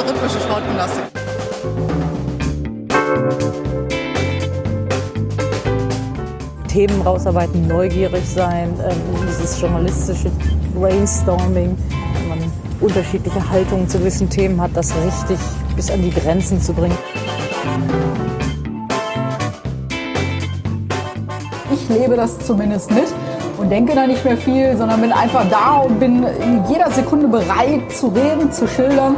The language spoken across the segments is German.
also rhythmische Sportgymnastik. Themen rausarbeiten, neugierig sein, dieses journalistische Brainstorming, wenn man unterschiedliche Haltungen zu gewissen Themen hat, das richtig bis an die Grenzen zu bringen. Ich lebe das zumindest mit und denke da nicht mehr viel, sondern bin einfach da und bin in jeder Sekunde bereit zu reden, zu schildern.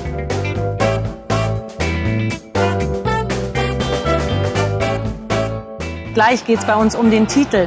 Gleich geht es bei uns um den Titel.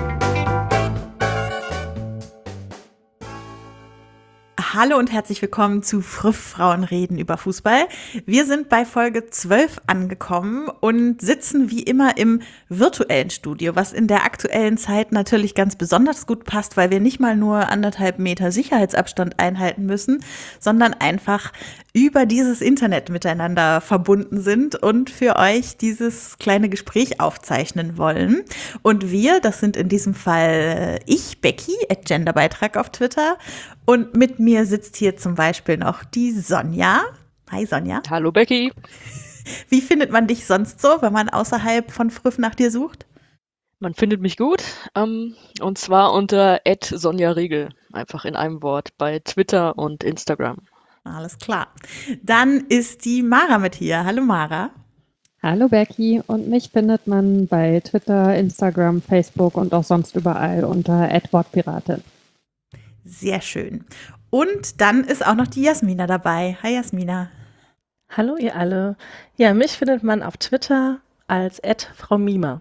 Hallo und herzlich willkommen zu Früff Frauen reden über Fußball. Wir sind bei Folge 12 angekommen und sitzen wie immer im virtuellen Studio, was in der aktuellen Zeit natürlich ganz besonders gut passt, weil wir nicht mal nur 1,5 Meter Sicherheitsabstand einhalten müssen, sondern einfach über dieses Internet miteinander verbunden sind und für euch dieses kleine Gespräch aufzeichnen wollen. Und wir, das sind in diesem Fall ich, Becky, @Genderbeitrag auf Twitter, und mit mir sitzt hier zum Beispiel noch die Sonja. Hi Sonja. Hallo Becky. Wie findet man dich sonst so, wenn man außerhalb von Früff nach dir sucht? Man findet mich gut, und zwar unter @SonjaRiegel, einfach in einem Wort, bei Twitter und Instagram. Alles klar. Dann ist die Mara mit hier. Hallo Mara. Hallo Becky, und mich findet man bei Twitter, Instagram, Facebook und auch sonst überall unter @Wortpiratin. Sehr schön. Und dann ist auch noch die Jasmina dabei. Hi Jasmina. Hallo ihr alle. Ja, mich findet man auf Twitter als @Frau Mima.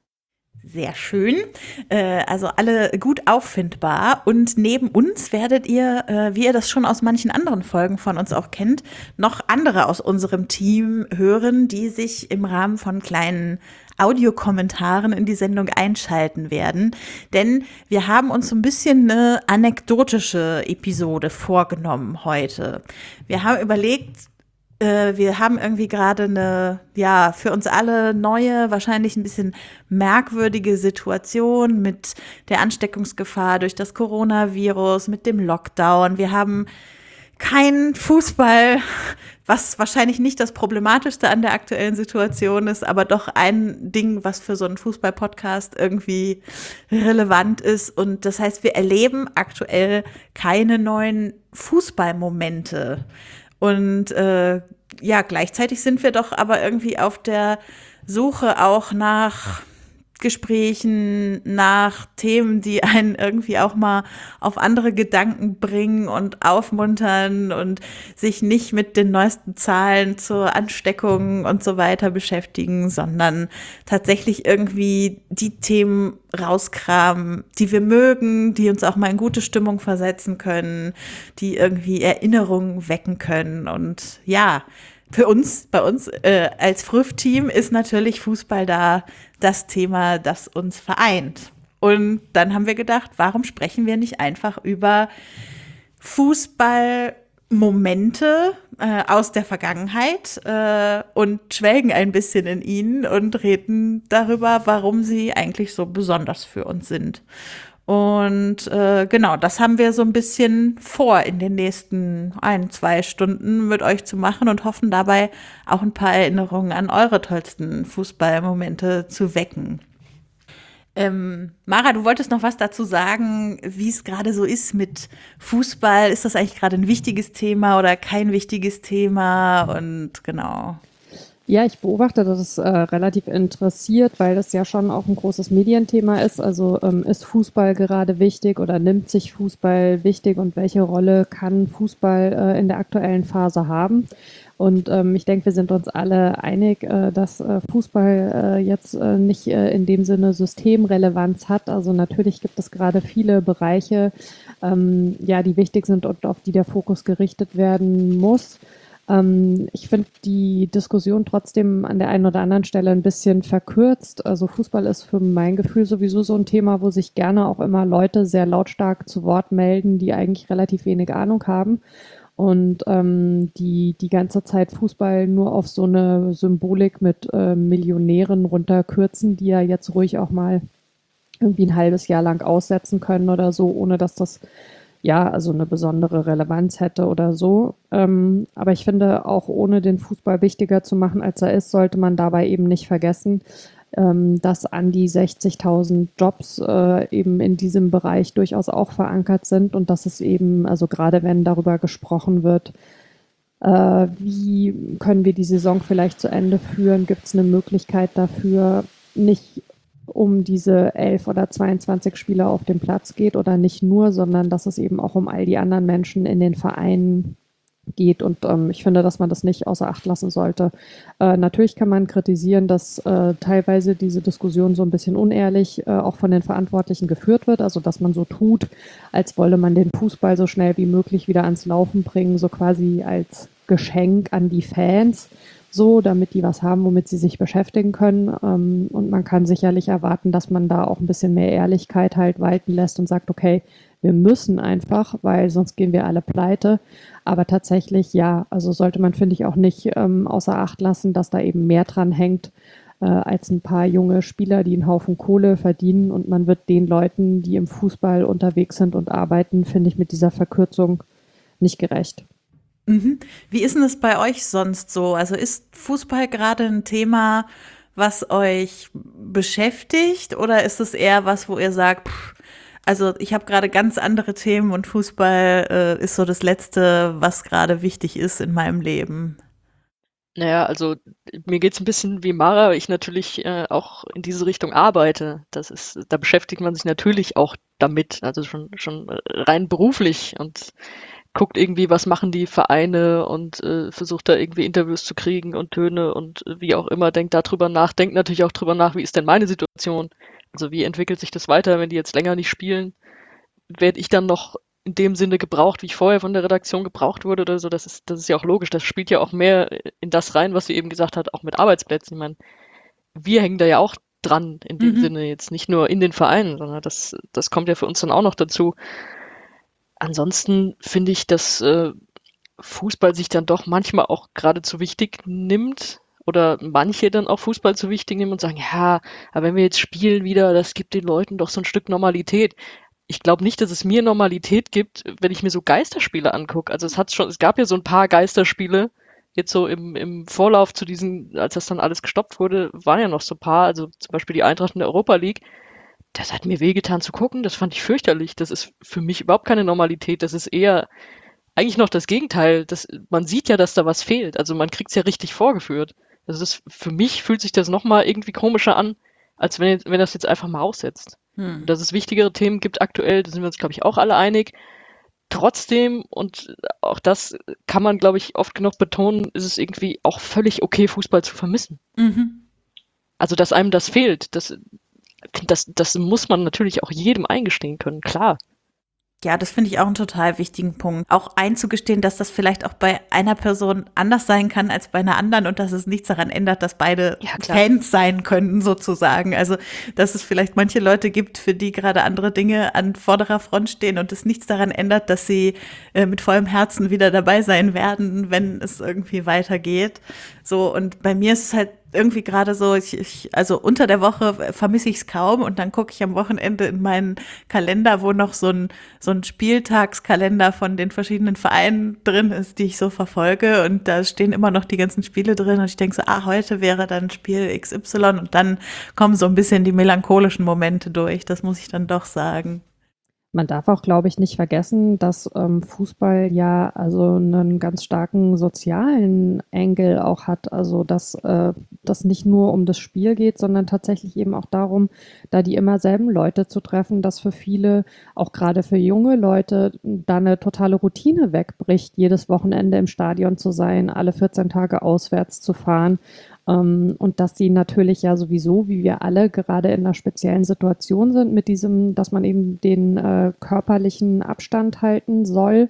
Sehr schön. Also alle gut auffindbar. Und neben uns werdet ihr, wie ihr das schon aus manchen anderen Folgen von uns auch kennt, noch andere aus unserem Team hören, die sich im Rahmen von kleinen Audiokommentaren in die Sendung einschalten werden. Denn wir haben uns so ein bisschen eine anekdotische Episode vorgenommen heute. Wir haben überlegt, wir haben irgendwie gerade eine, ja, für uns alle neue, wahrscheinlich ein bisschen merkwürdige Situation mit der Ansteckungsgefahr durch das Coronavirus, mit dem Lockdown. Wir haben keinen Fußball, was wahrscheinlich nicht das Problematischste an der aktuellen Situation ist, aber doch ein Ding, was für so einen Fußball-Podcast irgendwie relevant ist. Und das heißt, wir erleben aktuell keine neuen Fußballmomente. Und ja, gleichzeitig sind wir doch aber irgendwie auf der Suche auch nach Gesprächen, nach Themen, die einen irgendwie auch mal auf andere Gedanken bringen und aufmuntern und sich nicht mit den neuesten Zahlen zur Ansteckung und so weiter beschäftigen, sondern tatsächlich irgendwie die Themen rauskramen, die wir mögen, die uns auch mal in gute Stimmung versetzen können, die irgendwie Erinnerungen wecken können. Und ja, bei uns als Früff-Team ist natürlich Fußball da das Thema, das uns vereint. Und dann haben wir gedacht, warum sprechen wir nicht einfach über Fußballmomente aus der Vergangenheit und schwelgen ein bisschen in ihnen und reden darüber, warum sie eigentlich so besonders für uns sind. Und genau, das haben wir so ein bisschen vor, in den nächsten 1-2 Stunden mit euch zu machen und hoffen dabei auch ein paar Erinnerungen an eure tollsten Fußballmomente zu wecken. Mara, du wolltest noch was dazu sagen, wie es gerade so ist mit Fußball. Ist das eigentlich gerade ein wichtiges Thema oder kein wichtiges Thema? Und genau. Ja, ich beobachte das relativ interessiert, weil das ja schon auch ein großes Medienthema ist. Also ist Fußball gerade wichtig oder nimmt sich Fußball wichtig und welche Rolle kann Fußball in der aktuellen Phase haben? Und ich denke, wir sind uns alle einig, dass Fußball jetzt nicht in dem Sinne Systemrelevanz hat. Also natürlich gibt es gerade viele Bereiche, ja, die wichtig sind und auf die der Fokus gerichtet werden muss. Ich finde die Diskussion trotzdem an der einen oder anderen Stelle ein bisschen verkürzt. Also Fußball ist für mein Gefühl sowieso so ein Thema, wo sich gerne auch immer Leute sehr lautstark zu Wort melden, die eigentlich relativ wenig Ahnung haben und die ganze Zeit Fußball nur auf so eine Symbolik mit Millionären runterkürzen, die ja jetzt ruhig auch mal irgendwie ein halbes Jahr lang aussetzen können oder so, ohne dass das ja, also eine besondere Relevanz hätte oder so. Aber ich finde, auch ohne den Fußball wichtiger zu machen, als er ist, sollte man dabei eben nicht vergessen, dass an die 60.000 Jobs eben in diesem Bereich durchaus auch verankert sind und dass es eben, also gerade wenn darüber gesprochen wird, wie können wir die Saison vielleicht zu Ende führen, gibt es eine Möglichkeit dafür, nicht um diese 11 oder 22 Spieler auf dem Platz geht oder nicht nur, sondern dass es eben auch um all die anderen Menschen in den Vereinen geht. Und ich finde, dass man das nicht außer Acht lassen sollte. Natürlich kann man kritisieren, dass teilweise diese Diskussion so ein bisschen unehrlich auch von den Verantwortlichen geführt wird. Also dass man so tut, als wolle man den Fußball so schnell wie möglich wieder ans Laufen bringen, so quasi als Geschenk an die Fans, so, damit die was haben, womit sie sich beschäftigen können. Und man kann sicherlich erwarten, dass man da auch ein bisschen mehr Ehrlichkeit halt walten lässt und sagt, okay, wir müssen einfach, weil sonst gehen wir alle pleite. Aber tatsächlich, ja, also sollte man, finde ich, auch nicht außer Acht lassen, dass da eben mehr dran hängt als ein paar junge Spieler, die einen Haufen Kohle verdienen. Und man wird den Leuten, die im Fußball unterwegs sind und arbeiten, finde ich, mit dieser Verkürzung nicht gerecht. Mhm. Wie ist denn das bei euch sonst so? Also ist Fußball gerade ein Thema, was euch beschäftigt, oder ist es eher was, wo ihr sagt, also ich habe gerade ganz andere Themen und Fußball ist so das Letzte, was gerade wichtig ist in meinem Leben? Naja, also mir geht's ein bisschen wie Mara, weil ich natürlich auch in diese Richtung arbeite. Da beschäftigt man sich natürlich auch damit, also schon rein beruflich und guckt irgendwie, was machen die Vereine und versucht da irgendwie Interviews zu kriegen und Töne und wie auch immer, denkt darüber nach, denkt natürlich auch drüber nach, wie ist denn meine Situation? Also wie entwickelt sich das weiter, wenn die jetzt länger nicht spielen? Werde ich dann noch in dem Sinne gebraucht, wie ich vorher von der Redaktion gebraucht wurde oder so? Das ist ja auch logisch. Das spielt ja auch mehr in das rein, was sie eben gesagt hat, auch mit Arbeitsplätzen. Ich meine, wir hängen da ja auch dran in dem Sinne, jetzt nicht nur in den Vereinen, sondern das kommt ja für uns dann auch noch dazu. Ansonsten finde ich, dass Fußball sich dann doch manchmal auch geradezu wichtig nimmt oder manche dann auch Fußball zu wichtig nehmen und sagen, ja, aber wenn wir jetzt spielen wieder, das gibt den Leuten doch so ein Stück Normalität. Ich glaube nicht, dass es mir Normalität gibt, wenn ich mir so Geisterspiele angucke. Also es gab ja so ein paar Geisterspiele, jetzt so im Vorlauf zu diesen, als das dann alles gestoppt wurde, waren ja noch so ein paar, also zum Beispiel die Eintracht in der Europa League. Das hat mir wehgetan zu gucken, das fand ich fürchterlich. Das ist für mich überhaupt keine Normalität. Das ist eher eigentlich noch das Gegenteil. Man sieht ja, dass da was fehlt. Also man kriegt es ja richtig vorgeführt. Für mich fühlt sich das nochmal irgendwie komischer an, als wenn das jetzt einfach mal aussetzt. Und dass es wichtigere Themen gibt aktuell, da sind wir uns, glaube ich, auch alle einig. Trotzdem, und auch das kann man, glaube ich, oft genug betonen, ist es irgendwie auch völlig okay, Fußball zu vermissen. Also, dass einem das fehlt, das muss man natürlich auch jedem eingestehen können, klar. Ja, das finde ich auch einen total wichtigen Punkt. Auch einzugestehen, dass das vielleicht auch bei einer Person anders sein kann als bei einer anderen und dass es nichts daran ändert, dass beide Fans sein könnten, sozusagen. Also, dass es vielleicht manche Leute gibt, für die gerade andere Dinge an vorderer Front stehen und es nichts daran ändert, dass sie mit vollem Herzen wieder dabei sein werden, wenn es irgendwie weitergeht. So, und bei mir ist es halt irgendwie gerade so, also unter der Woche vermisse ich es kaum und dann gucke ich am Wochenende in meinen Kalender, wo noch so ein Spieltagskalender von den verschiedenen Vereinen drin ist, die ich so verfolge, und da stehen immer noch die ganzen Spiele drin und ich denke so, heute wäre dann Spiel XY, und dann kommen so ein bisschen die melancholischen Momente durch, das muss ich dann doch sagen. Man darf auch, glaube ich, nicht vergessen, dass Fußball ja also einen ganz starken sozialen Angle auch hat. Also dass das nicht nur um das Spiel geht, sondern tatsächlich eben auch darum, da die immer selben Leute zu treffen, dass für viele, auch gerade für junge Leute, da eine totale Routine wegbricht, jedes Wochenende im Stadion zu sein, alle 14 Tage auswärts zu fahren. Und dass sie natürlich ja sowieso, wie wir alle, gerade in einer speziellen Situation sind mit diesem, dass man eben den körperlichen Abstand halten soll,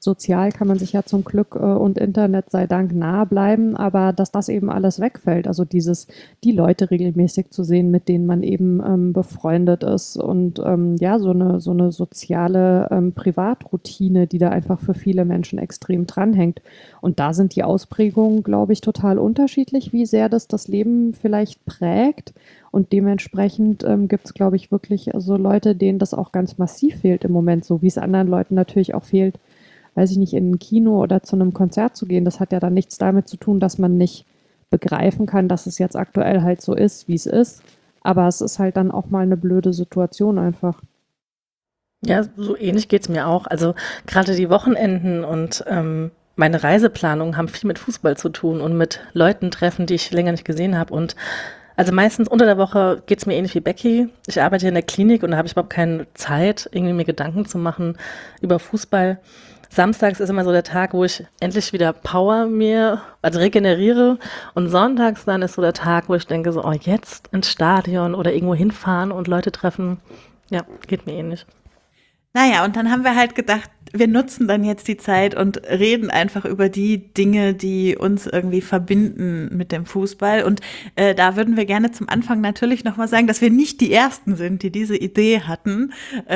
sozial kann man sich ja zum Glück und Internet sei Dank nahe bleiben, aber dass das eben alles wegfällt, also die Leute regelmäßig zu sehen, mit denen man eben befreundet ist und ja, so eine soziale Privatroutine, die da einfach für viele Menschen extrem dranhängt. Und da sind die Ausprägungen, glaube ich, total unterschiedlich, wie sehr das Leben vielleicht prägt. Und dementsprechend gibt es, glaube ich, wirklich so Leute, denen das auch ganz massiv fehlt im Moment, so wie es anderen Leuten natürlich auch fehlt, weiß ich nicht, in ein Kino oder zu einem Konzert zu gehen. Das hat ja dann nichts damit zu tun, dass man nicht begreifen kann, dass es jetzt aktuell halt so ist, wie es ist. Aber es ist halt dann auch mal eine blöde Situation einfach. Ja, so ähnlich geht's mir auch. Also gerade die Wochenenden und meine Reiseplanung haben viel mit Fußball zu tun und mit Leuten treffen, die ich länger nicht gesehen habe. Und also meistens unter der Woche geht's mir ähnlich wie Becky. Ich arbeite hier in der Klinik und da habe ich überhaupt keine Zeit, irgendwie mir Gedanken zu machen über Fußball. Samstags ist immer so der Tag, wo ich endlich wieder also regeneriere. Und sonntags dann ist so der Tag, wo ich denke so, oh, jetzt ins Stadion oder irgendwo hinfahren und Leute treffen. Ja, geht mir ähnlich. Naja, und dann haben wir halt gedacht, wir nutzen dann jetzt die Zeit und reden einfach über die Dinge, die uns irgendwie verbinden mit dem Fußball. Und da würden wir gerne zum Anfang natürlich nochmal sagen, dass wir nicht die Ersten sind, die diese Idee hatten.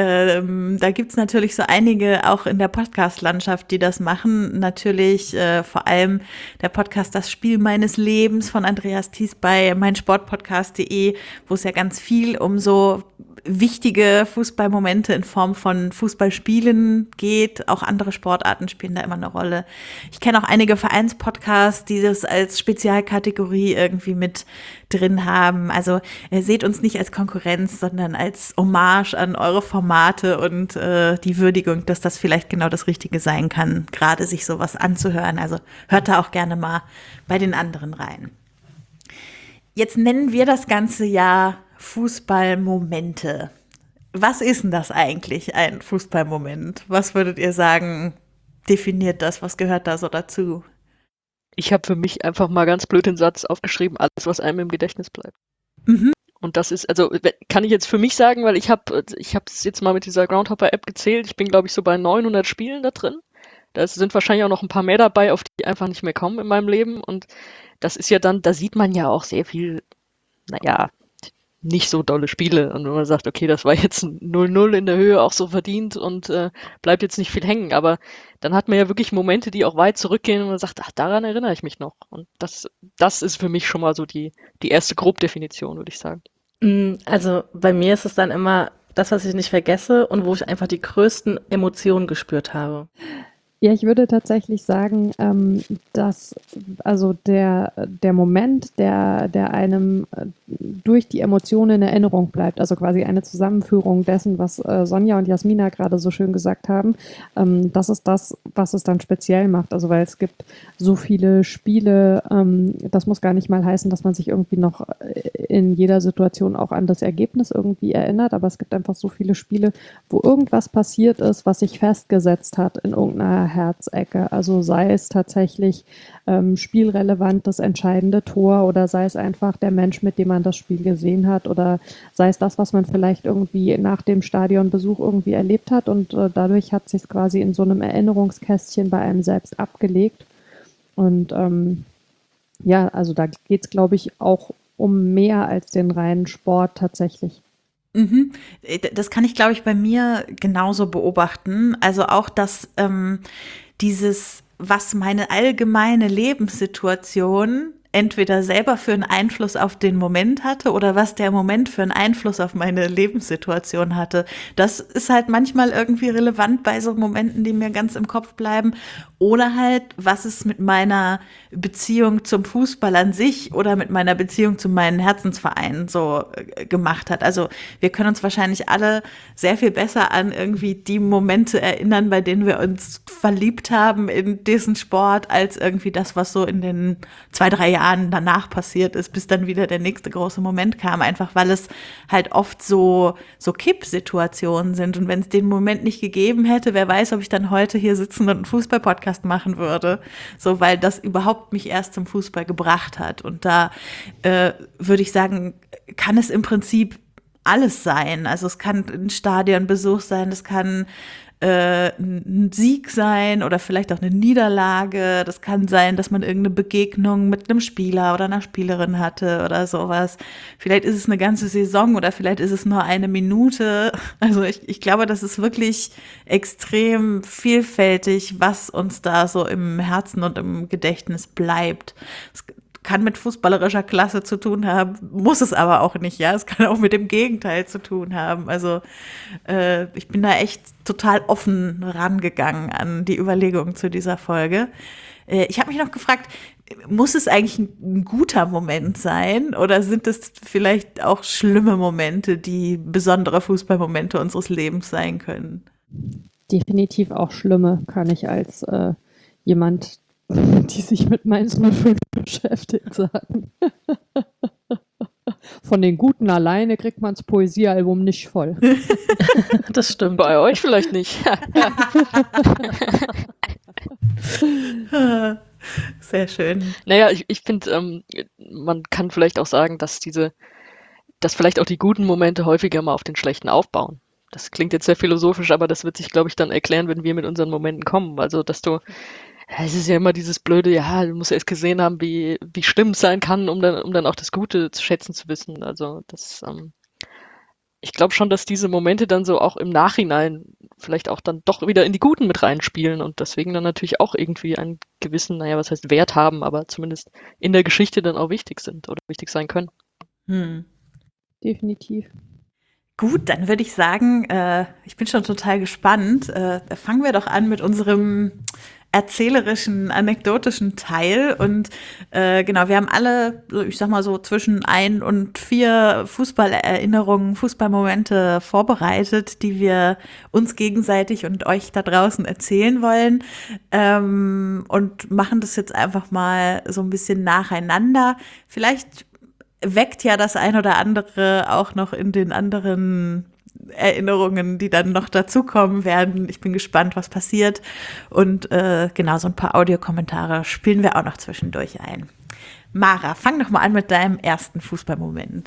Da gibt's natürlich so einige auch in der Podcast-Landschaft, die das machen. Natürlich vor allem der Podcast Das Spiel meines Lebens von Andreas Thies bei meinsportpodcast.de, wo es ja ganz viel um so wichtige Fußballmomente in Form von Fußballspielen geht. Auch andere Sportarten spielen da immer eine Rolle. Ich kenne auch einige Vereinspodcasts, die das als Spezialkategorie irgendwie mit drin haben. Also seht uns nicht als Konkurrenz, sondern als Hommage an eure Formate und die Würdigung, dass das vielleicht genau das Richtige sein kann, gerade sich sowas anzuhören. Also hört da auch gerne mal bei den anderen rein. Jetzt nennen wir das ganze Jahr Fußballmomente. Was ist denn das eigentlich, ein Fußballmoment? Was würdet ihr sagen, definiert das? Was gehört da so dazu? Ich habe für mich einfach mal ganz blöd den Satz aufgeschrieben, alles, was einem im Gedächtnis bleibt. Mhm. Und das ist, also kann ich jetzt für mich sagen, weil ich habe es jetzt mal mit dieser Groundhopper-App gezählt. Ich bin, glaube ich, so bei 900 Spielen da drin. Da sind wahrscheinlich auch noch ein paar mehr dabei, auf die einfach nicht mehr kommen in meinem Leben. Und das ist ja dann, da sieht man ja auch sehr viel, naja, nicht so dolle Spiele. Und wenn man sagt, okay, das war jetzt ein 0-0 in der Höhe auch so verdient und bleibt jetzt nicht viel hängen. Aber dann hat man ja wirklich Momente, die auch weit zurückgehen und man sagt, ach, daran erinnere ich mich noch. Und das ist für mich schon mal so die erste Grobdefinition, würde ich sagen. Also bei mir ist es dann immer das, was ich nicht vergesse und wo ich einfach die größten Emotionen gespürt habe. Ja, ich würde tatsächlich sagen, dass also der Moment, der einem durch die Emotionen in Erinnerung bleibt, also quasi eine Zusammenführung dessen, was Sonja und Jasmina gerade so schön gesagt haben, das ist das, was es dann speziell macht. Also weil es gibt so viele Spiele, das muss gar nicht mal heißen, dass man sich irgendwie noch in jeder Situation auch an das Ergebnis irgendwie erinnert, aber es gibt einfach so viele Spiele, wo irgendwas passiert ist, was sich festgesetzt hat in irgendeiner Herzecke. Also sei es tatsächlich spielrelevant das entscheidende Tor oder sei es einfach der Mensch, mit dem man das Spiel gesehen hat oder sei es das, was man vielleicht irgendwie nach dem Stadionbesuch irgendwie erlebt hat und dadurch hat sich quasi in so einem Erinnerungskästchen bei einem selbst abgelegt. Und ja, also da geht es, glaube ich, auch um mehr als den reinen Sport tatsächlich. Mhm. Das kann ich, glaube ich, bei mir genauso beobachten. Also auch, dass dieses, was meine allgemeine Lebenssituation entweder selber für einen Einfluss auf den Moment hatte oder was der Moment für einen Einfluss auf meine Lebenssituation hatte. Das ist halt manchmal irgendwie relevant bei so Momenten, die mir ganz im Kopf bleiben. Oder halt, was es mit meiner Beziehung zum Fußball an sich oder mit meiner Beziehung zu meinen Herzensvereinen so gemacht hat. Also wir können uns wahrscheinlich alle sehr viel besser an irgendwie die Momente erinnern, bei denen wir uns verliebt haben in diesen Sport, als irgendwie das, was so in den 2-3 Jahren danach passiert ist, bis dann wieder der nächste große Moment kam. Einfach weil es halt oft so Kippsituationen sind. Und wenn es den Moment nicht gegeben hätte, wer weiß, ob ich dann heute hier sitzen und einen Fußball-Podcast machen würde. So, weil das überhaupt mich erst zum Fußball gebracht hat. Und da würde ich sagen, kann es im Prinzip alles sein. Also es kann ein Stadionbesuch sein, es kann ein Sieg sein oder vielleicht auch eine Niederlage. Das kann sein, dass man irgendeine Begegnung mit einem Spieler oder einer Spielerin hatte oder sowas. Vielleicht ist es eine ganze Saison oder vielleicht ist es nur eine Minute. Also ich glaube, das ist wirklich extrem vielfältig, was uns da so im Herzen und im Gedächtnis bleibt. Es kann mit fußballerischer Klasse zu tun haben, muss es aber auch nicht, ja. Es kann auch mit dem Gegenteil zu tun haben. Also ich bin da echt total offen rangegangen an die Überlegungen zu dieser Folge. Ich habe mich noch gefragt, muss es eigentlich ein guter Moment sein oder sind es vielleicht auch schlimme Momente, die besondere Fußballmomente unseres Lebens sein können? Definitiv auch schlimme, kann ich als jemand, die sich mit Mainz 05 beschäftigt, sagen. Von den Guten alleine kriegt man das Poesiealbum nicht voll. Das stimmt. Bei euch vielleicht nicht. Sehr schön. Naja, ich finde, man kann vielleicht auch sagen, dass vielleicht auch die guten Momente häufiger mal auf den schlechten aufbauen. Das klingt jetzt sehr philosophisch, aber das wird sich, glaube ich, dann erklären, wenn wir mit unseren Momenten kommen. Also, es ist ja immer dieses blöde, ja, du musst erst gesehen haben, wie schlimm es sein kann, um dann auch das Gute zu schätzen zu wissen. Also, ich glaube schon, dass diese Momente dann so auch im Nachhinein vielleicht auch dann doch wieder in die Guten mit reinspielen und deswegen dann natürlich auch irgendwie einen gewissen, naja, was heißt Wert haben, aber zumindest in der Geschichte dann auch wichtig sind oder wichtig sein können. Definitiv. Gut, dann würde ich sagen, ich bin schon total gespannt. Da fangen wir doch an mit unserem erzählerischen, anekdotischen Teil. Und genau, wir haben alle, ich sag mal so, zwischen 1 und 4 Fußballerinnerungen, Fußballmomente vorbereitet, die wir uns gegenseitig und euch da draußen erzählen wollen. Und machen das jetzt einfach mal so ein bisschen nacheinander. Vielleicht weckt ja das ein oder andere auch noch in den anderen Erinnerungen, die dann noch dazukommen werden. Ich bin gespannt, was passiert. Und genau, so ein paar Audiokommentare spielen wir auch noch zwischendurch ein. Mara, fang doch mal an mit deinem ersten Fußballmoment.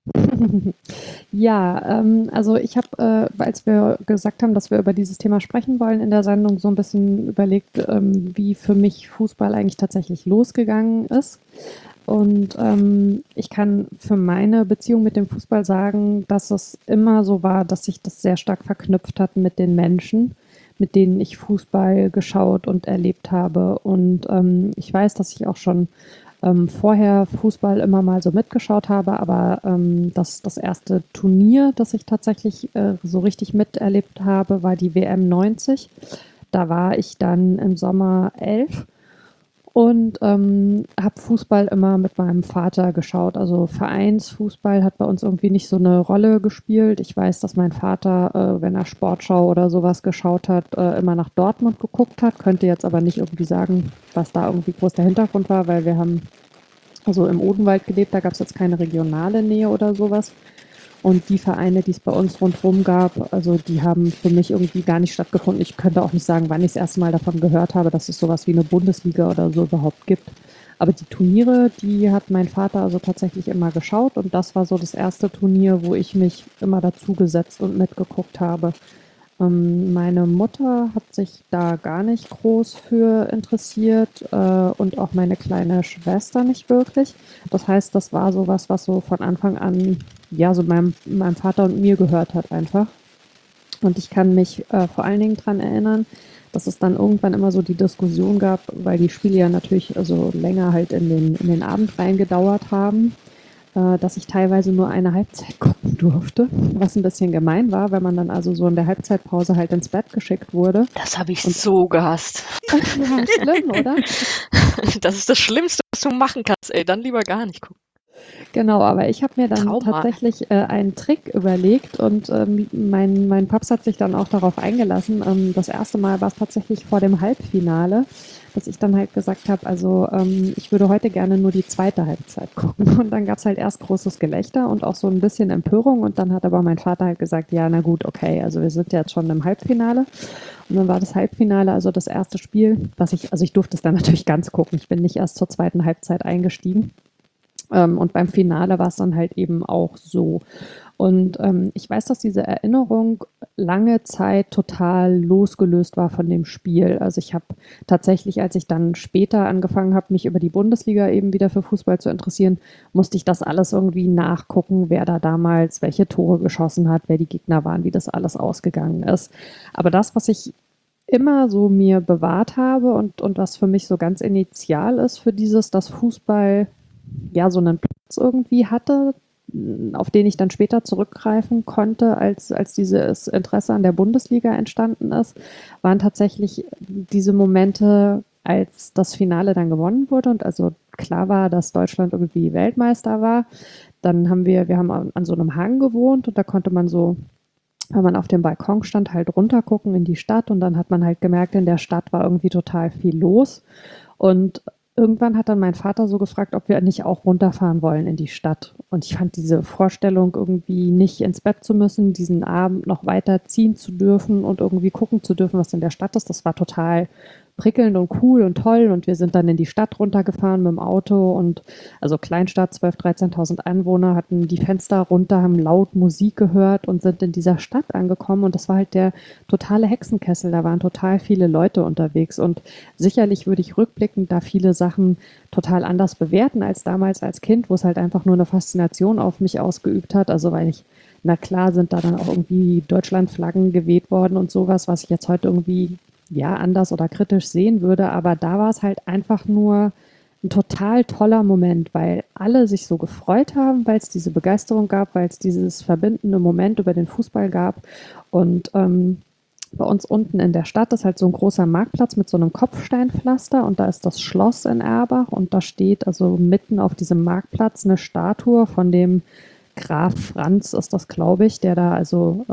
Ja, also ich habe, als wir gesagt haben, dass wir über dieses Thema sprechen wollen in der Sendung, so ein bisschen überlegt, wie für mich Fußball eigentlich tatsächlich losgegangen ist. Und ich kann für meine Beziehung mit dem Fußball sagen, dass es immer so war, dass sich das sehr stark verknüpft hat mit den Menschen, mit denen ich Fußball geschaut und erlebt habe. Und ich weiß, dass ich auch schon vorher Fußball immer mal so mitgeschaut habe, aber das erste Turnier, das ich tatsächlich so richtig miterlebt habe, war die WM 90. Da war ich dann im Sommer 11 und habe Fußball immer mit meinem Vater geschaut. Also Vereinsfußball hat bei uns irgendwie nicht so eine Rolle gespielt. Ich weiß, dass mein Vater, wenn er Sportschau oder sowas geschaut hat, immer nach Dortmund geguckt hat. Könnte jetzt aber nicht irgendwie sagen, was da irgendwie groß der Hintergrund war, weil wir haben also im Odenwald gelebt, da gab es jetzt keine regionale Nähe oder sowas. Und die Vereine, die es bei uns rundherum gab, also die haben für mich irgendwie gar nicht stattgefunden. Ich könnte auch nicht sagen, wann ich das erste Mal davon gehört habe, dass es sowas wie eine Bundesliga oder so überhaupt gibt. Aber die Turniere, die hat mein Vater also tatsächlich immer geschaut. Und das war so das erste Turnier, wo ich mich immer dazugesetzt und mitgeguckt habe. Meine Mutter hat sich da gar nicht groß für interessiert und auch meine kleine Schwester nicht wirklich. Das heißt, das war sowas, was so von Anfang an, ja, so meinem Vater und mir gehört hat einfach. Und ich kann mich vor allen Dingen dran erinnern, dass es dann irgendwann immer so die Diskussion gab, weil die Spiele ja natürlich also länger halt in den Abend reingedauert haben, dass ich teilweise nur eine Halbzeit gucken durfte, was ein bisschen gemein war, wenn man dann also so in der Halbzeitpause halt ins Bett geschickt wurde. Das habe ich so gehasst. Ja, schlimm, oder? Das ist das Schlimmste, was du machen kannst, ey. Dann lieber gar nicht gucken. Genau, aber ich habe mir dann Trauma. tatsächlich einen Trick überlegt und mein Paps hat sich dann auch darauf eingelassen. Das erste Mal war es tatsächlich vor dem Halbfinale, dass ich dann halt gesagt habe, also ich würde heute gerne nur die zweite Halbzeit gucken. Und dann gab es halt erst großes Gelächter und auch so ein bisschen Empörung und dann hat aber mein Vater halt gesagt, ja, na gut, okay, also wir sind ja jetzt schon im Halbfinale. Und dann war das Halbfinale, also das erste Spiel, also ich durfte es dann natürlich ganz gucken. Ich bin nicht erst zur zweiten Halbzeit eingestiegen. Und beim Finale war es dann halt eben auch so. Und ich weiß, dass diese Erinnerung lange Zeit total losgelöst war von dem Spiel. Also ich habe tatsächlich, als ich dann später angefangen habe, mich über die Bundesliga eben wieder für Fußball zu interessieren, musste ich das alles irgendwie nachgucken, wer da damals welche Tore geschossen hat, wer die Gegner waren, wie das alles ausgegangen ist. Aber das, was ich immer so mir bewahrt habe und was für mich so ganz initial ist für dieses, dass Fußball ja so einen Platz irgendwie hatte, auf den ich dann später zurückgreifen konnte, als dieses Interesse an der Bundesliga entstanden ist, waren tatsächlich diese Momente, als das Finale dann gewonnen wurde und also klar war, dass Deutschland irgendwie Weltmeister war. Dann haben wir haben an so einem Hang gewohnt und da konnte man so, wenn man auf dem Balkon stand, halt runtergucken in die Stadt und dann hat man halt gemerkt, in der Stadt war irgendwie total viel los und irgendwann hat dann mein Vater so gefragt, ob wir nicht auch runterfahren wollen in die Stadt. Und ich fand diese Vorstellung, irgendwie nicht ins Bett zu müssen, diesen Abend noch weiter ziehen zu dürfen und irgendwie gucken zu dürfen, was in der Stadt ist, das war total prickelnd und cool und toll. Und wir sind dann in die Stadt runtergefahren mit dem Auto und also Kleinstadt, 12.000, 13.000 Einwohner, hatten die Fenster runter, haben laut Musik gehört und sind in dieser Stadt angekommen. Und das war halt der totale Hexenkessel. Da waren total viele Leute unterwegs. Und sicherlich würde ich rückblickend da viele Sachen total anders bewerten als damals als Kind, wo es halt einfach nur eine Faszination auf mich ausgeübt hat. Also weil ich, na klar, sind da dann auch irgendwie Deutschlandflaggen geweht worden und sowas, was ich jetzt heute irgendwie ja anders oder kritisch sehen würde, aber da war es halt einfach nur ein total toller Moment, weil alle sich so gefreut haben, weil es diese Begeisterung gab, weil es dieses verbindende Moment über den Fußball gab und bei uns unten in der Stadt ist halt so ein großer Marktplatz mit so einem Kopfsteinpflaster und da ist das Schloss in Erbach und da steht also mitten auf diesem Marktplatz eine Statue von dem Graf Franz ist das, glaube ich, der da also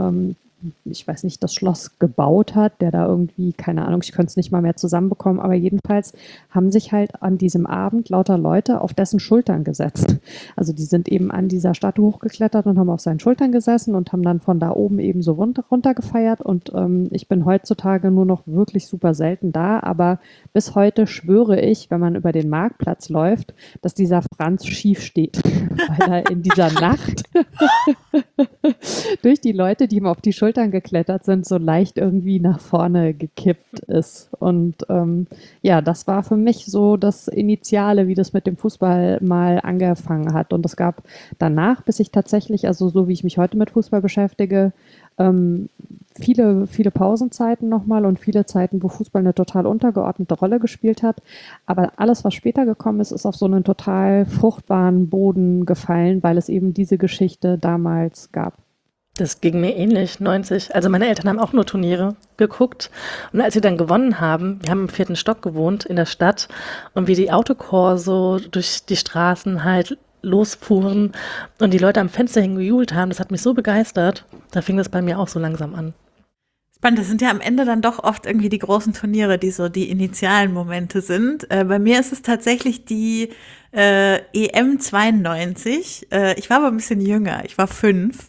ich weiß nicht, das Schloss gebaut hat, der da irgendwie, keine Ahnung, ich könnte es nicht mal mehr zusammenbekommen, aber jedenfalls haben sich halt an diesem Abend lauter Leute auf dessen Schultern gesetzt. Also die sind eben an dieser Statue hochgeklettert und haben auf seinen Schultern gesessen und haben dann von da oben eben so runter gefeiert und ich bin heutzutage nur noch wirklich super selten da, aber bis heute schwöre ich, wenn man über den Marktplatz läuft, dass dieser Franz schief steht, weil er in dieser Nacht durch die Leute, die ihm auf die Schultern geklettert sind, so leicht irgendwie nach vorne gekippt ist. Und ja, das war für mich so das Initiale, wie das mit dem Fußball mal angefangen hat. Und es gab danach, bis ich tatsächlich, also so wie ich mich heute mit Fußball beschäftige, viele, viele Pausenzeiten nochmal und viele Zeiten, wo Fußball eine total untergeordnete Rolle gespielt hat. Aber alles, was später gekommen ist, ist auf so einen total fruchtbaren Boden gefallen, weil es eben diese Geschichte damals gab. Das ging mir ähnlich, 90. Also meine Eltern haben auch nur Turniere geguckt. Und als sie dann gewonnen haben, wir haben im 4. Stock gewohnt in der Stadt und wie die Autokorso durch die Straßen halt losfuhren und die Leute am Fenster hingejubelt haben, das hat mich so begeistert. Da fing das bei mir auch so langsam an. Spannend, das sind ja am Ende dann doch oft irgendwie die großen Turniere, die so die initialen Momente sind. Bei mir ist es tatsächlich die EM 92. Ich war aber ein bisschen jünger, ich war 5.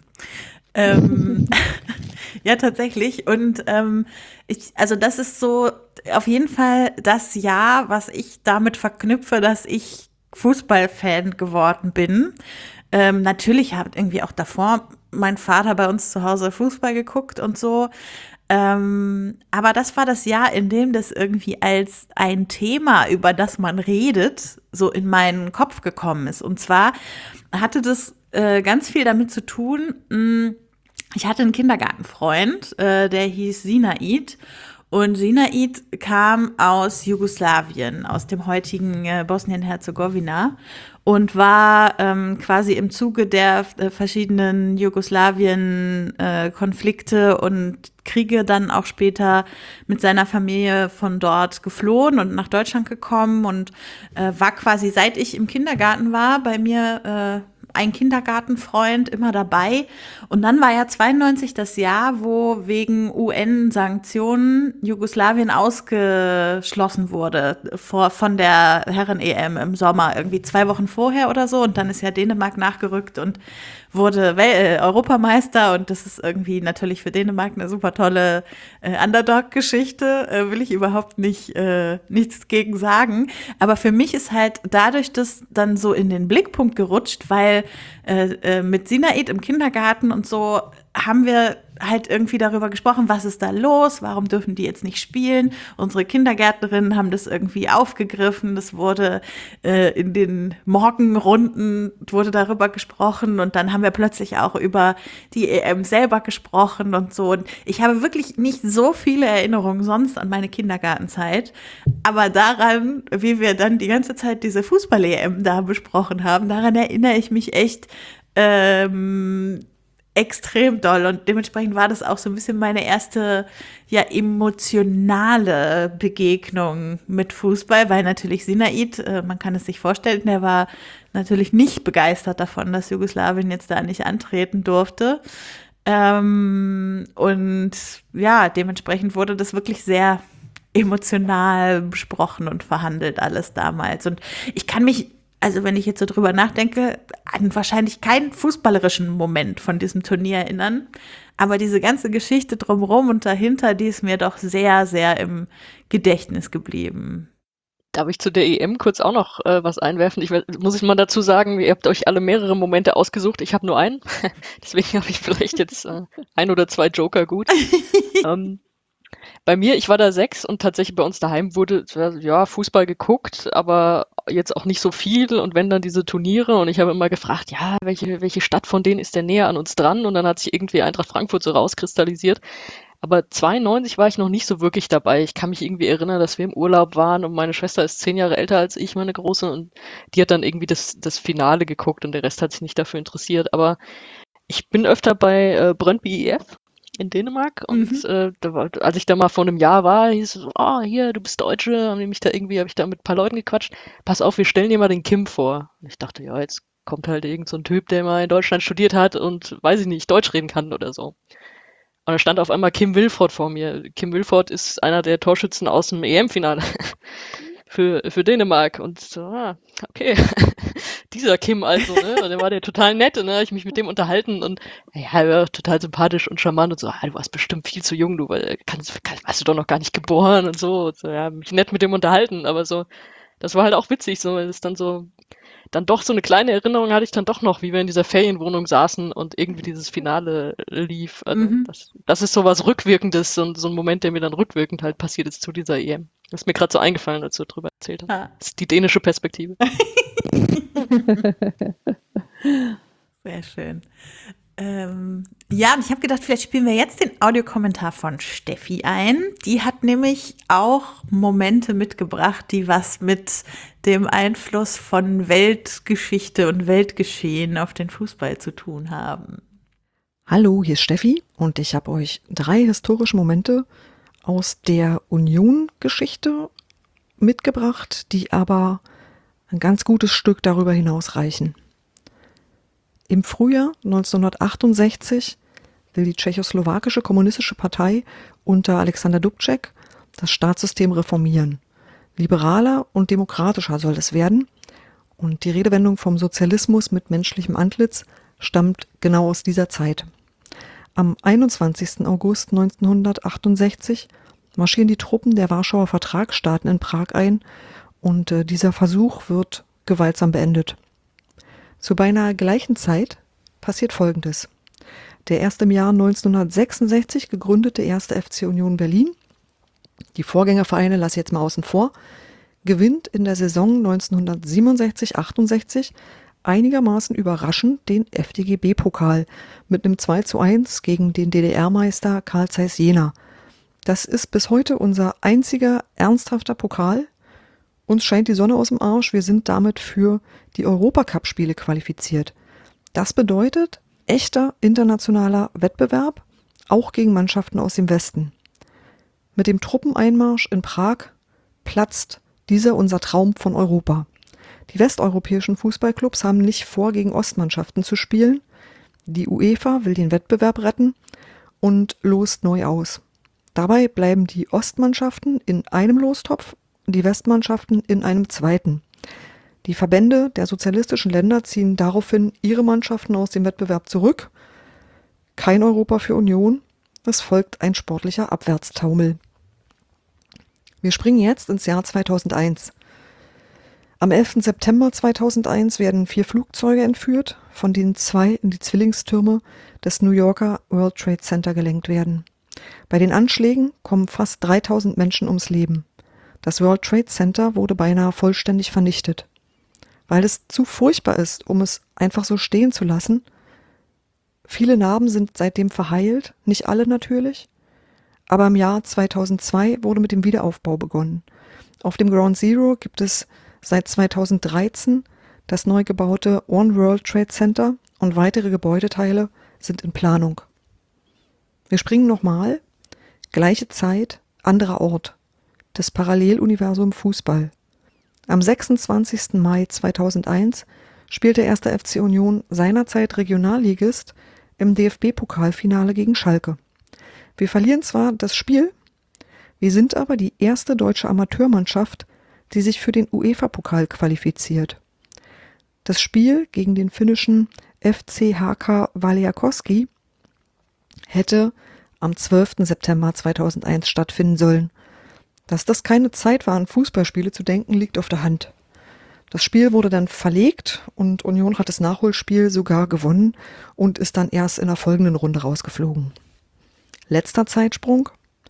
Ja, tatsächlich. Und also das ist so auf jeden Fall das Jahr, was ich damit verknüpfe, dass ich Fußballfan geworden bin. Natürlich hat irgendwie auch davor mein Vater bei uns zu Hause Fußball geguckt und so. Aber das war das Jahr, in dem das irgendwie als ein Thema, über das man redet, so in meinen Kopf gekommen ist. Und zwar hatte das ganz viel damit zu tun, ich hatte einen Kindergartenfreund, der hieß Sinaid. Und Sinaid kam aus Jugoslawien, aus dem heutigen Bosnien-Herzegowina und war quasi im Zuge der verschiedenen Jugoslawien-Konflikte und Kriege dann auch später mit seiner Familie von dort geflohen und nach Deutschland gekommen und war quasi, seit ich im Kindergarten war, bei mir ein Kindergartenfreund immer dabei. Und dann war ja 92 das Jahr, wo wegen UN-Sanktionen Jugoslawien ausgeschlossen wurde von der Herren-EM im Sommer, irgendwie 2 Wochen vorher oder so. Und dann ist ja Dänemark nachgerückt und wurde Europameister und das ist irgendwie natürlich für Dänemark eine super tolle Underdog-Geschichte, will ich überhaupt nichts gegen sagen. Aber für mich ist halt dadurch das dann so in den Blickpunkt gerutscht, weil mit Sinaid im Kindergarten und so haben wir halt irgendwie darüber gesprochen, was ist da los, warum dürfen die jetzt nicht spielen. Unsere Kindergärtnerinnen haben das irgendwie aufgegriffen, das wurde in den Morgenrunden wurde darüber gesprochen und dann haben wir plötzlich auch über die EM selber gesprochen und so. Und ich habe wirklich nicht so viele Erinnerungen sonst an meine Kindergartenzeit, aber daran, wie wir dann die ganze Zeit diese Fußball-EM da besprochen haben, daran erinnere ich mich echt extrem doll und dementsprechend war das auch so ein bisschen meine erste emotionale Begegnung mit Fußball, weil natürlich Sinaid, man kann es sich vorstellen, der war natürlich nicht begeistert davon, dass Jugoslawien jetzt da nicht antreten durfte. Und ja, dementsprechend wurde das wirklich sehr emotional besprochen und verhandelt alles damals. Und ich kann mich, also wenn ich jetzt so drüber nachdenke, an wahrscheinlich keinen fußballerischen Moment von diesem Turnier erinnern. Aber diese ganze Geschichte drumherum und dahinter, die ist mir doch sehr, sehr im Gedächtnis geblieben. Darf ich zu der EM kurz auch noch was einwerfen? Muss ich mal dazu sagen, ihr habt euch alle mehrere Momente ausgesucht. Ich habe nur einen. Deswegen habe ich vielleicht jetzt 1 oder 2 Joker gut. Bei mir, ich war da 6 und tatsächlich bei uns daheim wurde Fußball geguckt, aber jetzt auch nicht so viel und wenn dann diese Turniere und ich habe immer gefragt, ja, welche Stadt von denen ist denn näher an uns dran und dann hat sich irgendwie Eintracht Frankfurt so rauskristallisiert. Aber 92 war ich noch nicht so wirklich dabei. Ich kann mich irgendwie erinnern, dass wir im Urlaub waren und meine Schwester ist 10 Jahre älter als ich, meine Große, und die hat dann irgendwie das Finale geguckt und der Rest hat sich nicht dafür interessiert. Aber ich bin öfter bei Brøndby IF in Dänemark und als ich da mal vor einem Jahr war, hieß es so, hier, du bist Deutsche, habe ich da mit ein paar Leuten gequatscht, pass auf, wir stellen dir mal den Kim vor. Und ich dachte, ja, jetzt kommt halt irgend so ein Typ, der mal in Deutschland studiert hat und, weiß ich nicht, Deutsch reden kann oder so. Und da stand auf einmal Kim Wilford vor mir. Kim Wilford ist einer der Torschützen aus dem EM-Finale für Dänemark. Und so, okay, dieser Kim also, ne? Und der war der total nett und dann habe ich mich mit dem unterhalten und ja, er war total sympathisch und charmant und so, du warst bestimmt viel zu jung, du, weil warst du doch noch gar nicht geboren und so. Und so, ja, mich nett mit dem unterhalten, aber so, das war halt auch witzig, so, weil es dann so, dann doch so eine kleine Erinnerung hatte ich dann doch noch, wie wir in dieser Ferienwohnung saßen und irgendwie dieses Finale lief. Also das ist so was Rückwirkendes, so ein Moment, der mir dann rückwirkend halt passiert ist zu dieser EM. Das ist mir gerade so eingefallen, als du darüber erzählt hast. Das ist die dänische Perspektive. Sehr schön. Und ich habe gedacht, vielleicht spielen wir jetzt den Audiokommentar von Steffi ein. Die hat nämlich auch Momente mitgebracht, die was mit dem Einfluss von Weltgeschichte und Weltgeschehen auf den Fußball zu tun haben. Hallo, hier ist Steffi und ich habe euch 3 historische Momente aus der Union-Geschichte mitgebracht, die aber ein ganz gutes Stück darüber hinaus reichen. Im Frühjahr 1968 will die tschechoslowakische kommunistische Partei unter Alexander Dubček das Staatssystem reformieren. Liberaler und demokratischer soll es werden und die Redewendung vom Sozialismus mit menschlichem Antlitz stammt genau aus dieser Zeit. Am 21. August 1968 marschieren die Truppen der Warschauer Vertragsstaaten in Prag ein und dieser Versuch wird gewaltsam beendet. Zu beinahe gleichen Zeit passiert Folgendes. Der erst im Jahr 1966 gegründete 1. FC Union Berlin, die Vorgängervereine lasse ich jetzt mal außen vor, gewinnt in der Saison 1967/68 einigermaßen überraschend den FDGB-Pokal mit einem 2:1 gegen den DDR-Meister Carl Zeiss Jena. Das ist bis heute unser einziger ernsthafter Pokal. Uns scheint die Sonne aus dem Arsch, wir sind damit für die Europacup-Spiele qualifiziert. Das bedeutet echter internationaler Wettbewerb, auch gegen Mannschaften aus dem Westen. Mit dem Truppeneinmarsch in Prag platzt dieser unser Traum von Europa. Die westeuropäischen Fußballclubs haben nicht vor, gegen Ostmannschaften zu spielen. Die UEFA will den Wettbewerb retten und lost neu aus. Dabei bleiben die Ostmannschaften in einem Lostopf, die Westmannschaften in einem zweiten. Die Verbände der sozialistischen Länder ziehen daraufhin ihre Mannschaften aus dem Wettbewerb zurück. Kein Europa für Union. Es folgt ein sportlicher Abwärtstaumel. Wir springen jetzt ins Jahr 2001. Am 11. September 2001 werden 4 Flugzeuge entführt, von denen 2 in die Zwillingstürme des New Yorker World Trade Center gelenkt werden. Bei den Anschlägen kommen fast 3000 Menschen ums Leben. Das World Trade Center wurde beinahe vollständig vernichtet. Weil es zu furchtbar ist, um es einfach so stehen zu lassen. Viele Narben sind seitdem verheilt, nicht alle natürlich. Aber im Jahr 2002 wurde mit dem Wiederaufbau begonnen. Auf dem Ground Zero gibt es seit 2013 das neu gebaute One World Trade Center und weitere Gebäudeteile sind in Planung. Wir springen nochmal. Gleiche Zeit, anderer Ort. Das Paralleluniversum Fußball. Am 26. Mai 2001 spielte 1. FC Union, seinerzeit Regionalligist, im DFB-Pokalfinale gegen Schalke. Wir verlieren zwar das Spiel, wir sind aber die erste deutsche Amateurmannschaft, die sich für den UEFA-Pokal qualifiziert. Das Spiel gegen den finnischen FC HK Valkeakoski hätte am 12. September 2001 stattfinden sollen. Dass das keine Zeit war, an Fußballspiele zu denken, liegt auf der Hand. Das Spiel wurde dann verlegt und Union hat das Nachholspiel sogar gewonnen und ist dann erst in der folgenden Runde rausgeflogen. Letzter Zeitsprung.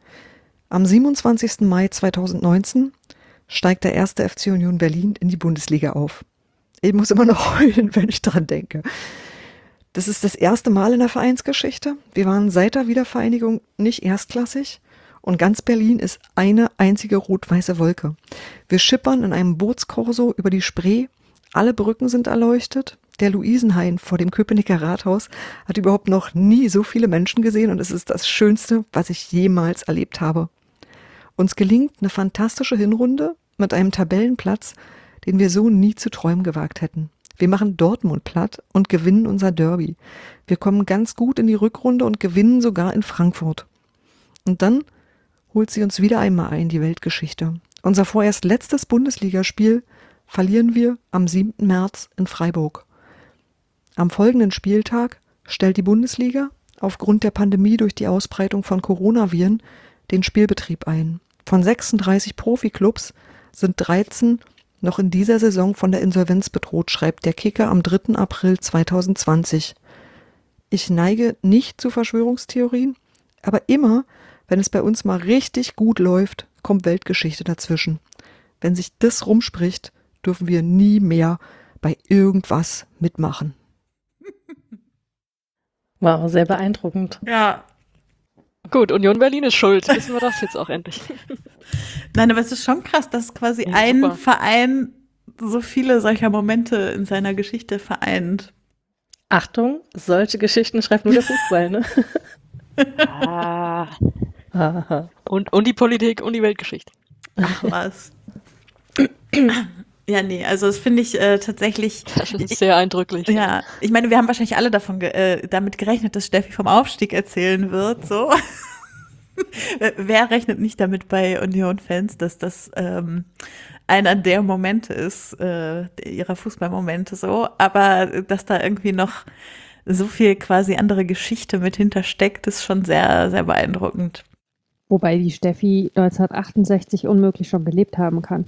Am 27. Mai 2019 steigt der 1. FC Union Berlin in die Bundesliga auf. Ich muss immer noch heulen, wenn ich dran denke. Das ist das erste Mal in der Vereinsgeschichte. Wir waren seit der Wiedervereinigung nicht erstklassig und ganz Berlin ist eine einzige rot-weiße Wolke. Wir schippern in einem Bootskorso über die Spree, alle Brücken sind erleuchtet. Der Luisenhain vor dem Köpenicker Rathaus hat überhaupt noch nie so viele Menschen gesehen und es ist das Schönste, was ich jemals erlebt habe. Uns gelingt eine fantastische Hinrunde mit einem Tabellenplatz, den wir so nie zu träumen gewagt hätten. Wir machen Dortmund platt und gewinnen unser Derby. Wir kommen ganz gut in die Rückrunde und gewinnen sogar in Frankfurt. Und dann holt sie uns wieder einmal ein, die Weltgeschichte. Unser vorerst letztes Bundesligaspiel verlieren wir am 7. März in Freiburg. Am folgenden Spieltag stellt die Bundesliga aufgrund der Pandemie durch die Ausbreitung von Coronaviren den Spielbetrieb ein. Von 36 Profiklubs sind 13 noch in dieser Saison von der Insolvenz bedroht, schreibt der Kicker am 3. April 2020. Ich neige nicht zu Verschwörungstheorien, aber immer, wenn es bei uns mal richtig gut läuft, kommt Weltgeschichte dazwischen. Wenn sich das rumspricht, dürfen wir nie mehr bei irgendwas mitmachen. Wow, sehr beeindruckend. Ja. Gut, Union Berlin ist schuld. Wissen wir das jetzt auch endlich. Nein, aber es ist schon krass, dass quasi Ja, ein super. Verein so viele solcher Momente in seiner Geschichte vereint. Achtung, solche Geschichten schreibt nur der Fußball, ne? Ah. Aha. Und die Politik und die Weltgeschichte. Ach was. Ja, nee, also das finde ich tatsächlich. Das ist sehr eindrücklich. Ja, ich meine, wir haben wahrscheinlich alle damit gerechnet, dass Steffi vom Aufstieg erzählen wird, so. Wer rechnet nicht damit bei Union-Fans, dass das einer der Momente ist, ihrer Fußballmomente so, aber dass da irgendwie noch so viel quasi andere Geschichte mit hintersteckt, ist schon sehr, sehr beeindruckend. Wobei die Steffi 1968 unmöglich schon gelebt haben kann.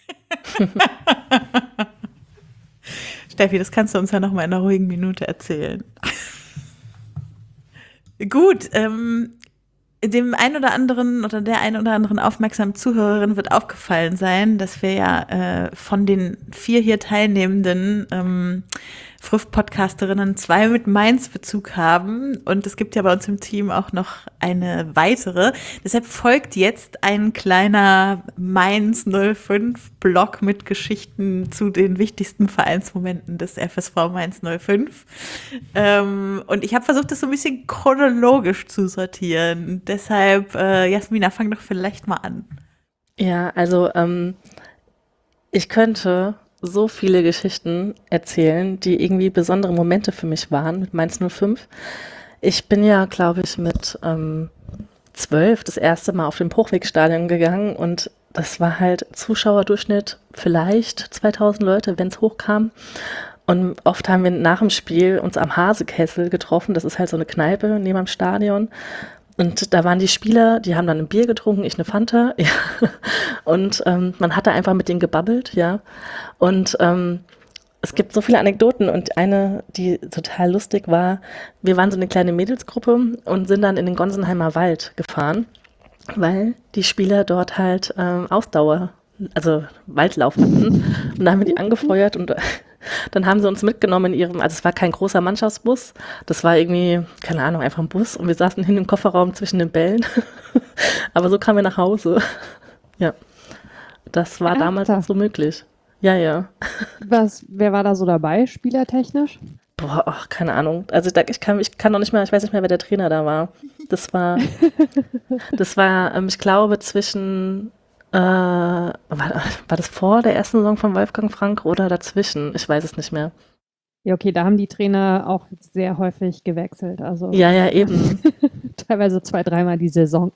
Steffi, das kannst du uns ja noch mal in einer ruhigen Minute erzählen. Gut, dem einen oder anderen oder der einen oder anderen aufmerksamen Zuhörerin wird aufgefallen sein, dass wir ja von den 4 hier teilnehmenden Früff-Podcasterinnen 2 mit Mainz-Bezug haben. Und es gibt ja bei uns im Team auch noch eine weitere. Deshalb folgt jetzt ein kleiner Mainz 05-Blog mit Geschichten zu den wichtigsten Vereinsmomenten des FSV Mainz 05. Und ich habe versucht, das so ein bisschen chronologisch zu sortieren. Deshalb, Jasmina, fang doch vielleicht mal an. Ja, also ich könnte so viele Geschichten erzählen, die irgendwie besondere Momente für mich waren mit Mainz 05. Ich bin ja, glaube ich, mit 12 das erste Mal auf dem Hochwegstadion gegangen und das war halt Zuschauerdurchschnitt vielleicht 2000 Leute, wenn es hochkam. Und oft haben wir nach dem Spiel uns am Hasekessel getroffen. Das ist halt so eine Kneipe neben dem Stadion. Und da waren die Spieler, die haben dann ein Bier getrunken, ich eine Fanta. Ja. Und man hat da einfach mit denen gebabbelt, ja. Und es gibt so viele Anekdoten und eine, die total lustig war, wir waren so eine kleine Mädelsgruppe und sind dann in den Gonsenheimer Wald gefahren, weil die Spieler dort halt Ausdauer, also Waldlauf hatten. Und da haben wir die angefeuert und dann haben sie uns mitgenommen in ihrem, also es war kein großer Mannschaftsbus, das war irgendwie, keine Ahnung, einfach ein Bus und wir saßen hinten im Kofferraum zwischen den Bällen. Aber so kamen wir nach Hause. Ja, das war damals so möglich. Ja, ja. Wer war da so dabei, spielertechnisch? Boah, ach, keine Ahnung. Also ich kann noch nicht mehr, ich weiß nicht mehr, wer der Trainer da war. Das war, ich glaube, zwischen, war das vor der ersten Saison von Wolfgang Frank oder dazwischen? Ich weiß es nicht mehr. Ja, okay, da haben die Trainer auch sehr häufig gewechselt. Also Ja, eben. teilweise 2-3 Mal die Saison.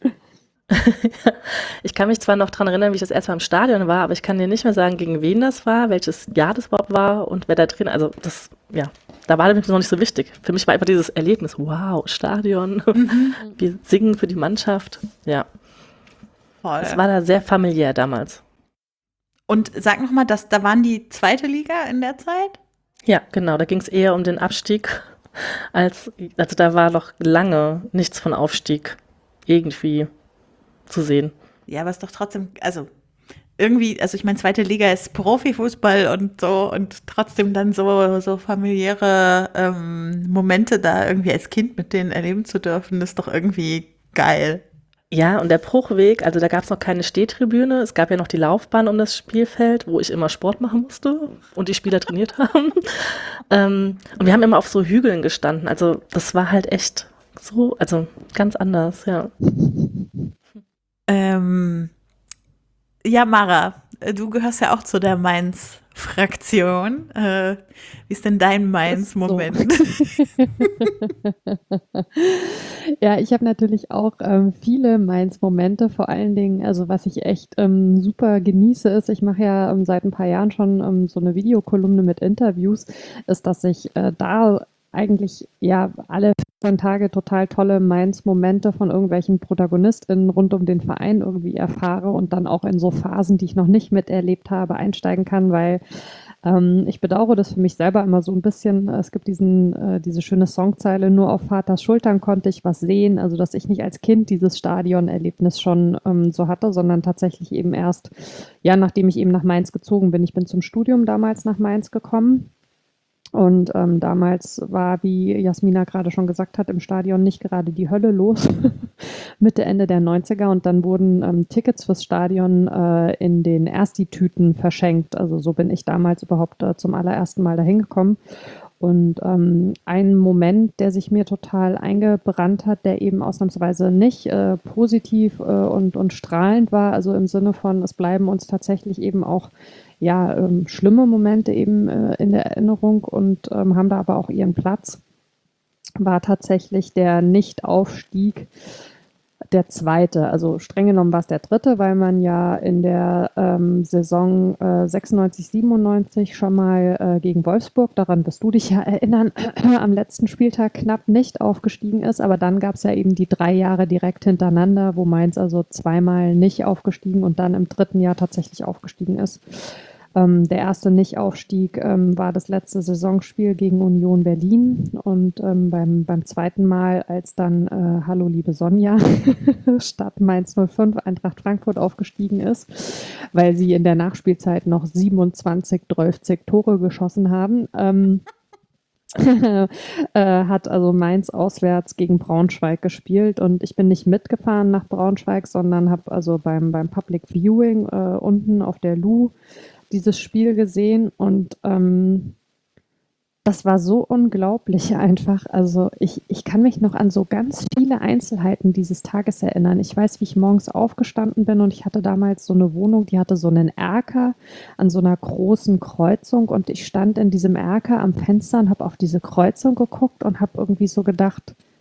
Ich kann mich zwar noch daran erinnern, wie ich das erste Mal im Stadion war, aber ich kann dir nicht mehr sagen, gegen wen das war, welches Jahr das überhaupt war und wer da drin, also das, ja, da war das noch nicht so wichtig. Für mich war einfach dieses Erlebnis, wow, Stadion, wir singen für die Mannschaft, ja. Voll. Es war da sehr familiär damals. Und sag nochmal, da waren die zweite Liga in der Zeit? Ja, genau, da ging es eher um den Abstieg, also da war noch lange nichts von Aufstieg irgendwie zu sehen. Ja, aber es ist doch trotzdem, also irgendwie, also ich meine, zweite Liga ist Profifußball und so und trotzdem dann so familiäre Momente da irgendwie als Kind mit denen erleben zu dürfen, ist doch irgendwie geil. Ja, und der Bruchweg, also da gab es noch keine Stehtribüne, es gab ja noch die Laufbahn um das Spielfeld, wo ich immer Sport machen musste und die Spieler trainiert haben. Und wir haben immer auf so Hügeln gestanden, also das war halt echt so, also ganz anders, ja. Ja, Mara, du gehörst ja auch zu der Mainz-Fraktion. Wie ist denn dein Mainz-Moment? So. Ja, ich habe natürlich auch viele Mainz-Momente, vor allen Dingen, also was ich echt super genieße, ist, ich mache ja seit ein paar Jahren schon so eine Videokolumne mit Interviews, ist, dass ich da eigentlich ja alle 14 Tage total tolle Mainz-Momente von irgendwelchen ProtagonistInnen rund um den Verein irgendwie erfahre und dann auch in so Phasen, die ich noch nicht miterlebt habe, einsteigen kann, weil ich bedauere das für mich selber immer so ein bisschen. Es gibt diese schöne Songzeile, nur auf Vaters Schultern konnte ich was sehen, also dass ich nicht als Kind dieses Stadionerlebnis schon so hatte, sondern tatsächlich eben erst, ja, nachdem ich eben nach Mainz gezogen bin. Ich bin zum Studium damals nach Mainz gekommen. Und damals war, wie Jasmina gerade schon gesagt hat, im Stadion nicht gerade die Hölle los, Mitte, Ende der 90er. Und dann wurden Tickets fürs Stadion in den Ersti-Tüten verschenkt. Also so bin ich damals überhaupt zum allerersten Mal dahin gekommen. Und ein Moment, der sich mir total eingebrannt hat, der eben ausnahmsweise nicht positiv und strahlend war, also im Sinne von, es bleiben uns tatsächlich eben auch ja, schlimme Momente eben in der Erinnerung und haben da aber auch ihren Platz, war tatsächlich der Nichtaufstieg, der zweite. Also streng genommen war es der dritte, weil man ja in der Saison 96, 97 schon mal gegen Wolfsburg, daran wirst du dich ja erinnern, am letzten Spieltag knapp nicht aufgestiegen ist. Aber dann gab es ja eben die 3 Jahre direkt hintereinander, wo Mainz also zweimal nicht aufgestiegen und dann im dritten Jahr tatsächlich aufgestiegen ist. Der erste Nichtaufstieg war das letzte Saisonspiel gegen Union Berlin und beim zweiten Mal, als dann Hallo liebe Sonja statt Mainz 05 Eintracht Frankfurt aufgestiegen ist, weil sie in der Nachspielzeit noch 27 Tore geschossen haben, hat also Mainz auswärts gegen Braunschweig gespielt und ich bin nicht mitgefahren nach Braunschweig, sondern habe also beim Public Viewing unten auf der Lu dieses Spiel gesehen und das war so unglaublich einfach. Also ich kann mich noch an so ganz viele Einzelheiten dieses Tages erinnern. Ich weiß, wie ich morgens aufgestanden bin und ich hatte damals so eine Wohnung, die hatte so einen Erker an so einer großen Kreuzung und ich stand in diesem Erker am Fenster und habe auf diese Kreuzung geguckt und habe irgendwie so gedacht,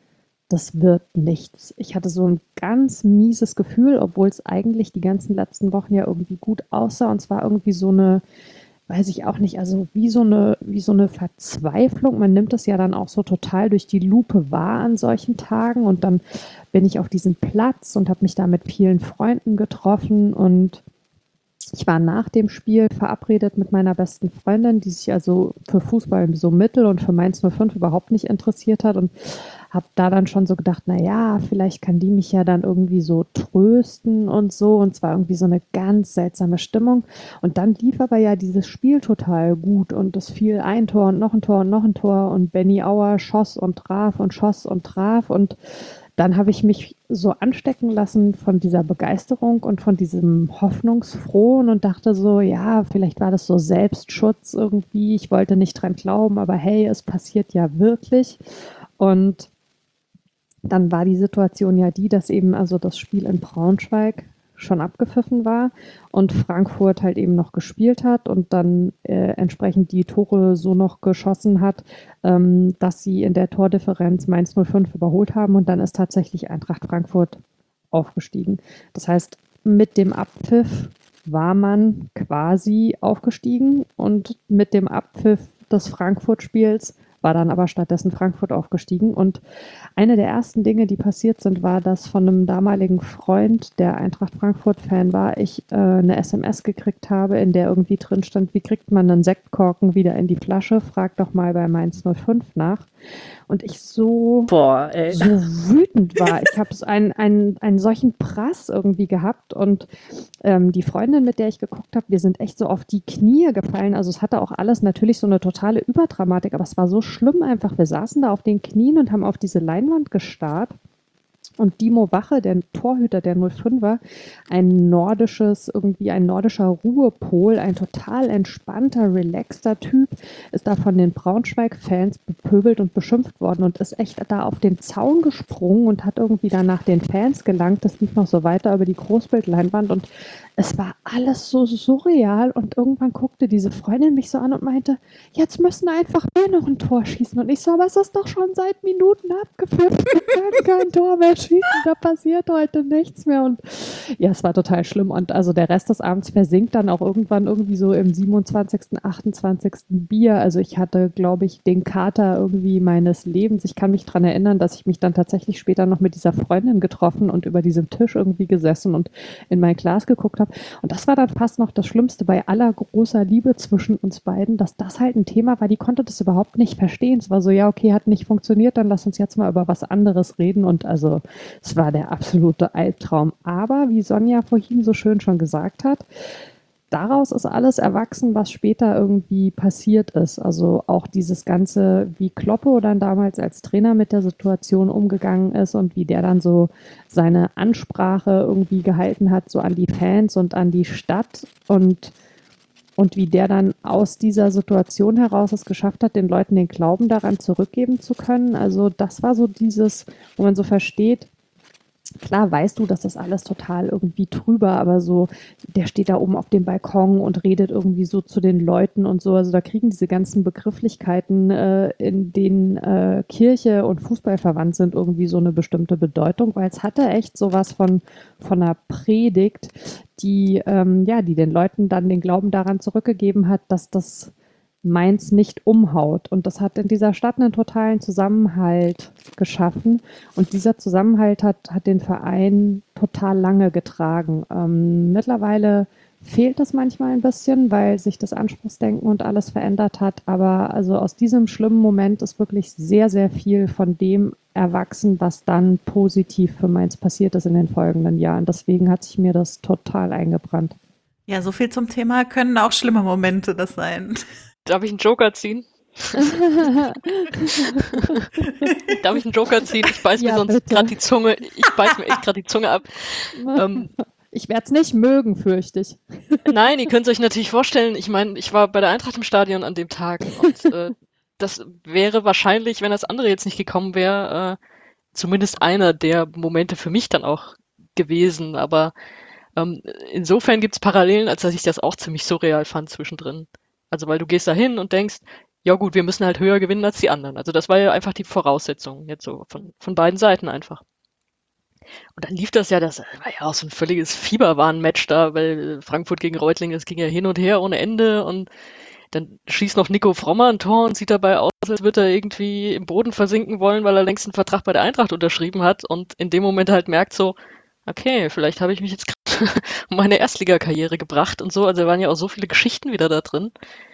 das wird nichts. Ich hatte so ein ganz mieses Gefühl, obwohl es eigentlich die ganzen letzten Wochen ja irgendwie gut aussah. Und zwar irgendwie so eine, weiß ich auch nicht, also wie so eine Verzweiflung. Man nimmt das ja dann auch so total durch die Lupe wahr an solchen Tagen. Und dann bin ich auf diesem Platz und habe mich da mit vielen Freunden getroffen. Und ich war nach dem Spiel verabredet mit meiner besten Freundin, die sich also für Fußball so mittel und für Mainz 05 überhaupt nicht interessiert hat, und habe da dann schon so gedacht, na ja, vielleicht kann die mich ja dann irgendwie so trösten und so, und zwar irgendwie so eine ganz seltsame Stimmung. Und dann lief aber ja dieses Spiel total gut und es fiel ein Tor und noch ein Tor und noch ein Tor und Benny Auer schoss und traf und schoss und traf, und dann habe ich mich so anstecken lassen von dieser Begeisterung und von diesem Hoffnungsfrohen und dachte so, ja, vielleicht war das so Selbstschutz irgendwie. Ich wollte nicht dran glauben, aber hey, es passiert ja wirklich. Und dann war die Situation ja die, dass eben also das Spiel in Braunschweig schon abgepfiffen war und Frankfurt halt eben noch gespielt hat und dann entsprechend die Tore so noch geschossen hat, dass sie in der Tordifferenz Mainz 05 überholt haben, und dann ist tatsächlich Eintracht Frankfurt aufgestiegen. Das heißt, mit dem Abpfiff war man quasi aufgestiegen, und mit dem Abpfiff des Frankfurt-Spiels war dann aber stattdessen Frankfurt aufgestiegen. Und eine der ersten Dinge, die passiert sind, war, dass von einem damaligen Freund, der Eintracht Frankfurt-Fan war, ich eine SMS gekriegt habe, in der irgendwie drin stand, wie kriegt man einen Sektkorken wieder in die Flasche? Frag doch mal bei Mainz 05 nach. Und ich so wütend war. Ich habe einen solchen Prass irgendwie gehabt, und die Freundin, mit der ich geguckt habe, wir sind echt so auf die Knie gefallen. Also es hatte auch alles natürlich so eine totale Überdramatik, aber es war so schlimm einfach. Wir saßen da auf den Knien und haben auf diese Leinwand gestarrt. Und Timo Wache, der Torhüter der 05er, ein nordischer Ruhepol, ein total entspannter, relaxter Typ, ist da von den Braunschweig-Fans bepöbelt und beschimpft worden und ist echt da auf den Zaun gesprungen und hat irgendwie dann nach den Fans gelangt. Das lief noch so weiter über die Großbildleinwand, und es war alles so surreal, und irgendwann guckte diese Freundin mich so an und meinte, jetzt müssen einfach wir noch ein Tor schießen. Und ich so, aber es ist doch schon seit Minuten abgepfiffen, wir können kein Tor mehr schießen, da passiert heute nichts mehr. Und ja, es war total schlimm, und also der Rest des Abends versinkt dann auch irgendwann irgendwie so im 27., 28. Bier. Also ich hatte, glaube ich, den Kater irgendwie meines Lebens. Ich kann mich daran erinnern, dass ich mich dann tatsächlich später noch mit dieser Freundin getroffen und über diesem Tisch irgendwie gesessen und in mein Glas geguckt habe. Und das war dann fast noch das Schlimmste bei aller großer Liebe zwischen uns beiden, dass das halt ein Thema war, die konnte das überhaupt nicht verstehen. Es war so, ja, okay, hat nicht funktioniert, dann lass uns jetzt mal über was anderes reden. Und also es war der absolute Albtraum. Aber wie Sonja vorhin so schön schon gesagt hat, daraus ist alles erwachsen, was später irgendwie passiert ist. Also auch dieses Ganze, wie Kloppo dann damals als Trainer mit der Situation umgegangen ist und wie der dann so seine Ansprache irgendwie gehalten hat, so an die Fans und an die Stadt, und wie der dann aus dieser Situation heraus es geschafft hat, den Leuten den Glauben daran zurückgeben zu können. Also das war so dieses, wo man so versteht, klar weißt du, dass das alles total irgendwie trüber, aber so, der steht da oben auf dem Balkon und redet irgendwie so zu den Leuten und so. Also da kriegen diese ganzen Begrifflichkeiten, in denen Kirche und Fußball verwandt sind, irgendwie so eine bestimmte Bedeutung, weil es hatte echt sowas von einer Predigt, die den Leuten dann den Glauben daran zurückgegeben hat, dass das Mainz nicht umhaut. Und das hat in dieser Stadt einen totalen Zusammenhalt geschaffen. Und dieser Zusammenhalt hat den Verein total lange getragen. Mittlerweile fehlt das manchmal ein bisschen, weil sich das Anspruchsdenken und alles verändert hat. Aber also aus diesem schlimmen Moment ist wirklich sehr, sehr viel von dem erwachsen, was dann positiv für Mainz passiert ist in den folgenden Jahren. Deswegen hat sich mir das total eingebrannt. Ja, so viel zum Thema, können auch schlimme Momente das sein. Darf ich einen Joker ziehen? Darf ich einen Joker ziehen? Ich beiß mir sonst gerade die Zunge. Ich beiß mir echt gerade die Zunge ab. Ich werde es nicht mögen, fürchte ich. Nein, ihr könnt es euch natürlich vorstellen. Ich meine, ich war bei der Eintracht im Stadion an dem Tag, und das wäre wahrscheinlich, wenn das andere jetzt nicht gekommen wäre, zumindest einer der Momente für mich dann auch gewesen. Aber insofern gibt es Parallelen, als dass ich das auch ziemlich surreal fand zwischendrin. Also weil du gehst da hin und denkst, ja gut, wir müssen halt höher gewinnen als die anderen. Also das war ja einfach die Voraussetzung, jetzt so von beiden Seiten einfach. Und dann lief das war ja auch so ein völliges Fieberwahn-Match da, weil Frankfurt gegen Reutlingen, das ging ja hin und her ohne Ende und dann schießt noch Nico Frommer ein Tor und sieht dabei aus, als würde er irgendwie im Boden versinken wollen, weil er längst einen Vertrag bei der Eintracht unterschrieben hat und in dem Moment halt merkt so, okay, vielleicht habe ich mich jetzt gerade um meine Erstligakarriere gebracht und so. Also da waren ja auch so viele Geschichten wieder da drin.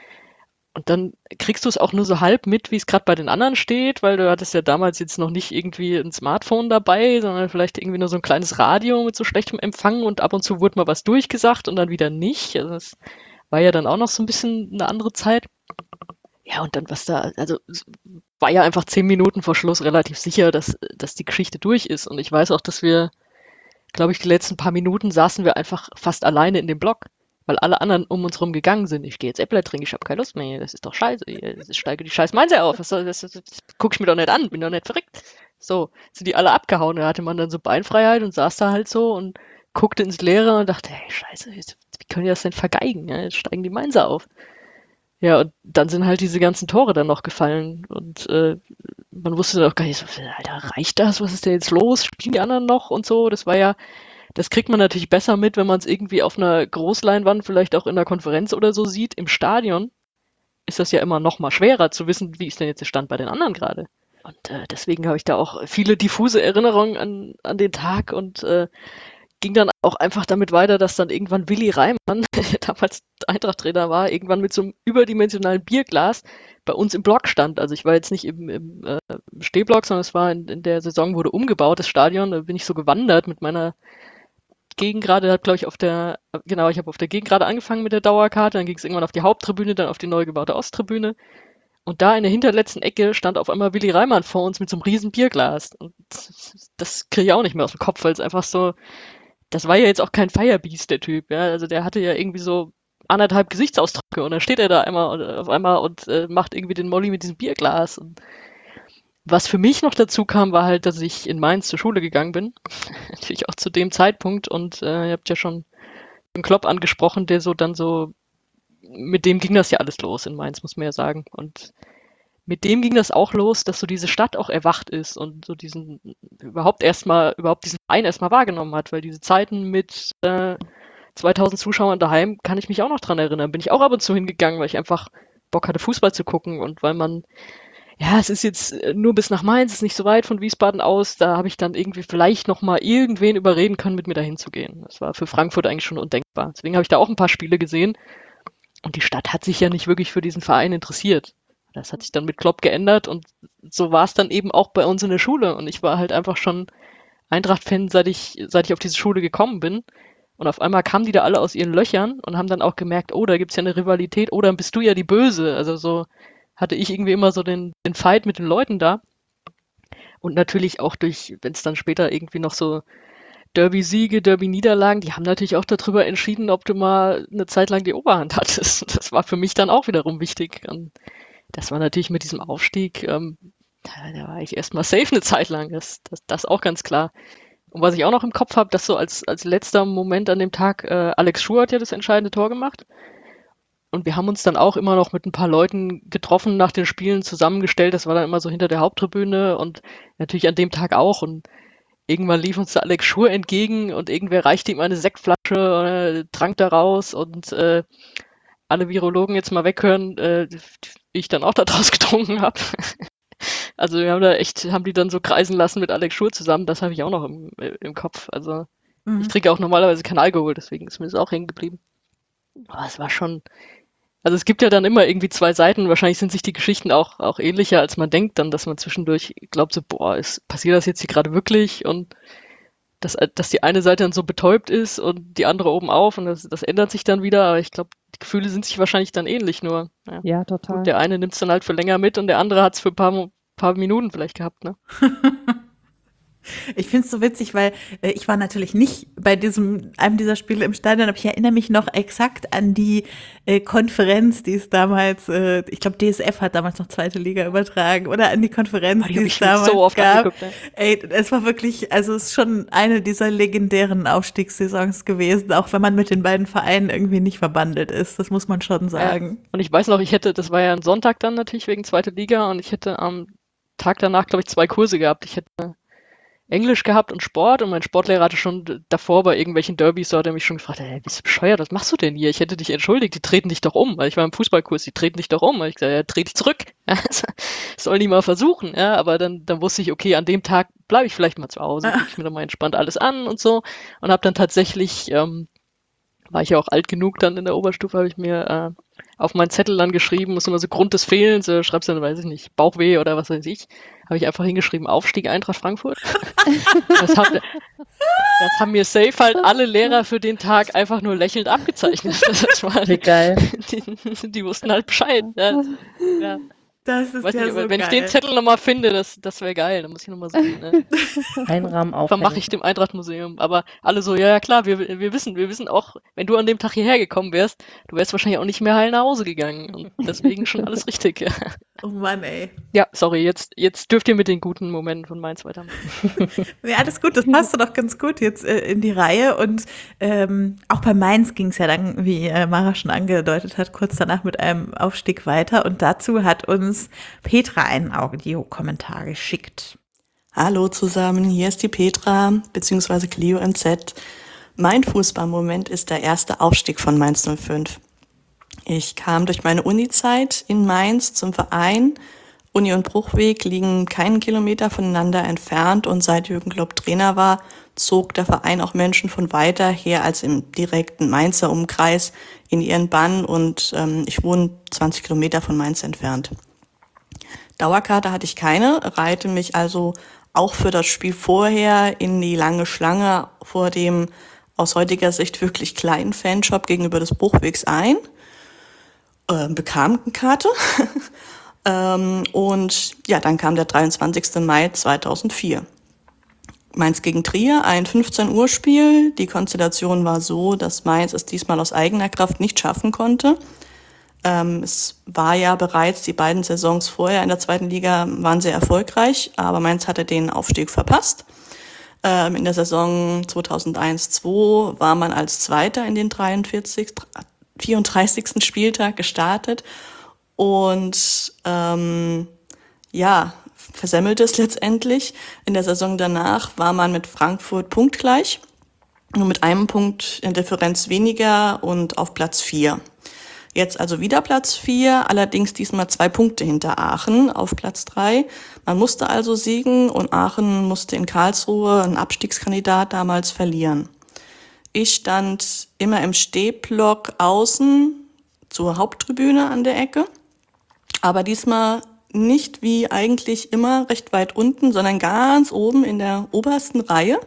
Und dann kriegst du es auch nur so halb mit, wie es gerade bei den anderen steht, weil du hattest ja damals jetzt noch nicht irgendwie ein Smartphone dabei, sondern vielleicht irgendwie nur so ein kleines Radio mit so schlechtem Empfang und ab und zu wurde mal was durchgesagt und dann wieder nicht. Also das war ja dann auch noch so ein bisschen eine andere Zeit. Ja, und dann also es war ja einfach 10 Minuten vor Schluss relativ sicher, dass die Geschichte durch ist. Und ich weiß auch, dass wir, glaube ich, die letzten paar Minuten saßen wir einfach fast alleine in dem Block, weil alle anderen um uns rum gegangen sind. Ich gehe jetzt Äppler trinken, ich habe keine Lust mehr, das ist doch scheiße, ich steige die scheiß Mainzer auf, das guck ich mir doch nicht an, bin doch nicht verrückt. So, sind die alle abgehauen, da hatte man dann so Beinfreiheit und saß da halt so und guckte ins Leere und dachte, hey, scheiße, wie können die das denn vergeigen? Ja, jetzt steigen die Mainzer auf. Ja, und dann sind halt diese ganzen Tore dann noch gefallen und man wusste dann auch gar nicht, so, Alter, reicht das? Was ist denn jetzt los? Spielen die anderen noch und so? Das kriegt man natürlich besser mit, wenn man es irgendwie auf einer Großleinwand, vielleicht auch in der Konferenz oder so sieht. Im Stadion ist das ja immer noch mal schwerer zu wissen, wie ist denn jetzt der Stand bei den anderen gerade. Und deswegen habe ich da auch viele diffuse Erinnerungen an den Tag und ging dann auch einfach damit weiter, dass dann irgendwann Willi Reimann, der damals Eintracht-Trainer war, irgendwann mit so einem überdimensionalen Bierglas bei uns im Block stand. Also ich war jetzt nicht im Stehblock, sondern es war in der Saison, wurde umgebaut, das Stadion. Da bin ich so gewandert mit meiner Gegengrade, ich habe auf der Gegengrade angefangen mit der Dauerkarte, dann ging es irgendwann auf die Haupttribüne, dann auf die neu gebaute Osttribüne. Und da in der hinterletzten Ecke stand auf einmal Willi Reimann vor uns mit so einem riesen Bierglas. Und das kriege ich auch nicht mehr aus dem Kopf, weil es einfach so, das war ja jetzt auch kein Firebeast, der Typ, ja. Also der hatte ja irgendwie so 1,5 Gesichtsausdrücke und dann steht er da auf einmal und macht irgendwie den Molly mit diesem Bierglas. Und was für mich noch dazu kam, war halt, dass ich in Mainz zur Schule gegangen bin. Natürlich auch zu dem Zeitpunkt und ihr habt ja schon einen Klopp angesprochen, mit dem ging das ja alles los in Mainz, muss man ja sagen. Und mit dem ging das auch los, dass so diese Stadt auch erwacht ist und so überhaupt diesen Verein erstmal wahrgenommen hat, weil diese Zeiten mit 2000 Zuschauern daheim, kann ich mich auch noch dran erinnern. Bin ich auch ab und zu hingegangen, weil ich einfach Bock hatte, Fußball zu gucken und weil es ist jetzt nur bis nach Mainz, ist nicht so weit von Wiesbaden aus, da habe ich dann irgendwie vielleicht nochmal irgendwen überreden können, mit mir dahin zu gehen. Das war für Frankfurt eigentlich schon undenkbar. Deswegen habe ich da auch ein paar Spiele gesehen und die Stadt hat sich ja nicht wirklich für diesen Verein interessiert. Das hat sich dann mit Klopp geändert und so war es dann eben auch bei uns in der Schule und ich war halt einfach schon Eintracht-Fan, seit ich auf diese Schule gekommen bin. Und auf einmal kamen die da alle aus ihren Löchern und haben dann auch gemerkt, oh, da gibt's ja eine Rivalität, oh, dann bist du ja die Böse. Also so hatte ich irgendwie immer so den Fight mit den Leuten da. Und natürlich auch wenn es dann später irgendwie noch so Derby-Siege, Derby-Niederlagen, die haben natürlich auch darüber entschieden, ob du mal eine Zeit lang die Oberhand hattest. Das war für mich dann auch wiederum wichtig. Und das war natürlich mit diesem Aufstieg, da war ich erstmal safe eine Zeit lang. Das auch ganz klar. Und was ich auch noch im Kopf habe, dass so als letzter Moment an dem Tag, Alex Schur hat ja das entscheidende Tor gemacht. Und wir haben uns dann auch immer noch mit ein paar Leuten getroffen, nach den Spielen zusammengestellt. Das war dann immer so hinter der Haupttribüne und natürlich an dem Tag auch. Und irgendwann lief uns der Alex Schur entgegen und irgendwer reichte ihm eine Sektflasche, trank daraus und alle Virologen jetzt mal weghören, ich dann auch daraus getrunken habe. Also wir haben die dann so kreisen lassen mit Alex Schur zusammen, das habe ich auch noch im Kopf. Also ich trinke auch normalerweise keinen Alkohol, deswegen ist mir das auch hängen geblieben. Aber es war schon, also es gibt ja dann immer irgendwie zwei Seiten, wahrscheinlich sind sich die Geschichten auch ähnlicher, als man denkt dann, dass man zwischendurch glaubt so, boah, passiert das jetzt hier gerade wirklich? Und dass die eine Seite dann so betäubt ist und die andere oben auf und das ändert sich dann wieder, aber ich glaube, die Gefühle sind sich wahrscheinlich dann ähnlich, nur Ja, total. gut, der eine nimmt es dann halt für länger mit und der andere hat es für ein paar Minuten vielleicht gehabt, ne? Ich finde es so witzig, weil ich war natürlich nicht bei einem dieser Spiele im Stadion, aber ich erinnere mich noch exakt an die Konferenz, die es damals, ich glaube DSF hat damals noch zweite Liga übertragen, oder an die Konferenz, die es damals so oft gab. angeguckt, ne? Ey, es war wirklich, also es ist schon eine dieser legendären Aufstiegssaisons gewesen, auch wenn man mit den beiden Vereinen irgendwie nicht verbandelt ist, das muss man schon sagen. Und ich weiß noch, das war ja ein Sonntag dann natürlich wegen zweite Liga und ich hätte am Tag danach, glaube ich, 2 Kurse gehabt. Ich hätte Englisch gehabt und Sport und mein Sportlehrer hatte schon davor bei irgendwelchen Derbys, so hat er mich schon gefragt, hey, bist du bescheuert, was machst du denn hier? Ich hätte dich entschuldigt, die treten dich doch um. Weil ich war im Fußballkurs, die treten dich doch um. Ich gesagt, ja, dreh dich zurück. Ja, soll die mal versuchen. Ja, aber dann wusste ich, okay, an dem Tag bleibe ich vielleicht mal zu Hause, gucke ich mir dann mal entspannt alles an und so. Und habe dann tatsächlich, war ich ja auch alt genug dann in der Oberstufe, habe ich mir auf meinen Zettel dann geschrieben, muss immer so Grund des Fehlens, schreibst dann, weiß ich nicht, Bauchweh oder was weiß ich, habe ich einfach hingeschrieben, Aufstieg Eintracht Frankfurt. Das haben mir safe halt alle Lehrer für den Tag einfach nur lächelnd abgezeichnet. Das war, Wie geil. Die wussten halt Bescheid. Ja. Das ist Weiß ja nicht, so wenn ich geil. den Zettel nochmal finde, das wäre geil. Dann muss ich nochmal suchen. Ne? Einrahmen aufhängen. Vermache ich dem Eintracht-Museum. Aber alle so, ja klar, wir wissen auch, wenn du an dem Tag hierher gekommen wärst, du wärst wahrscheinlich auch nicht mehr heil nach Hause gegangen. Und deswegen schon alles richtig. Ja, Oh Mann, ey. ja sorry, jetzt dürft ihr mit den guten Momenten von Mainz weitermachen. Ja, alles gut, das passte doch ganz gut jetzt in die Reihe. Und auch bei Mainz ging es ja dann, wie Mara schon angedeutet hat, kurz danach mit einem Aufstieg weiter. Und dazu hat uns Petra einen Audiokommentar geschickt. Hallo zusammen, hier ist die Petra, beziehungsweise Clio NZ. Mein Fußballmoment ist der erste Aufstieg von Mainz 05. Ich kam durch meine Uni-Zeit in Mainz zum Verein. Uni und Bruchweg liegen keinen Kilometer voneinander entfernt und seit Jürgen Klopp Trainer war, zog der Verein auch Menschen von weiter her als im direkten Mainzer Umkreis in ihren Bann und ich wohne 20 Kilometer von Mainz entfernt. Dauerkarte hatte ich keine, reihte mich also auch für das Spiel vorher in die lange Schlange vor dem aus heutiger Sicht wirklich kleinen Fanshop gegenüber des Bruchwegs ein, bekam eine Karte und ja, dann kam der 23. Mai 2004. Mainz gegen Trier, ein 15 Uhr Spiel. Die Konstellation war so, dass Mainz es diesmal aus eigener Kraft nicht schaffen konnte. Es war ja bereits die beiden Saisons vorher in der zweiten Liga waren sehr erfolgreich, aber Mainz hatte den Aufstieg verpasst. In der Saison 2001-2 war man als Zweiter in den 34. Spieltag gestartet und versemmelte es letztendlich. In der Saison danach war man mit Frankfurt punktgleich, nur mit einem Punkt in Differenz weniger und auf Platz 4. Jetzt also wieder Platz 4, allerdings diesmal 2 Punkte hinter Aachen auf Platz 3. Man musste also siegen und Aachen musste in Karlsruhe, ein Abstiegskandidat, damals verlieren. Ich stand immer im Stehblock außen zur Haupttribüne an der Ecke, aber diesmal nicht wie eigentlich immer recht weit unten, sondern ganz oben in der obersten Reihe.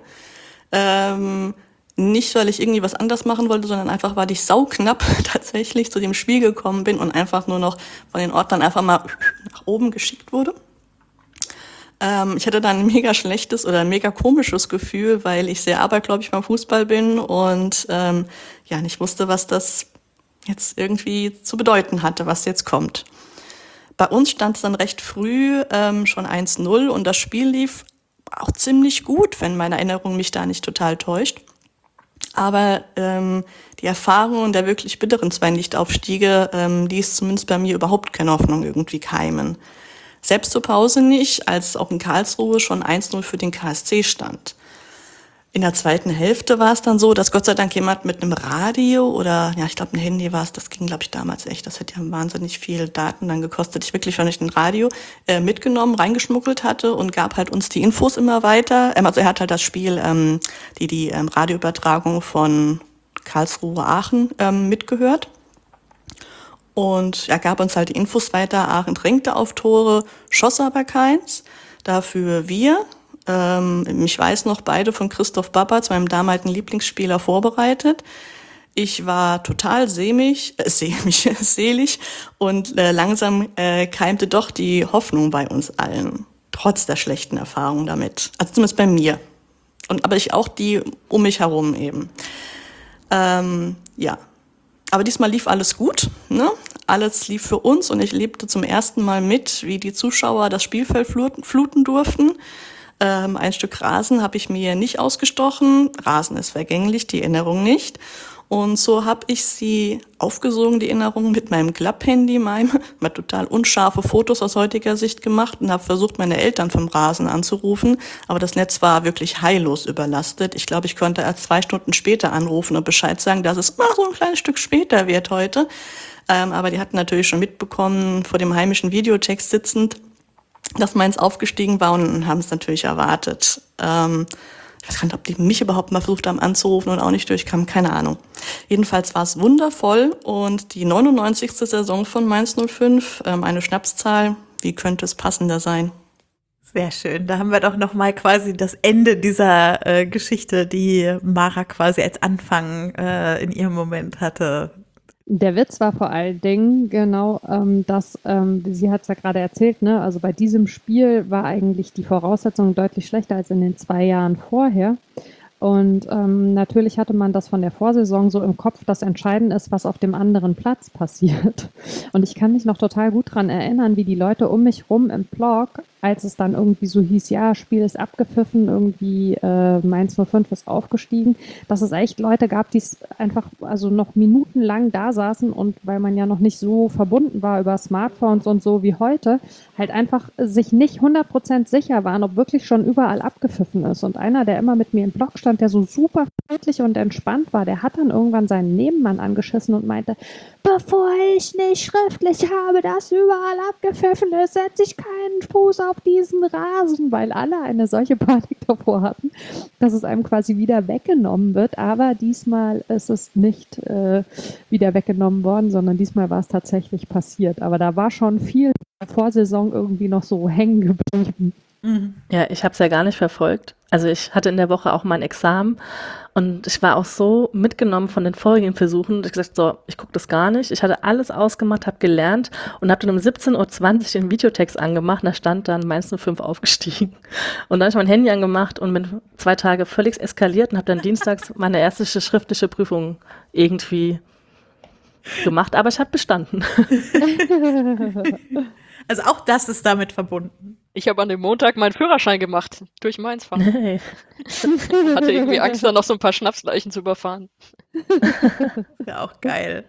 Nicht, weil ich irgendwie was anders machen wollte, sondern einfach, weil ich sauknapp tatsächlich zu dem Spiel gekommen bin und einfach nur noch von den Ordnern einfach mal nach oben geschickt wurde. Ich hatte dann ein mega schlechtes oder ein mega komisches Gefühl, weil ich sehr abergläubig beim Fußball bin und nicht wusste, was das jetzt irgendwie zu bedeuten hatte, was jetzt kommt. Bei uns stand es dann recht früh schon 1-0 und das Spiel lief auch ziemlich gut, wenn meine Erinnerung mich da nicht total täuscht. Aber die Erfahrungen der wirklich bitteren 2 Nichtaufstiege ließ zumindest bei mir überhaupt keine Hoffnung irgendwie keimen. Selbst zur Pause nicht, als auch in Karlsruhe schon 1-0 für den KSC stand. In der zweiten Hälfte war es dann so, dass Gott sei Dank jemand mit einem Radio oder, ich glaube ein Handy war es, das ging glaube ich damals echt, das hätte ja wahnsinnig viel Daten dann gekostet. Ich wirklich schon nicht ein Radio mitgenommen, reingeschmuggelt hatte und gab halt uns die Infos immer weiter. Also er hat halt das Spiel, die Radioübertragung von Karlsruhe-Aachen mitgehört. Und er gab uns halt die Infos weiter. Aachen drängte auf Tore, schoss aber keins. Dafür wir. Ich weiß noch, beide von Christoph Babatz, meinem damaligen Lieblingsspieler, vorbereitet. Ich war total selig und langsam keimte doch die Hoffnung bei uns allen. trotz der schlechten Erfahrungen damit. Also zumindest bei mir. Aber ich auch die um mich herum eben. Ja. Aber diesmal lief alles gut, ne? Alles lief für uns und ich lebte zum ersten Mal mit, wie die Zuschauer das Spielfeld fluten durften. Ein Stück Rasen habe ich mir nicht ausgestochen. Rasen ist vergänglich, die Erinnerung nicht. Und so habe ich sie aufgesogen, die Erinnerung, mit meinem Klapphandy, mal total unscharfe Fotos aus heutiger Sicht gemacht und habe versucht, meine Eltern vom Rasen anzurufen. Aber das Netz war wirklich heillos überlastet. Ich glaube, ich konnte erst 2 Stunden später anrufen und Bescheid sagen, dass es mal so ein kleines Stück später wird heute. Aber die hatten natürlich schon mitbekommen, vor dem heimischen Videotext sitzend, dass meins aufgestiegen war und haben es natürlich erwartet. Ich weiß gar nicht, ob die mich überhaupt mal versucht haben anzurufen und auch nicht durchkam, keine Ahnung. Jedenfalls war es wundervoll und die 99. Saison von Mainz 05, eine Schnapszahl, wie könnte es passender sein? Sehr schön. Da haben wir doch noch mal quasi das Ende dieser Geschichte, die Mara quasi als Anfang in ihrem Moment hatte. Der Witz war vor allen Dingen genau, dass, sie hat es ja gerade erzählt, ne? Also bei diesem Spiel war eigentlich die Voraussetzung deutlich schlechter als in den 2 Jahren vorher. Und natürlich hatte man das von der Vorsaison so im Kopf, dass entscheidend ist, was auf dem anderen Platz passiert. Und ich kann mich noch total gut daran erinnern, wie die Leute um mich rum im Blog, als es dann irgendwie so hieß, ja, Spiel ist abgepfiffen, irgendwie Mainz 05 ist aufgestiegen, dass es echt Leute gab, die einfach also noch minutenlang da saßen und weil man ja noch nicht so verbunden war über Smartphones und so wie heute, halt einfach sich nicht 100% sicher waren, ob wirklich schon überall abgepfiffen ist. Und einer, der immer mit mir im Blog stand, der so super friedlich und entspannt war, der hat dann irgendwann seinen Nebenmann angeschissen und meinte, bevor ich nicht schriftlich habe, dass überall abgepfiffen ist, setze ich keinen Fuß auf diesen Rasen, weil alle eine solche Panik davor hatten, dass es einem quasi wieder weggenommen wird. Aber diesmal ist es nicht wieder weggenommen worden, sondern diesmal war es tatsächlich passiert. Aber da war schon viel Vorsaison irgendwie noch so hängen geblieben. Ja, ich habe es ja gar nicht verfolgt. Also ich hatte in der Woche auch mein Examen und ich war auch so mitgenommen von den vorigen Versuchen, dass ich gesagt so, ich gucke das gar nicht. Ich hatte alles ausgemacht, habe gelernt und habe dann um 17:20 Uhr den Videotext angemacht. Da stand dann Mainz 05 aufgestiegen. Und dann habe ich mein Handy angemacht und bin 2 Tage völlig eskaliert und habe dann dienstags meine erste schriftliche Prüfung irgendwie gemacht. Aber ich habe bestanden. Also auch das ist damit verbunden. Ich habe an dem Montag meinen Führerschein gemacht, durch Mainz fahren. Hey. Hatte irgendwie Angst, da noch so ein paar Schnapsleichen zu überfahren. Ja, auch geil.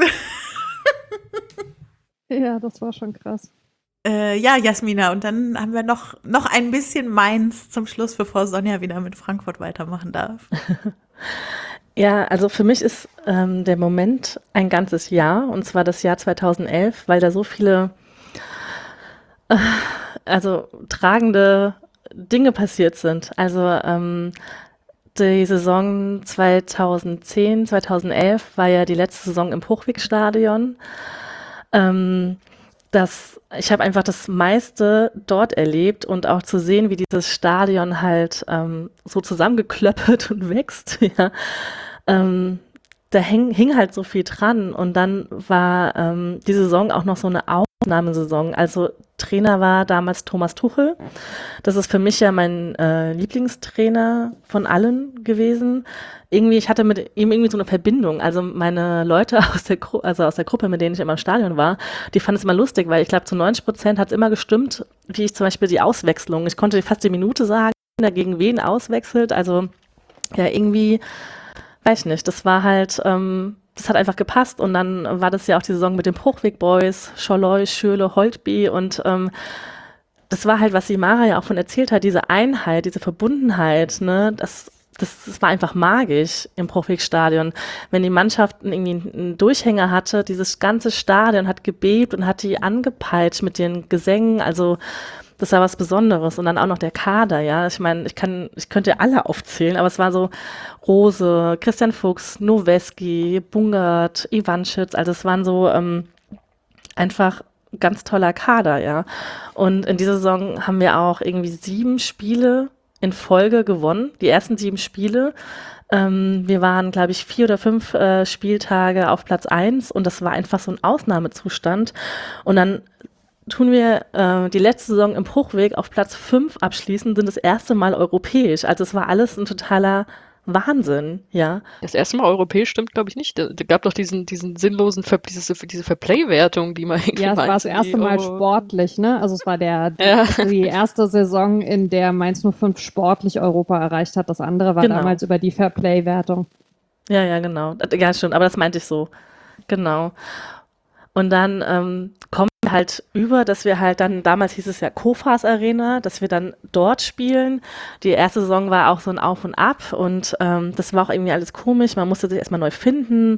Ja, das war schon krass. Ja, Jasmina, und dann haben wir noch ein bisschen Mainz zum Schluss, bevor Sonja wieder mit Frankfurt weitermachen darf. Ja, also für mich ist der Moment ein ganzes Jahr, und zwar das Jahr 2011, weil da so viele tragende Dinge passiert sind. Also die Saison 2010, 2011 war ja die letzte Saison im Hochwegstadion. Ich habe einfach das meiste dort erlebt und auch zu sehen, wie dieses Stadion halt so zusammengeklöppelt und wächst. Ja. Da hing halt so viel dran und dann war die Saison auch noch so eine Ausnahmesaison. Also Trainer war damals Thomas Tuchel. Das ist für mich ja mein Lieblingstrainer von allen gewesen. Irgendwie, ich hatte mit ihm irgendwie so eine Verbindung. Also meine Leute aus der Gruppe, mit denen ich immer im Stadion war, die fanden es immer lustig, weil ich glaube, zu 90% hat es immer gestimmt, wie ich zum Beispiel die Auswechslung. Ich konnte fast die Minute sagen, wer gegen wen auswechselt. Also ja, irgendwie, weiß ich nicht, das war halt, das hat einfach gepasst und dann war das ja auch die Saison mit den Hochweg-Boys, Scholloy, Schürle, Holtby und das war halt, was die Mara ja auch von erzählt hat, diese Einheit, diese Verbundenheit, ne, das war einfach magisch im Hochwegstadion. Wenn die Mannschaft irgendwie einen Durchhänger hatte, dieses ganze Stadion hat gebebt und hat die angepeitscht mit den Gesängen, also das war was Besonderes. Und dann auch noch der Kader, ja. Ich meine, ich könnte alle aufzählen, aber es war so Rose, Christian Fuchs, Noweski, Bungert, Ivanschitz, also es waren so einfach ganz toller Kader, ja. Und in dieser Saison haben wir auch irgendwie 7 Spiele in Folge gewonnen, die ersten 7 Spiele. Wir waren, glaube ich, 4 oder 5 Spieltage auf Platz 1 und das war einfach so ein Ausnahmezustand. Und dann tun wir die letzte Saison im Bruchweg auf Platz 5 abschließen, sind das erste Mal europäisch. Also es war alles ein totaler Wahnsinn, ja. Das erste Mal europäisch stimmt, glaube ich, nicht. Da gab doch diesen sinnlosen, diese Verplay-Wertung, die man irgendwie Ja, es war das erste Mal sportlich, ne? Also es war die erste Saison, in der Mainz 05 sportlich Europa erreicht hat. Das andere war damals über die Fairplay-Wertung. Ja, genau. Ja, stimmt, aber das meinte ich so. Genau. Und dann kommen wir halt über, dass wir halt dann, damals hieß es ja Kofas Arena, dass wir dann dort spielen. Die erste Saison war auch so ein Auf und Ab und das war auch irgendwie alles komisch. Man musste sich erstmal neu finden.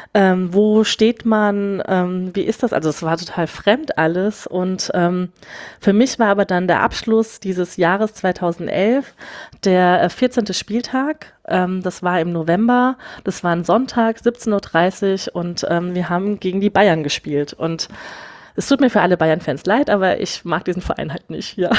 Wo steht man? Wie ist das? Also es war total fremd alles und für mich war aber dann der Abschluss dieses Jahres 2011 der 14. Spieltag. Das war im November, das war ein Sonntag, 17:30 Uhr und wir haben gegen die Bayern gespielt und es tut mir für alle Bayern-Fans leid, aber ich mag diesen Verein halt nicht, ja.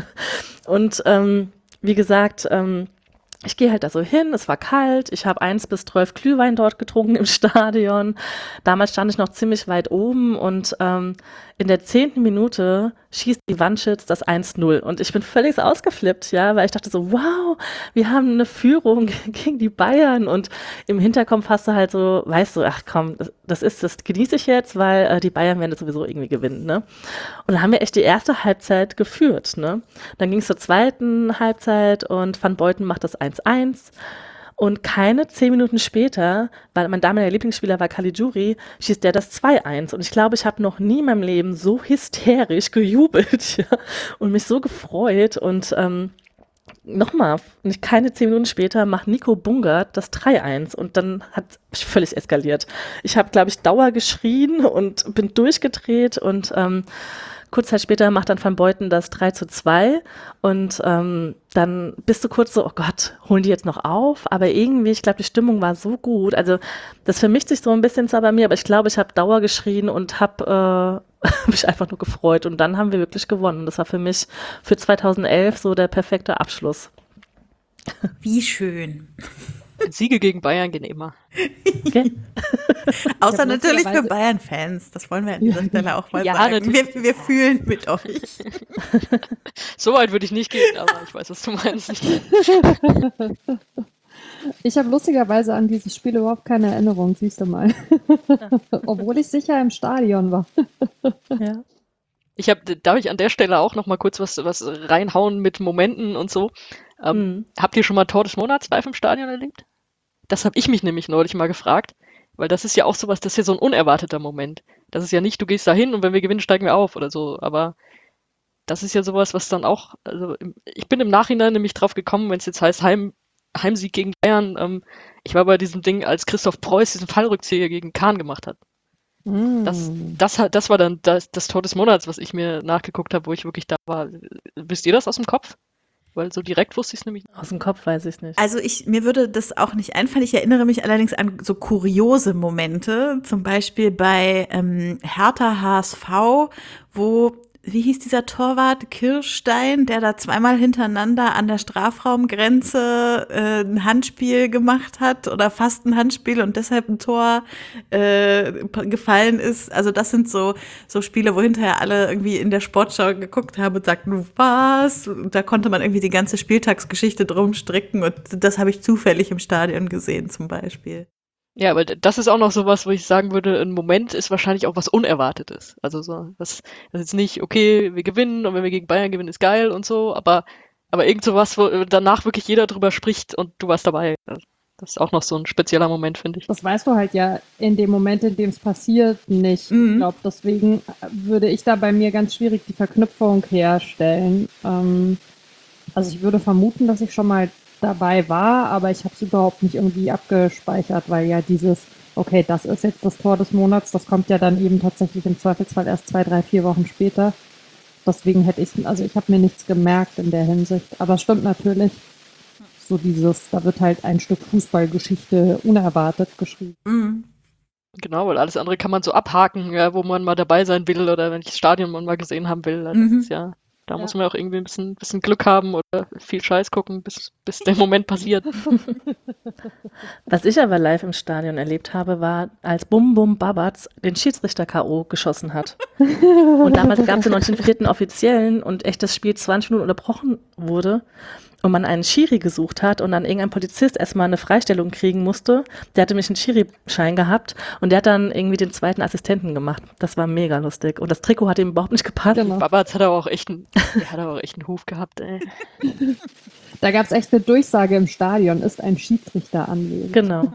Und wie gesagt, ich gehe halt da so hin, es war kalt, ich habe 1 bis 12 Glühwein dort getrunken im Stadion. Damals stand ich noch ziemlich weit oben und in der 10. Minute schießt Ivanschitz das 1:0 und ich bin völlig ausgeflippt, ja, weil ich dachte so, wow, wir haben eine Führung gegen die Bayern und im Hinterkopf hast du halt so, weißt du, ach komm, das genieße ich jetzt, weil die Bayern werden das sowieso irgendwie gewinnen, ne? Und dann haben wir echt die erste Halbzeit geführt, ne? Dann ging es zur zweiten Halbzeit und Van Beuten macht das 1:1. Und keine 10 Minuten später, weil mein damaliger Lieblingsspieler war Caligiuri, schießt der das 2:1. Und ich glaube, ich habe noch nie in meinem Leben so hysterisch gejubelt, ja, und mich so gefreut. Und nochmal, keine 10 Minuten später macht Nico Bungert das 3:1 und dann hat es völlig eskaliert. Ich habe, glaube ich, Dauer geschrien und bin durchgedreht und kurz Zeit später macht dann Van Beuten das 3:2 und dann bist du kurz so, oh Gott, holen die jetzt noch auf? Aber irgendwie, ich glaube, die Stimmung war so gut. Also das vermischt sich so ein bisschen zwar bei mir, aber ich glaube, ich habe Dauer geschrien und habe mich einfach nur gefreut. Und dann haben wir wirklich gewonnen. Das war für mich für 2011 so der perfekte Abschluss. Wie schön. Siege gegen Bayern gehen immer. Okay. Außer natürlich für Bayern-Fans. Das wollen wir an dieser Stelle auch mal sagen. Wir fühlen mit euch. So weit würde ich nicht gehen, aber ich weiß, was du meinst. Ich habe lustigerweise an dieses Spiel überhaupt keine Erinnerung, siehst du mal. Obwohl ich sicher im Stadion war. Ja. Darf ich an der Stelle auch noch mal kurz was reinhauen mit Momenten und so? Habt ihr schon mal Tor des Monats live im Stadion erlebt? Das habe ich mich nämlich neulich mal gefragt, weil das ist ja auch sowas, das ist ja so ein unerwarteter Moment. Das ist ja nicht, du gehst da hin und wenn wir gewinnen, steigen wir auf oder so, aber das ist ja sowas, was dann auch, also ich bin im Nachhinein nämlich drauf gekommen, wenn es jetzt heißt Heimsieg gegen Bayern, ich war bei diesem Ding, als Christoph Preuß diesen Fallrückzieher gegen Kahn gemacht hat. Das war dann das Tor des Monats, was ich mir nachgeguckt habe, wo ich wirklich da war. Wisst ihr das aus dem Kopf? Weil so direkt wusste ich es nämlich nicht. Aus dem Kopf weiß ich es nicht. Also mir würde das auch nicht einfallen. Ich erinnere mich allerdings an so kuriose Momente, zum Beispiel bei Hertha HSV, wo, wie hieß dieser Torwart, Kirstein, der da zweimal hintereinander an der Strafraumgrenze ein Handspiel gemacht hat oder fast ein Handspiel und deshalb ein Tor gefallen ist. Also das sind so Spiele, wo hinterher alle irgendwie in der Sportschau geguckt haben und sagten, was? Und da konnte man irgendwie die ganze Spieltagsgeschichte drum stricken und das habe ich zufällig im Stadion gesehen zum Beispiel. Ja, aber das ist auch noch sowas, wo ich sagen würde, ein Moment ist wahrscheinlich auch was Unerwartetes. Also so, das ist jetzt nicht, okay, wir gewinnen und wenn wir gegen Bayern gewinnen, ist geil und so, aber irgend sowas, wo danach wirklich jeder drüber spricht und du warst dabei. Das ist auch noch so ein spezieller Moment, finde ich. Das weißt du halt ja in dem Moment, in dem es passiert, nicht. Ich glaube, deswegen würde ich da bei mir ganz schwierig die Verknüpfung herstellen. Also ich würde vermuten, dass ich schon mal dabei war, aber ich habe es überhaupt nicht irgendwie abgespeichert, weil ja dieses, okay, das ist jetzt das Tor des Monats, das kommt ja dann eben tatsächlich im Zweifelsfall erst 2, 3, 4 Wochen später. Deswegen ich habe mir nichts gemerkt in der Hinsicht. Aber es stimmt natürlich, so da wird halt ein Stück Fußballgeschichte unerwartet geschrieben. Genau, weil alles andere kann man so abhaken, ja, wo man mal dabei sein will oder wenn ich das Stadion mal gesehen haben will. Das ist ja Da muss man ja auch irgendwie ein bisschen Glück haben oder viel Scheiß gucken, bis der Moment passiert. Was ich aber live im Stadion erlebt habe, war, als Bum Bum Babatz den Schiedsrichter K.O. geschossen hat. Und damals gab es ja noch den 4. Offiziellen und echt das Spiel 20 Minuten unterbrochen wurde und man einen Schiri gesucht hat und dann irgendein Polizist erstmal eine Freistellung kriegen musste. Der hatte mich einen Schiri-Schein gehabt und der hat dann irgendwie den zweiten Assistenten gemacht. Das war mega lustig. Und das Trikot hat ihm überhaupt nicht gepasst. Genau. Babatz hat aber auch echt einen Huf gehabt, ey. Da gab es echt eine Durchsage im Stadion, ist ein Schiedsrichter anwesend. Genau.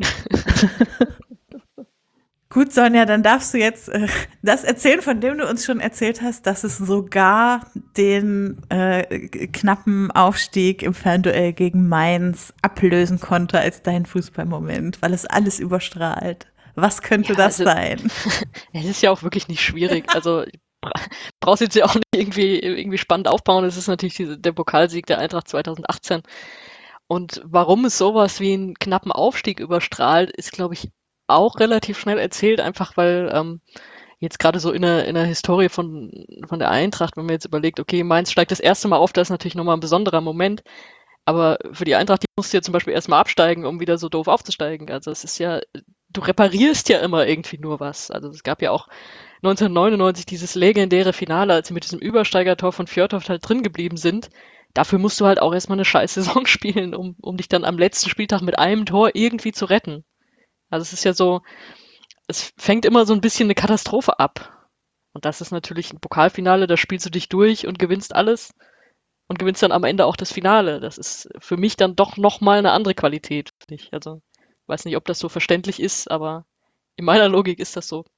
Gut, Sonja, dann darfst du jetzt das erzählen, von dem du uns schon erzählt hast, dass es sogar den knappen Aufstieg im Fernduell gegen Mainz ablösen konnte als dein Fußballmoment, weil es alles überstrahlt. Was könnte das sein? Es ist ja auch wirklich nicht schwierig. Also brauchst jetzt ja auch nicht irgendwie spannend aufbauen. Es ist natürlich der Pokalsieg der Eintracht 2018. Und warum es sowas wie einen knappen Aufstieg überstrahlt, ist, glaube ich, auch relativ schnell erzählt, einfach weil jetzt gerade so in der Historie von der Eintracht, wenn man jetzt überlegt, okay, Mainz steigt das erste Mal auf, das ist natürlich nochmal ein besonderer Moment. Aber für die Eintracht, die musste ja zum Beispiel erstmal absteigen, um wieder so doof aufzusteigen. Also es ist ja, du reparierst ja immer irgendwie nur was. Also es gab ja auch 1999 dieses legendäre Finale, als sie mit diesem Übersteigertor von Fjørtoft halt drin geblieben sind. Dafür musst du halt auch erstmal eine scheiß Saison spielen, um dich dann am letzten Spieltag mit einem Tor irgendwie zu retten. Also es ist ja so, es fängt immer so ein bisschen eine Katastrophe ab. Und das ist natürlich ein Pokalfinale, da spielst du dich durch und gewinnst alles und gewinnst dann am Ende auch das Finale. Das ist für mich dann doch nochmal eine andere Qualität. Also ich weiß nicht, ob das so verständlich ist, aber in meiner Logik ist das so.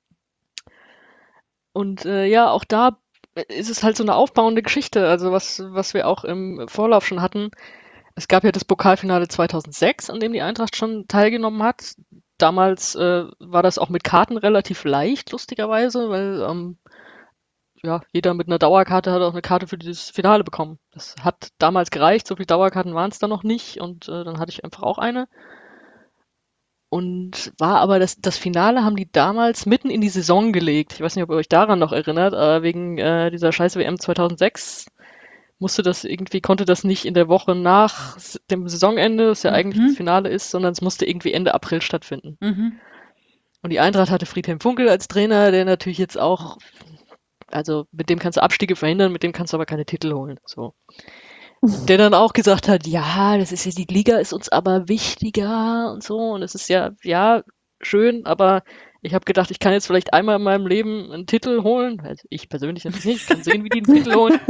Und ja, auch da ist es halt so eine aufbauende Geschichte, also was wir auch im Vorlauf schon hatten. Es gab ja das Pokalfinale 2006, an dem die Eintracht schon teilgenommen hat. Damals war das auch mit Karten relativ leicht, lustigerweise, weil ja, jeder mit einer Dauerkarte hat auch eine Karte für dieses Finale bekommen. Das hat damals gereicht, so viele Dauerkarten waren es dann noch nicht und dann hatte ich einfach auch eine. Und war aber das Finale haben die damals mitten in die Saison gelegt. Ich weiß nicht, ob ihr euch daran noch erinnert, aber wegen dieser scheiß WM 2006 konnte das nicht in der Woche nach dem Saisonende, das ja eigentlich das Finale ist, sondern es musste irgendwie Ende April stattfinden. Und die Eintracht hatte Friedhelm Funkel als Trainer, der natürlich jetzt auch, also mit dem kannst du Abstiege verhindern, mit dem kannst du aber keine Titel holen. So. Der dann auch gesagt hat, ja, das ist ja, die Liga ist uns aber wichtiger und so. Und es ist ja, schön, aber ich habe gedacht, ich kann jetzt vielleicht einmal in meinem Leben einen Titel holen. Also ich persönlich natürlich nicht, ich kann sehen, wie die einen Titel holen.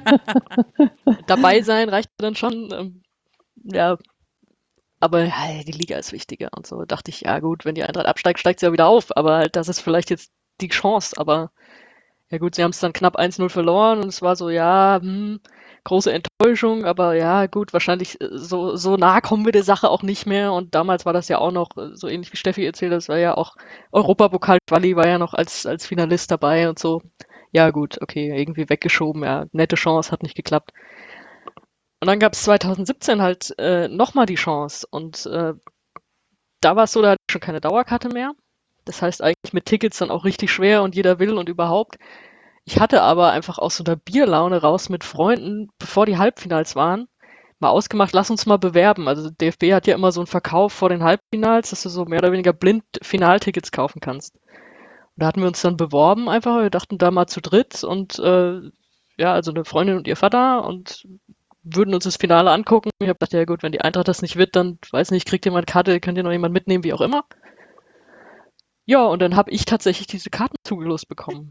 Dabei sein reicht dann schon. Ja, aber ja, die Liga ist wichtiger und so. Dachte ich, ja gut, wenn die Eintracht absteigt, steigt sie ja wieder auf. Aber das ist vielleicht jetzt die Chance. Aber ja gut, sie haben es dann knapp 1-0 verloren und es war so, ja, große Enttäuschung, aber ja gut, wahrscheinlich so nah kommen wir der Sache auch nicht mehr. Und damals war das ja auch noch, so ähnlich wie Steffi erzählt, das war ja auch Europapokal-Quali, war ja noch als Finalist dabei und so. Ja gut, okay, irgendwie weggeschoben, ja, nette Chance, hat nicht geklappt. Und dann gab es 2017 halt nochmal die Chance und da war es so, da hatte ich schon keine Dauerkarte mehr. Das heißt eigentlich mit Tickets dann auch richtig schwer und jeder will und überhaupt. Ich hatte aber einfach aus so einer Bierlaune raus mit Freunden, bevor die Halbfinals waren, mal ausgemacht, lass uns mal bewerben. Also DFB hat ja immer so einen Verkauf vor den Halbfinals, dass du so mehr oder weniger blind Finaltickets kaufen kannst. Und da hatten wir uns dann beworben einfach, wir dachten da mal zu dritt und ja, also eine Freundin und ihr Vater und würden uns das Finale angucken. Ich habe gedacht, ja gut, wenn die Eintracht das nicht wird, dann, weiß nicht, kriegt jemand Karte, könnt ihr noch jemand mitnehmen, wie auch immer. Ja, und dann habe ich tatsächlich diese Karten zugelost bekommen.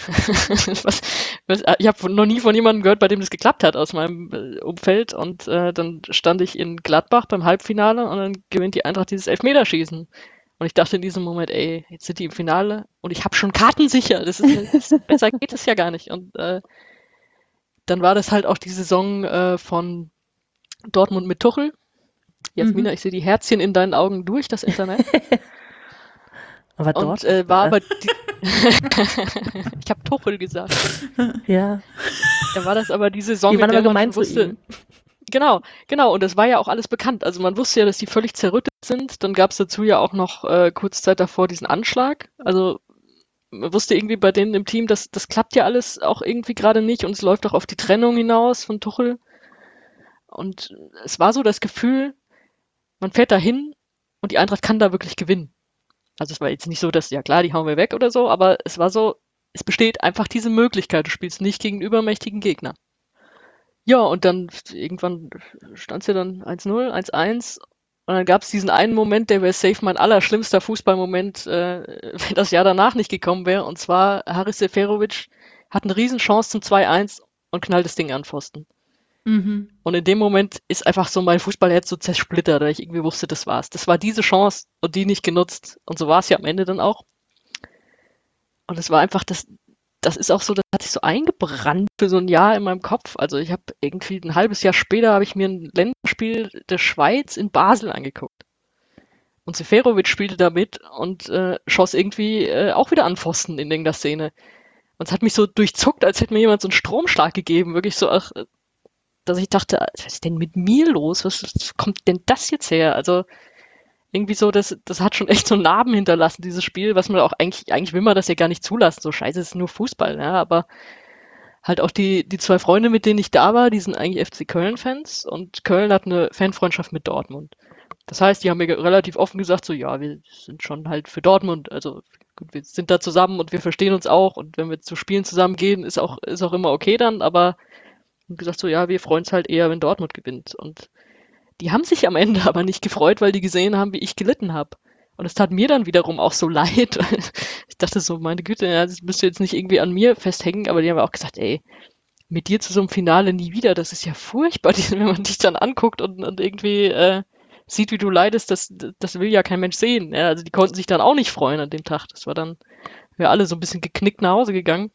Ich habe noch nie von jemandem gehört, bei dem das geklappt hat aus meinem Umfeld. Und dann stand ich in Gladbach beim Halbfinale und dann gewinnt die Eintracht dieses Elfmeterschießen. Und ich dachte in diesem Moment, ey, jetzt sind die im Finale und ich habe schon Karten sicher. Besser geht es ja gar nicht. Und dann war das halt auch die Saison von Dortmund mit Tuchel. Jasmina, ich sehe die Herzchen in deinen Augen durch das Internet. Aber und war aber ich habe Tuchel gesagt. Ja. Da war das aber die Saison, Die waren in der aber man gemein schon zu wusste. ihm. Genau. Und das war ja auch alles bekannt. Also man wusste ja, dass die völlig zerrüttet sind. Dann gab es dazu ja auch noch kurz Zeit davor diesen Anschlag. Also man wusste irgendwie bei denen im Team, das klappt ja alles auch irgendwie gerade nicht und es läuft auch auf die Trennung hinaus von Tuchel. Und es war so das Gefühl, man fährt da hin und die Eintracht kann da wirklich gewinnen. Also es war jetzt nicht so, dass, ja klar, die hauen wir weg oder so, aber es war so, es besteht einfach diese Möglichkeit, du spielst nicht gegen übermächtigen Gegner. Ja, und dann irgendwann stand es ja dann 1-0, 1-1 und dann gab es diesen einen Moment, der wäre safe mein allerschlimmster Fußballmoment, wenn das Jahr danach nicht gekommen wäre. Und zwar Haris Seferovic hat eine Riesenchance zum 2-1 und knallt das Ding an den Pfosten. Und in dem Moment ist einfach so mein Fußballherz so zersplittert, weil ich irgendwie wusste, das war's. Das war diese Chance und die nicht genutzt. Und so war es ja am Ende dann auch. Und es war einfach, das ist auch so, das hat sich so eingebrannt für so ein Jahr in meinem Kopf. Also ich habe irgendwie ein halbes Jahr später habe ich mir ein Länderspiel der Schweiz in Basel angeguckt. Und Seferovic spielte da mit und schoss irgendwie auch wieder an Pfosten in irgendeiner Szene. Und es hat mich so durchzuckt, als hätte mir jemand so einen Stromschlag gegeben. Wirklich so, ach, dass ich dachte, was ist denn mit mir los? Was kommt denn das jetzt her? Also irgendwie so, das hat schon echt so Narben hinterlassen, dieses Spiel, was man auch eigentlich will man das ja gar nicht zulassen. So scheiße, es ist nur Fußball, ja, aber halt auch die zwei Freunde, mit denen ich da war, die sind eigentlich FC Köln-Fans und Köln hat eine Fanfreundschaft mit Dortmund. Das heißt, die haben mir relativ offen gesagt, so ja, wir sind schon halt für Dortmund, also gut, wir sind da zusammen und wir verstehen uns auch und wenn wir zu Spielen zusammen gehen, ist auch immer okay dann, aber gesagt so, ja, wir freuen uns halt eher, wenn Dortmund gewinnt. Und die haben sich am Ende aber nicht gefreut, weil die gesehen haben, wie ich gelitten habe. Und es tat mir dann wiederum auch so leid. Ich dachte so, meine Güte, ja, das müsst ihr jetzt nicht irgendwie an mir festhängen, aber die haben auch gesagt, ey, mit dir zu so einem Finale nie wieder, das ist ja furchtbar, wenn man dich dann anguckt und irgendwie sieht, wie du leidest, das will ja kein Mensch sehen. Ja, also die konnten sich dann auch nicht freuen an dem Tag. Das war dann, wir alle so ein bisschen geknickt nach Hause gegangen.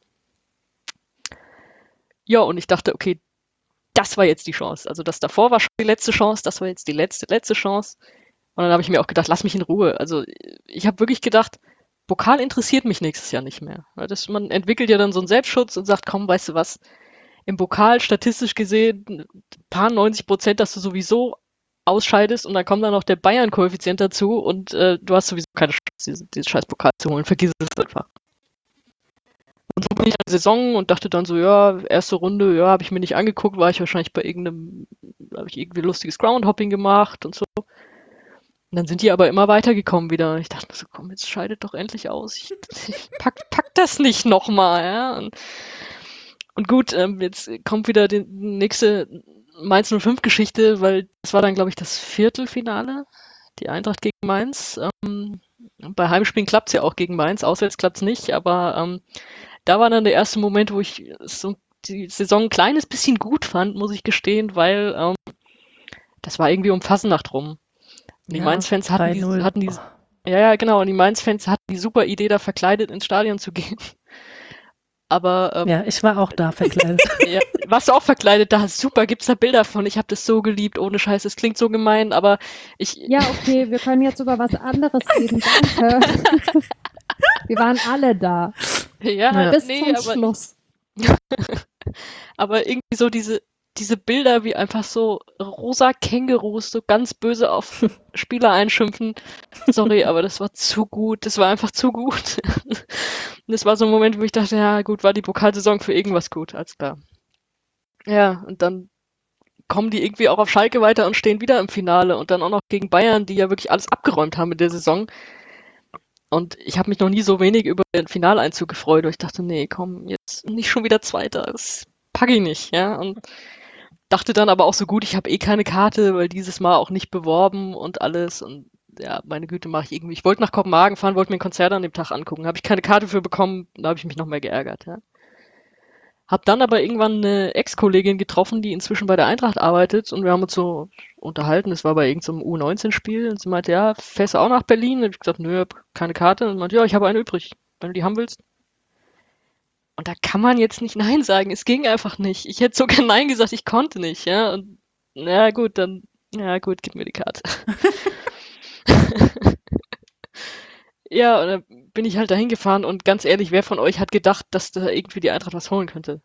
Ja, und ich dachte, okay, das war jetzt die Chance. Also das davor war schon die letzte Chance, das war jetzt die letzte Chance. Und dann habe ich mir auch gedacht, lass mich in Ruhe. Also ich habe wirklich gedacht, Pokal interessiert mich nächstes Jahr nicht mehr. Man entwickelt ja dann so einen Selbstschutz und sagt, komm, weißt du was, im Pokal statistisch gesehen ein paar 90%, dass du sowieso ausscheidest und dann kommt dann noch der Bayern-Koeffizient dazu und du hast sowieso keine Chance, diesen scheiß Pokal zu holen. Vergiss es einfach. Und so bin ich an der Saison und dachte dann so, ja, erste Runde, ja, habe ich mir nicht angeguckt, war ich wahrscheinlich bei habe ich irgendwie lustiges Groundhopping gemacht und so. Und dann sind die aber immer weitergekommen wieder. Ich dachte so, komm, jetzt scheidet doch endlich aus. Ich pack das nicht nochmal, ja. Und gut, jetzt kommt wieder die nächste Mainz 05-Geschichte, weil das war dann, glaube ich, das Viertelfinale, die Eintracht gegen Mainz. Bei Heimspielen klappt es ja auch gegen Mainz, auswärts klappt es nicht, aber da war dann der erste Moment, wo ich so die Saison ein kleines bisschen gut fand, muss ich gestehen, weil das war irgendwie um Fasnacht rum. Und die Mainz-Fans hatten die, ja, genau, und die Mainz-Fans hatten die super Idee, da verkleidet ins Stadion zu gehen. Aber ja, ich war auch da verkleidet. Ja, warst du auch verkleidet da? Super, gibt's da Bilder von? Ich habe das so geliebt, ohne Scheiß. Es klingt so gemein, aber Ja, okay, wir können jetzt über was anderes reden. Danke. Wir waren alle da. Ja, bis zum Schluss. Aber irgendwie so diese Bilder, wie einfach so rosa Kängurus so ganz böse auf Spieler einschimpfen. Sorry, aber das war zu gut. Das war einfach zu gut. Und das war so ein Moment, wo ich dachte, ja gut, war die Pokalsaison für irgendwas gut, alles klar. Ja, und dann kommen die irgendwie auch auf Schalke weiter und stehen wieder im Finale und dann auch noch gegen Bayern, die ja wirklich alles abgeräumt haben in der Saison. Und ich habe mich noch nie so wenig über den Finaleinzug gefreut, weil ich dachte, nee, komm, jetzt nicht schon wieder Zweiter, das packe ich nicht, ja. Und dachte dann aber auch so gut, ich habe eh keine Karte, weil dieses Mal auch nicht beworben und alles. Und ja, meine Güte, mache ich irgendwie. Ich wollte nach Kopenhagen fahren, wollte mir ein Konzert an dem Tag angucken. Habe ich keine Karte für bekommen, da habe ich mich noch mehr geärgert, ja. Hab dann aber irgendwann eine Ex-Kollegin getroffen, die inzwischen bei der Eintracht arbeitet und wir haben uns so unterhalten, das war bei irgendeinem U19-Spiel und sie meinte, ja, fährst du auch nach Berlin? Und ich gesagt, nö, hab keine Karte. Und meinte, ja, ich habe eine übrig, wenn du die haben willst. Und da kann man jetzt nicht Nein sagen, es ging einfach nicht. Ich hätte sogar Nein gesagt, ich konnte nicht, ja. Und ja gut, dann, ja gut, gib mir die Karte. Ja, und dann bin ich halt dahin gefahren und ganz ehrlich, wer von euch hat gedacht, dass da irgendwie die Eintracht was holen könnte?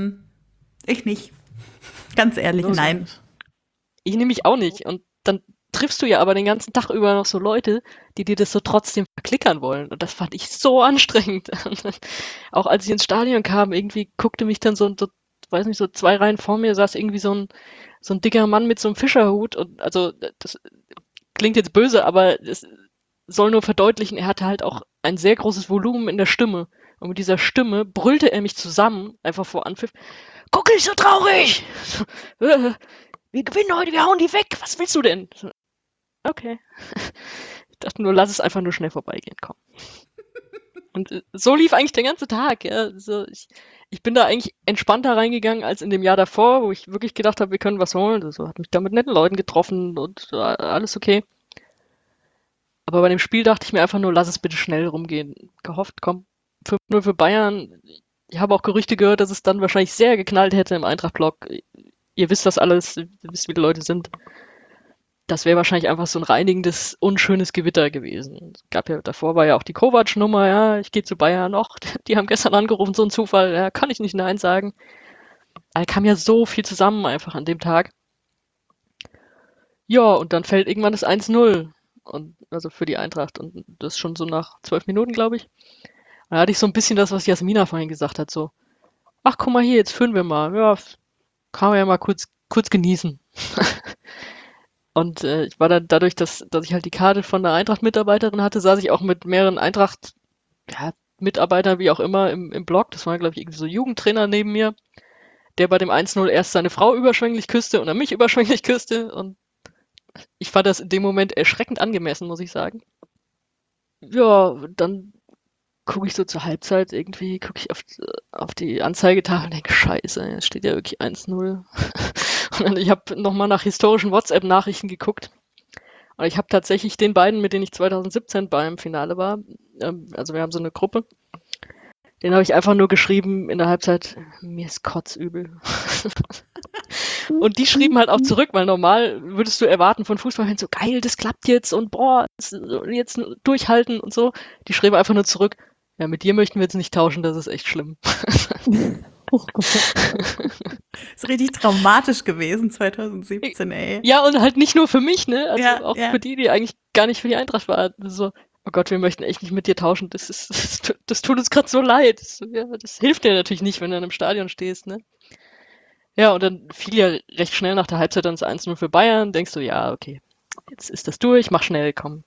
Ich nicht. Ganz ehrlich, nein. Ich nehme mich auch nicht. Und dann triffst du ja aber den ganzen Tag über noch so Leute, die dir das so trotzdem verklickern wollen. Und das fand ich so anstrengend. Auch als ich ins Stadion kam, irgendwie guckte mich dann so, weiß nicht, so 2 Reihen vor mir saß irgendwie so ein dicker Mann mit so einem Fischerhut. Und also das klingt jetzt böse, aber es soll nur verdeutlichen, er hatte halt auch ein sehr großes Volumen in der Stimme. Und mit dieser Stimme brüllte er mich zusammen, einfach vor Anpfiff. Guck nicht so traurig! Wir gewinnen heute, wir hauen die weg. Was willst du denn? Okay. Ich dachte nur, lass es einfach nur schnell vorbeigehen, komm. Und so lief eigentlich der ganze Tag. Ja. Also ich bin da eigentlich entspannter reingegangen als in dem Jahr davor, wo ich wirklich gedacht habe, wir können was holen. Also hat mich da mit netten Leuten getroffen und alles okay. Aber bei dem Spiel dachte ich mir einfach nur, lass es bitte schnell rumgehen. Gehofft, komm, 5-0 für Bayern. Ich habe auch Gerüchte gehört, dass es dann wahrscheinlich sehr geknallt hätte im Eintracht-Block. Ihr wisst das alles, ihr wisst, wie die Leute sind. Das wäre wahrscheinlich einfach so ein reinigendes, unschönes Gewitter gewesen. Davor war ja auch die Kovac-Nummer, ja, ich gehe zu Bayern noch. Die haben gestern angerufen, so ein Zufall, ja, kann ich nicht Nein sagen. Da kam ja so viel zusammen einfach an dem Tag. Ja, und dann fällt irgendwann das 1-0. Und, also für die Eintracht. Und das schon so nach 12 Minuten, glaube ich. Da hatte ich so ein bisschen das, was Jasmina vorhin gesagt hat, so, ach, guck mal hier, jetzt führen wir mal. Ja, kann man ja mal kurz genießen. Und ich war dann dadurch, dass ich halt die Karte von der Eintracht-Mitarbeiterin hatte, saß ich auch mit mehreren Eintracht-Mitarbeitern, wie auch immer, im Block. Das war, glaube ich, irgendwie so ein Jugendtrainer neben mir, der bei dem 1-0 erst seine Frau überschwänglich küsste und dann mich überschwänglich küsste. Und ich fand das in dem Moment erschreckend angemessen, muss ich sagen. Ja, dann gucke ich so zur Halbzeit irgendwie, gucke ich auf die Anzeigetafel und denke, scheiße, jetzt steht ja wirklich 1-0. Und ich habe nochmal nach historischen WhatsApp-Nachrichten geguckt. Und ich habe tatsächlich den beiden, mit denen ich 2017 beim Finale war, also wir haben so eine Gruppe, den habe ich einfach nur geschrieben in der Halbzeit, mir ist kotzübel. Und die schrieben halt auch zurück, weil normal würdest du erwarten von Fußballfans so, geil, das klappt jetzt und boah, jetzt durchhalten und so. Die schrieben einfach nur zurück, ja, mit dir möchten wir jetzt nicht tauschen, das ist echt schlimm. Oh Gott. Ist richtig traumatisch gewesen 2017, ey. Ja, und halt nicht nur für mich, ne? Also Ja, auch ja. für die eigentlich gar nicht für die Eintracht waren. So, oh Gott, wir möchten echt nicht mit dir tauschen. Das tut uns gerade so leid. Das hilft dir natürlich nicht, wenn du in einem Stadion stehst, ne? Ja, und dann fiel ja recht schnell nach der Halbzeit dann das 1-0 für Bayern. Denkst du, ja, okay, jetzt ist das durch, mach schnell, komm.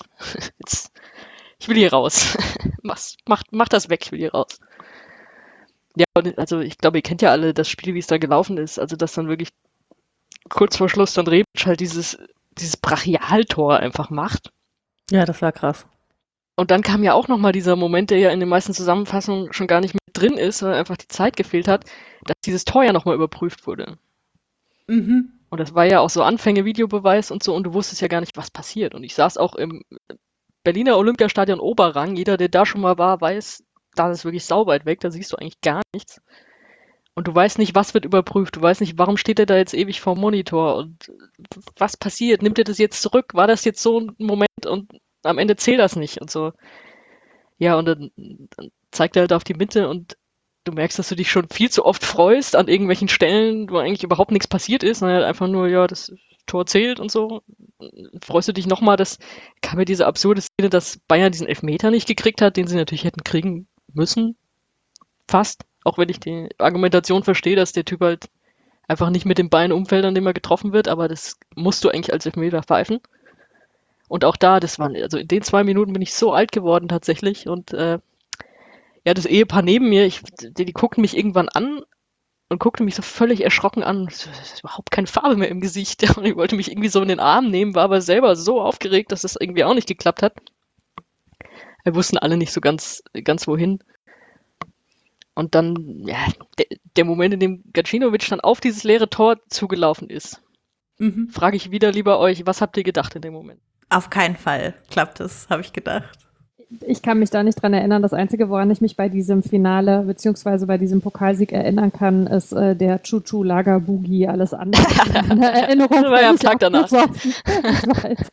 Ich will hier raus. Mach das weg, ich will hier raus. Ja, also ich glaube, ihr kennt ja alle das Spiel, wie es da gelaufen ist. Also, dass dann wirklich kurz vor Schluss dann Rebic halt dieses Brachialtor einfach macht. Ja, das war krass. Und dann kam ja auch nochmal dieser Moment, der ja in den meisten Zusammenfassungen schon gar nicht mit drin ist, weil einfach die Zeit gefehlt hat, dass dieses Tor ja nochmal überprüft wurde. Mhm. Und das war ja auch so Anfänge, Videobeweis und so, und du wusstest ja gar nicht, was passiert. Und ich saß auch im Berliner Olympiastadion Oberrang. Jeder, der da schon mal war, weiß, da ist wirklich sauweit weg, da siehst du eigentlich gar nichts. Und du weißt nicht, was wird überprüft, du weißt nicht, warum steht er da jetzt ewig vorm Monitor und was passiert, nimmt er das jetzt zurück, war das jetzt so ein Moment und am Ende zählt das nicht und so. Ja, und dann zeigt er halt auf die Mitte und du merkst, dass du dich schon viel zu oft freust an irgendwelchen Stellen, wo eigentlich überhaupt nichts passiert ist, sondern halt einfach nur, ja, das Tor zählt und so. Freust du dich nochmal, dass kam mir diese absurde Szene, dass Bayern diesen Elfmeter nicht gekriegt hat, den sie natürlich hätten kriegen müssen. Fast. Auch wenn ich die Argumentation verstehe, dass der Typ halt einfach nicht mit dem Bein umfällt, an dem er getroffen wird, aber das musst du eigentlich als Elfmeter pfeifen. Und auch da, also in den 2 Minuten bin ich so alt geworden tatsächlich und ja, das Ehepaar neben mir, die guckten mich irgendwann an und guckte mich so völlig erschrocken an. Es ist überhaupt keine Farbe mehr im Gesicht. Und ich wollte mich irgendwie so in den Arm nehmen, war aber selber so aufgeregt, dass das irgendwie auch nicht geklappt hat. Wir wussten alle nicht so ganz wohin. Und dann, ja, der Moment, in dem Gacinovic dann auf dieses leere Tor zugelaufen ist, frage ich wieder lieber euch, was habt ihr gedacht in dem Moment? Auf keinen Fall klappt es, habe ich gedacht. Ich kann mich da nicht dran erinnern. Das Einzige, woran ich mich bei diesem Finale beziehungsweise bei diesem Pokalsieg erinnern kann, ist der Chuchu-Lager-Boogie. Alles andere in der Erinnerung. Das war ja am Tag danach. Ich weiß.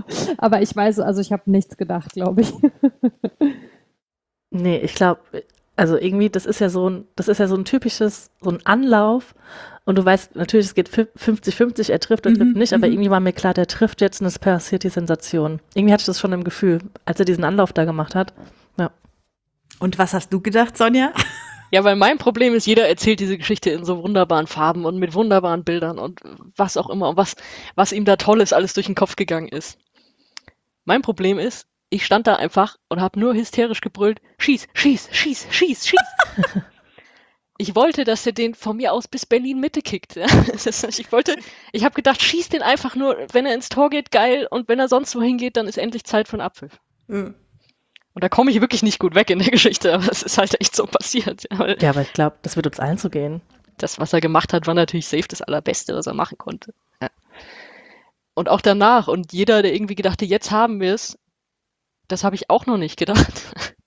Aber ich weiß, also ich habe nichts gedacht, glaube ich. Nee, ich glaube, Also irgendwie, das ist ja so ein typisches, so ein Anlauf. Und du weißt, natürlich, es geht 50-50, er trifft oder trifft nicht, aber irgendwie war mir klar, der trifft jetzt und es passiert die Sensation. Irgendwie hatte ich das schon im Gefühl, als er diesen Anlauf da gemacht hat. Ja. Und was hast du gedacht, Sonja? Ja, weil mein Problem ist, jeder erzählt diese Geschichte in so wunderbaren Farben und mit wunderbaren Bildern und was auch immer und was ihm da Tolles alles durch den Kopf gegangen ist. Mein Problem ist, ich stand da einfach und habe nur hysterisch gebrüllt, schieß, schieß, schieß, schieß, schieß. Ich wollte, dass er den von mir aus bis Berlin Mitte kickt. Ja. Ich habe gedacht, schieß den einfach nur, wenn er ins Tor geht, geil, und wenn er sonst wohin geht, dann ist endlich Zeit für einen Abpfiff. Mhm. Und da komme ich wirklich nicht gut weg in der Geschichte, aber es ist halt echt so passiert. Ja, aber ich glaube, das wird uns allen so gehen. Das, was er gemacht hat, war natürlich safe das Allerbeste, was er machen konnte. Ja. Und auch danach, und jeder, der irgendwie gedacht hat, jetzt haben wir es, das habe ich auch noch nicht gedacht.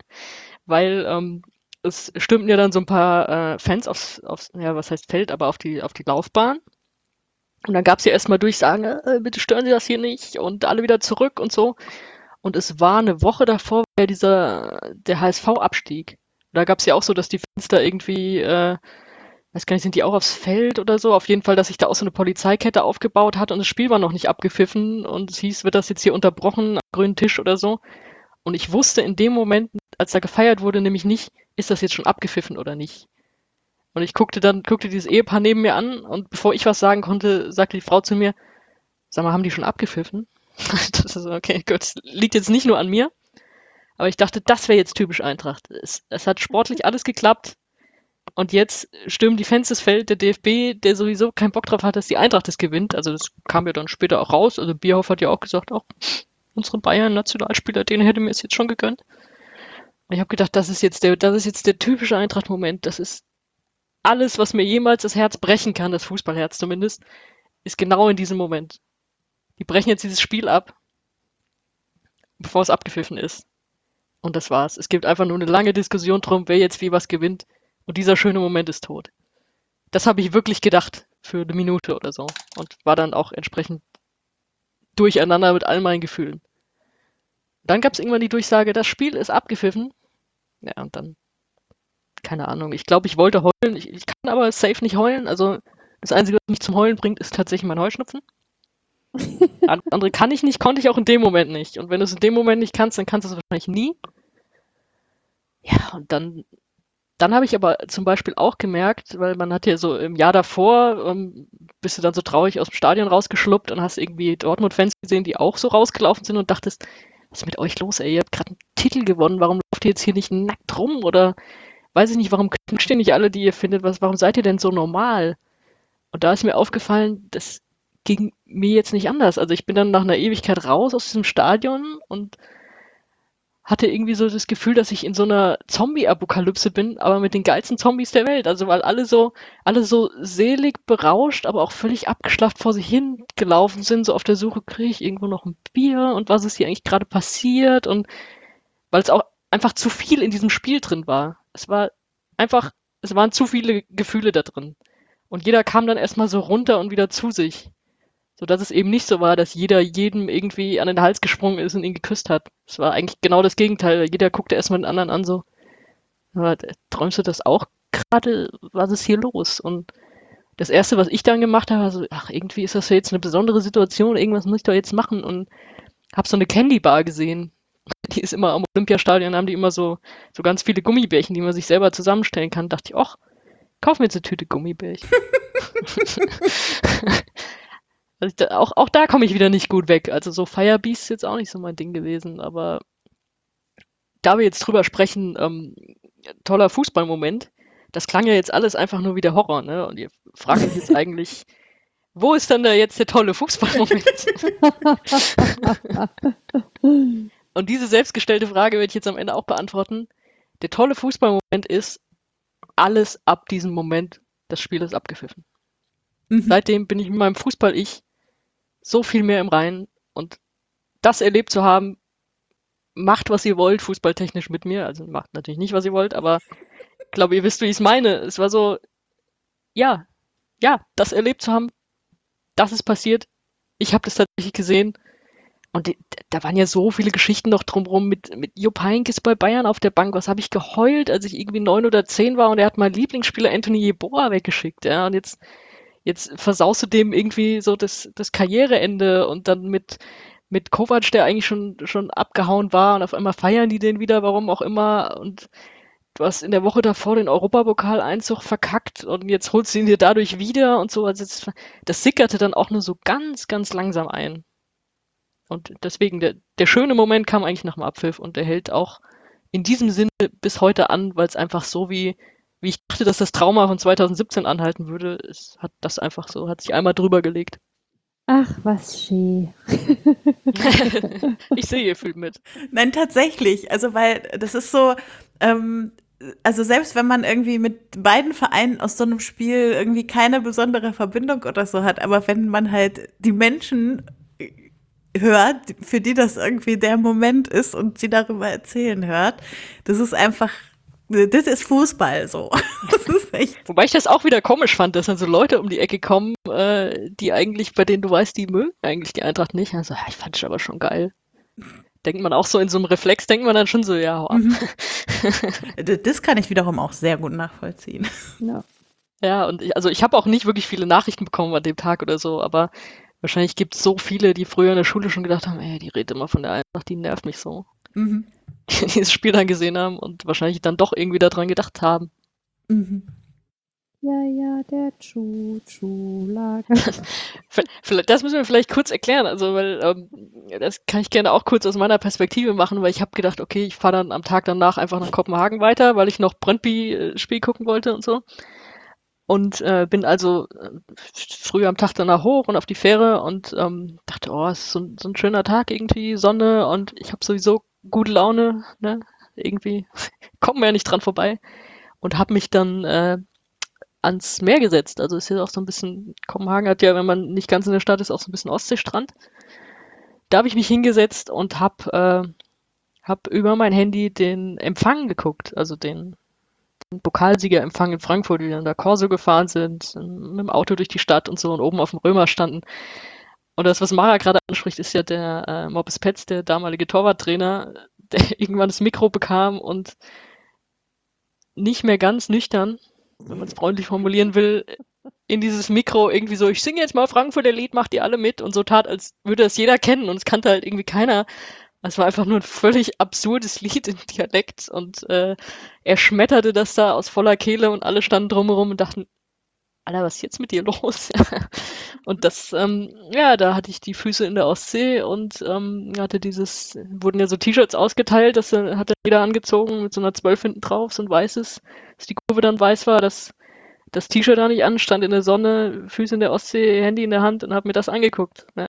Weil es stürmten ja dann so ein paar Fans aufs ja, was heißt Feld, aber auf die Laufbahn. Und dann gab es ja erstmal Durchsagen, bitte stören Sie das hier nicht und alle wieder zurück und so. Und es war eine Woche davor, der HSV-Abstieg. Da gab es ja auch so, dass die Fans da irgendwie, weiß gar nicht, sind die auch aufs Feld oder so? Auf jeden Fall, dass sich da auch so eine Polizeikette aufgebaut hat und das Spiel war noch nicht abgepfiffen und es hieß, wird das jetzt hier unterbrochen am grünen Tisch oder so? Und ich wusste in dem Moment, als da gefeiert wurde, nämlich nicht, ist das jetzt schon abgepfiffen oder nicht? Und ich guckte dieses Ehepaar neben mir an und bevor ich was sagen konnte, sagte die Frau zu mir, sag mal, haben die schon abgepfiffen? Das ist okay, gut, das liegt jetzt nicht nur an mir, aber ich dachte, das wäre jetzt typisch Eintracht. Es hat sportlich alles geklappt und jetzt stürmen die Fans das Feld, der DFB, der sowieso keinen Bock drauf hat, dass die Eintracht das gewinnt. Also das kam ja dann später auch raus. Also Bierhoff hat ja auch gesagt, auch unsere Bayern-Nationalspieler, den hätte mir es jetzt schon gegönnt. Und ich habe gedacht, das ist jetzt der typische Eintracht-Moment. Das ist alles, was mir jemals das Herz brechen kann, das Fußballherz zumindest, ist genau in diesem Moment. Die brechen jetzt dieses Spiel ab, bevor es abgepfiffen ist. Und das war's. Es gibt einfach nur eine lange Diskussion drum, wer jetzt wie was gewinnt. Und dieser schöne Moment ist tot. Das habe ich wirklich gedacht für eine Minute oder so. Und war dann auch entsprechend durcheinander mit all meinen Gefühlen. Dann gab es irgendwann die Durchsage, das Spiel ist abgepfiffen. Ja, und dann, keine Ahnung, ich glaube, ich wollte heulen. Ich kann aber safe nicht heulen. Also das Einzige, was mich zum Heulen bringt, ist tatsächlich mein Heuschnupfen. Andere kann ich nicht, konnte ich auch in dem Moment nicht. Und wenn du es in dem Moment nicht kannst, dann kannst du es wahrscheinlich nie. Ja, und dann habe ich aber zum Beispiel auch gemerkt, weil man hat ja so im Jahr davor, bist du dann so traurig aus dem Stadion rausgeschluppt und hast irgendwie Dortmund-Fans gesehen, die auch so rausgelaufen sind und dachtest, was ist mit euch los, ey? Ihr habt gerade einen Titel gewonnen, warum lauft ihr jetzt hier nicht nackt rum? Oder weiß ich nicht, warum knutscht ihr nicht alle, die ihr findet? Warum seid ihr denn so normal? Und da ist mir aufgefallen, das ging mir jetzt nicht anders. Also ich bin dann nach einer Ewigkeit raus aus diesem Stadion und hatte irgendwie so das Gefühl, dass ich in so einer Zombie-Apokalypse bin, aber mit den geilsten Zombies der Welt. Also weil alle so selig berauscht, aber auch völlig abgeschlafft vor sich hin gelaufen sind, so auf der Suche, kriege ich irgendwo noch ein Bier und was ist hier eigentlich gerade passiert? Und weil es auch einfach zu viel in diesem Spiel drin war. Es waren zu viele Gefühle da drin. Und jeder kam dann erstmal so runter und wieder zu sich. So dass es eben nicht so war, dass jeder jedem irgendwie an den Hals gesprungen ist und ihn geküsst hat. Es war eigentlich genau das Gegenteil. Jeder guckte erstmal den anderen an, so, träumst du das auch gerade? Was ist hier los? Und das Erste, was ich dann gemacht habe, war so, ach, irgendwie ist das ja jetzt eine besondere Situation, irgendwas muss ich doch jetzt machen. Und habe so eine Candy Bar gesehen. Die ist immer am Olympiastadion, haben die immer so ganz viele Gummibärchen, die man sich selber zusammenstellen kann. Dachte ich, ach, kauf mir jetzt eine Tüte Gummibärchen. Also auch da komme ich wieder nicht gut weg. Also so Firebeast ist jetzt auch nicht so mein Ding gewesen, aber da wir jetzt drüber sprechen, toller Fußballmoment, das klang ja jetzt alles einfach nur wie der Horror, ne? Und ihr fragt euch jetzt eigentlich, wo ist denn da jetzt der tolle Fußballmoment? Und diese selbstgestellte Frage werde ich jetzt am Ende auch beantworten. Der tolle Fußballmoment ist, alles ab diesem Moment, das Spiel ist abgepfiffen. Seitdem bin ich mit meinem Fußball-Ich so viel mehr im Reinen und das erlebt zu haben, macht, was ihr wollt, fußballtechnisch mit mir. Also macht natürlich nicht, was ihr wollt, aber ich glaube, ihr wisst, wie ich es meine. Es war so, ja, das erlebt zu haben, das ist passiert. Ich habe das tatsächlich gesehen Und da waren ja so viele Geschichten noch drumherum mit Jupp Heynckes bei Bayern auf der Bank. Was habe ich geheult, als ich irgendwie 9 oder 10 war und er hat meinen Lieblingsspieler Anthony Yeboah weggeschickt. Ja, und jetzt versaust du dem irgendwie so das Karriereende und dann mit Kovac, der eigentlich schon abgehauen war und auf einmal feiern die den wieder, warum auch immer. Und du hast in der Woche davor den Europapokal-Einzug verkackt und jetzt holst du ihn dir dadurch wieder und so. Also das sickerte dann auch nur so ganz, ganz langsam ein. Und deswegen, der schöne Moment kam eigentlich nach dem Abpfiff und der hält auch in diesem Sinne bis heute an, weil es einfach so wie ich dachte, dass das Trauma von 2017 anhalten würde, hat sich einmal drüber gelegt. Ach, was schön. Ich sehe, ihr fühlt mit. Nein, tatsächlich. Also, weil das ist so, also selbst wenn man irgendwie mit beiden Vereinen aus so einem Spiel irgendwie keine besondere Verbindung oder so hat, aber wenn man halt die Menschen hört, für die das irgendwie der Moment ist und sie darüber erzählen hört, das ist einfach, das ist Fußball so. Das ist echt. Wobei ich das auch wieder komisch fand, dass dann so Leute um die Ecke kommen, die eigentlich, bei denen du weißt, die mögen eigentlich die Eintracht nicht. Also, ich fand es aber schon geil. Denkt man auch so in so einem Reflex, denkt man dann schon so, ja, hau ab. Das kann ich wiederum auch sehr gut nachvollziehen. Ja. Ja, und ich habe auch nicht wirklich viele Nachrichten bekommen an dem Tag oder so, aber wahrscheinlich gibt es so viele, die früher in der Schule schon gedacht haben, ey, die redet immer von der Eintracht, die nervt mich so. Mhm. Die dieses Spiel dann gesehen haben und wahrscheinlich dann doch irgendwie daran gedacht haben. Mhm. Ja, der Chuchu-Lager. Das müssen wir vielleicht kurz erklären, also weil das kann ich gerne auch kurz aus meiner Perspektive machen, weil ich habe gedacht, okay, ich fahre dann am Tag danach einfach nach Kopenhagen weiter, weil ich noch Brøndby-Spiel gucken wollte und so. Und bin also früh am Tag danach hoch und auf die Fähre und dachte, oh, es ist so ein schöner Tag irgendwie, Sonne und ich habe sowieso gute Laune, ne? Irgendwie kommt mir ja nicht dran vorbei. Und habe mich dann ans Meer gesetzt. Also ist ja auch so ein bisschen, Kopenhagen hat ja, wenn man nicht ganz in der Stadt ist, auch so ein bisschen Ostseestrand. Da habe ich mich hingesetzt und hab über mein Handy den Empfang geguckt, also den Pokalsiegerempfang in Frankfurt, wie wir dann da Corso gefahren sind, mit dem Auto durch die Stadt und so und oben auf dem Römer standen. Und das, was Mara gerade anspricht, ist ja der Moppes Petz, der damalige Torwarttrainer, der irgendwann das Mikro bekam und nicht mehr ganz nüchtern, wenn man es freundlich formulieren will, in dieses Mikro irgendwie so, ich singe jetzt mal Frankfurter Lied, macht ihr alle mit und so tat, als würde das jeder kennen und es kannte halt irgendwie keiner. Es war einfach nur ein völlig absurdes Lied in Dialekt und er schmetterte das da aus voller Kehle und alle standen drumherum und dachten, Alter, was ist jetzt mit dir los? Und das, da hatte ich die Füße in der Ostsee und wurden ja so T-Shirts ausgeteilt, das hat jeder angezogen mit so einer 12 hinten drauf, so ein weißes, dass die Kurve dann weiß war, dass das T-Shirt da nicht an, stand in der Sonne, Füße in der Ostsee, Handy in der Hand und habe mir das angeguckt. Ja.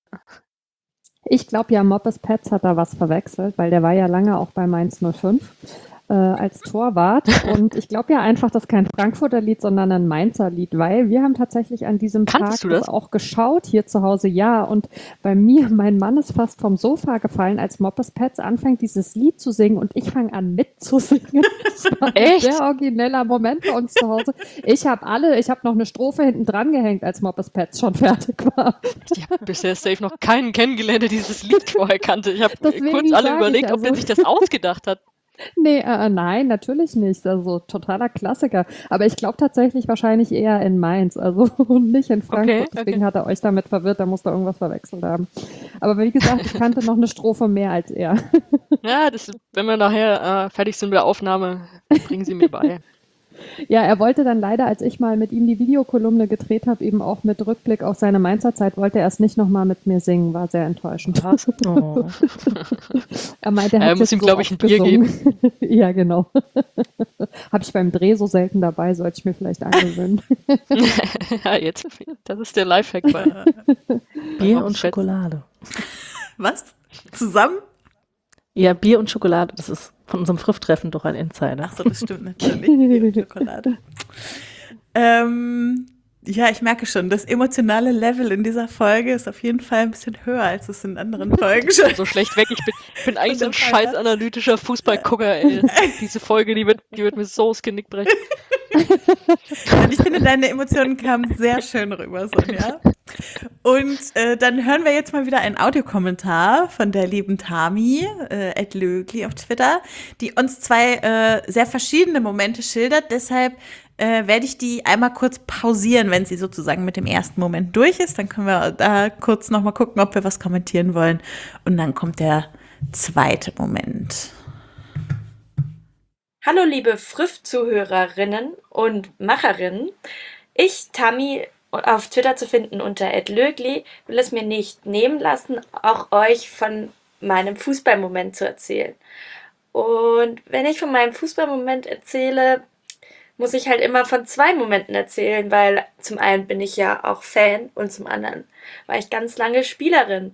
Ich glaube ja, Moppes Petz hat da was verwechselt, weil der war ja lange auch bei Mainz 05 als Torwart. Und ich glaube ja einfach, das ist kein Frankfurter Lied, sondern ein Mainzer Lied, weil wir haben tatsächlich an diesem Kanntest Tag du das? auch geschaut, hier zu Hause, ja. Und bei mir, mein Mann ist fast vom Sofa gefallen, als Moppes Petz anfängt, dieses Lied zu singen und ich fange an mitzusingen. Das war ein sehr origineller Moment bei uns zu Hause. Ich habe noch eine Strophe hinten dran gehängt, als Moppes Petz schon fertig war. Ich habe bisher safe noch keinen kennengelernt, der dieses Lied vorher kannte. Ich habe kurz alle überlegt, ob der sich das ausgedacht hat. Nee, nein, natürlich nicht. Also totaler Klassiker. Aber ich glaube tatsächlich wahrscheinlich eher in Mainz, also nicht in Frankfurt. Okay. Deswegen hat er euch damit verwirrt, da muss er irgendwas verwechselt haben. Aber wie gesagt, ich kannte noch eine Strophe mehr als er. Ja, wenn wir nachher fertig sind mit der Aufnahme, bringen Sie mir bei. Ja, er wollte dann leider, als ich mal mit ihm die Videokolumne gedreht habe, eben auch mit Rückblick auf seine Mainzer Zeit, wollte er es nicht nochmal mit mir singen. War sehr enttäuschend. Was? Oh. Er meinte, er muss ihm, glaube ich, ein Bier geben. Ja, genau. Habe ich beim Dreh so selten dabei, sollte ich mir vielleicht angewöhnen. Ja, jetzt. Das ist der Lifehack bei Bier und Schokolade. Was? Zusammen? Ja, Bier und Schokolade, das ist von unserem Früff-Treffen doch ein Insider. Ach so, das stimmt natürlich. Bier und Schokolade. Ja, ich merke schon, das emotionale Level in dieser Folge ist auf jeden Fall ein bisschen höher, als es in anderen Folgen schon. So schlecht weg. Ich bin eigentlich so ein scheiß analytischer Fußballgucker, ey. Diese Folge, die wird mir so das Genick brechen. Und ich finde, deine Emotionen kamen sehr schön rüber, Sonja. Und dann hören wir jetzt mal wieder einen Audiokommentar von der lieben Tami, @lögli auf Twitter, die uns zwei sehr verschiedene Momente schildert. Deshalb werde ich die einmal kurz pausieren, wenn sie sozusagen mit dem ersten Moment durch ist. Dann können wir da kurz nochmal gucken, ob wir was kommentieren wollen. Und dann kommt der zweite Moment. Hallo liebe Früff-Zuhörerinnen und Macherinnen. Ich, Tami, auf Twitter zu finden unter @lögli, will es mir nicht nehmen lassen, auch euch von meinem Fußballmoment zu erzählen. Und wenn ich von meinem Fußballmoment erzähle, muss ich halt immer von zwei Momenten erzählen, weil zum einen bin ich ja auch Fan und zum anderen war ich ganz lange Spielerin.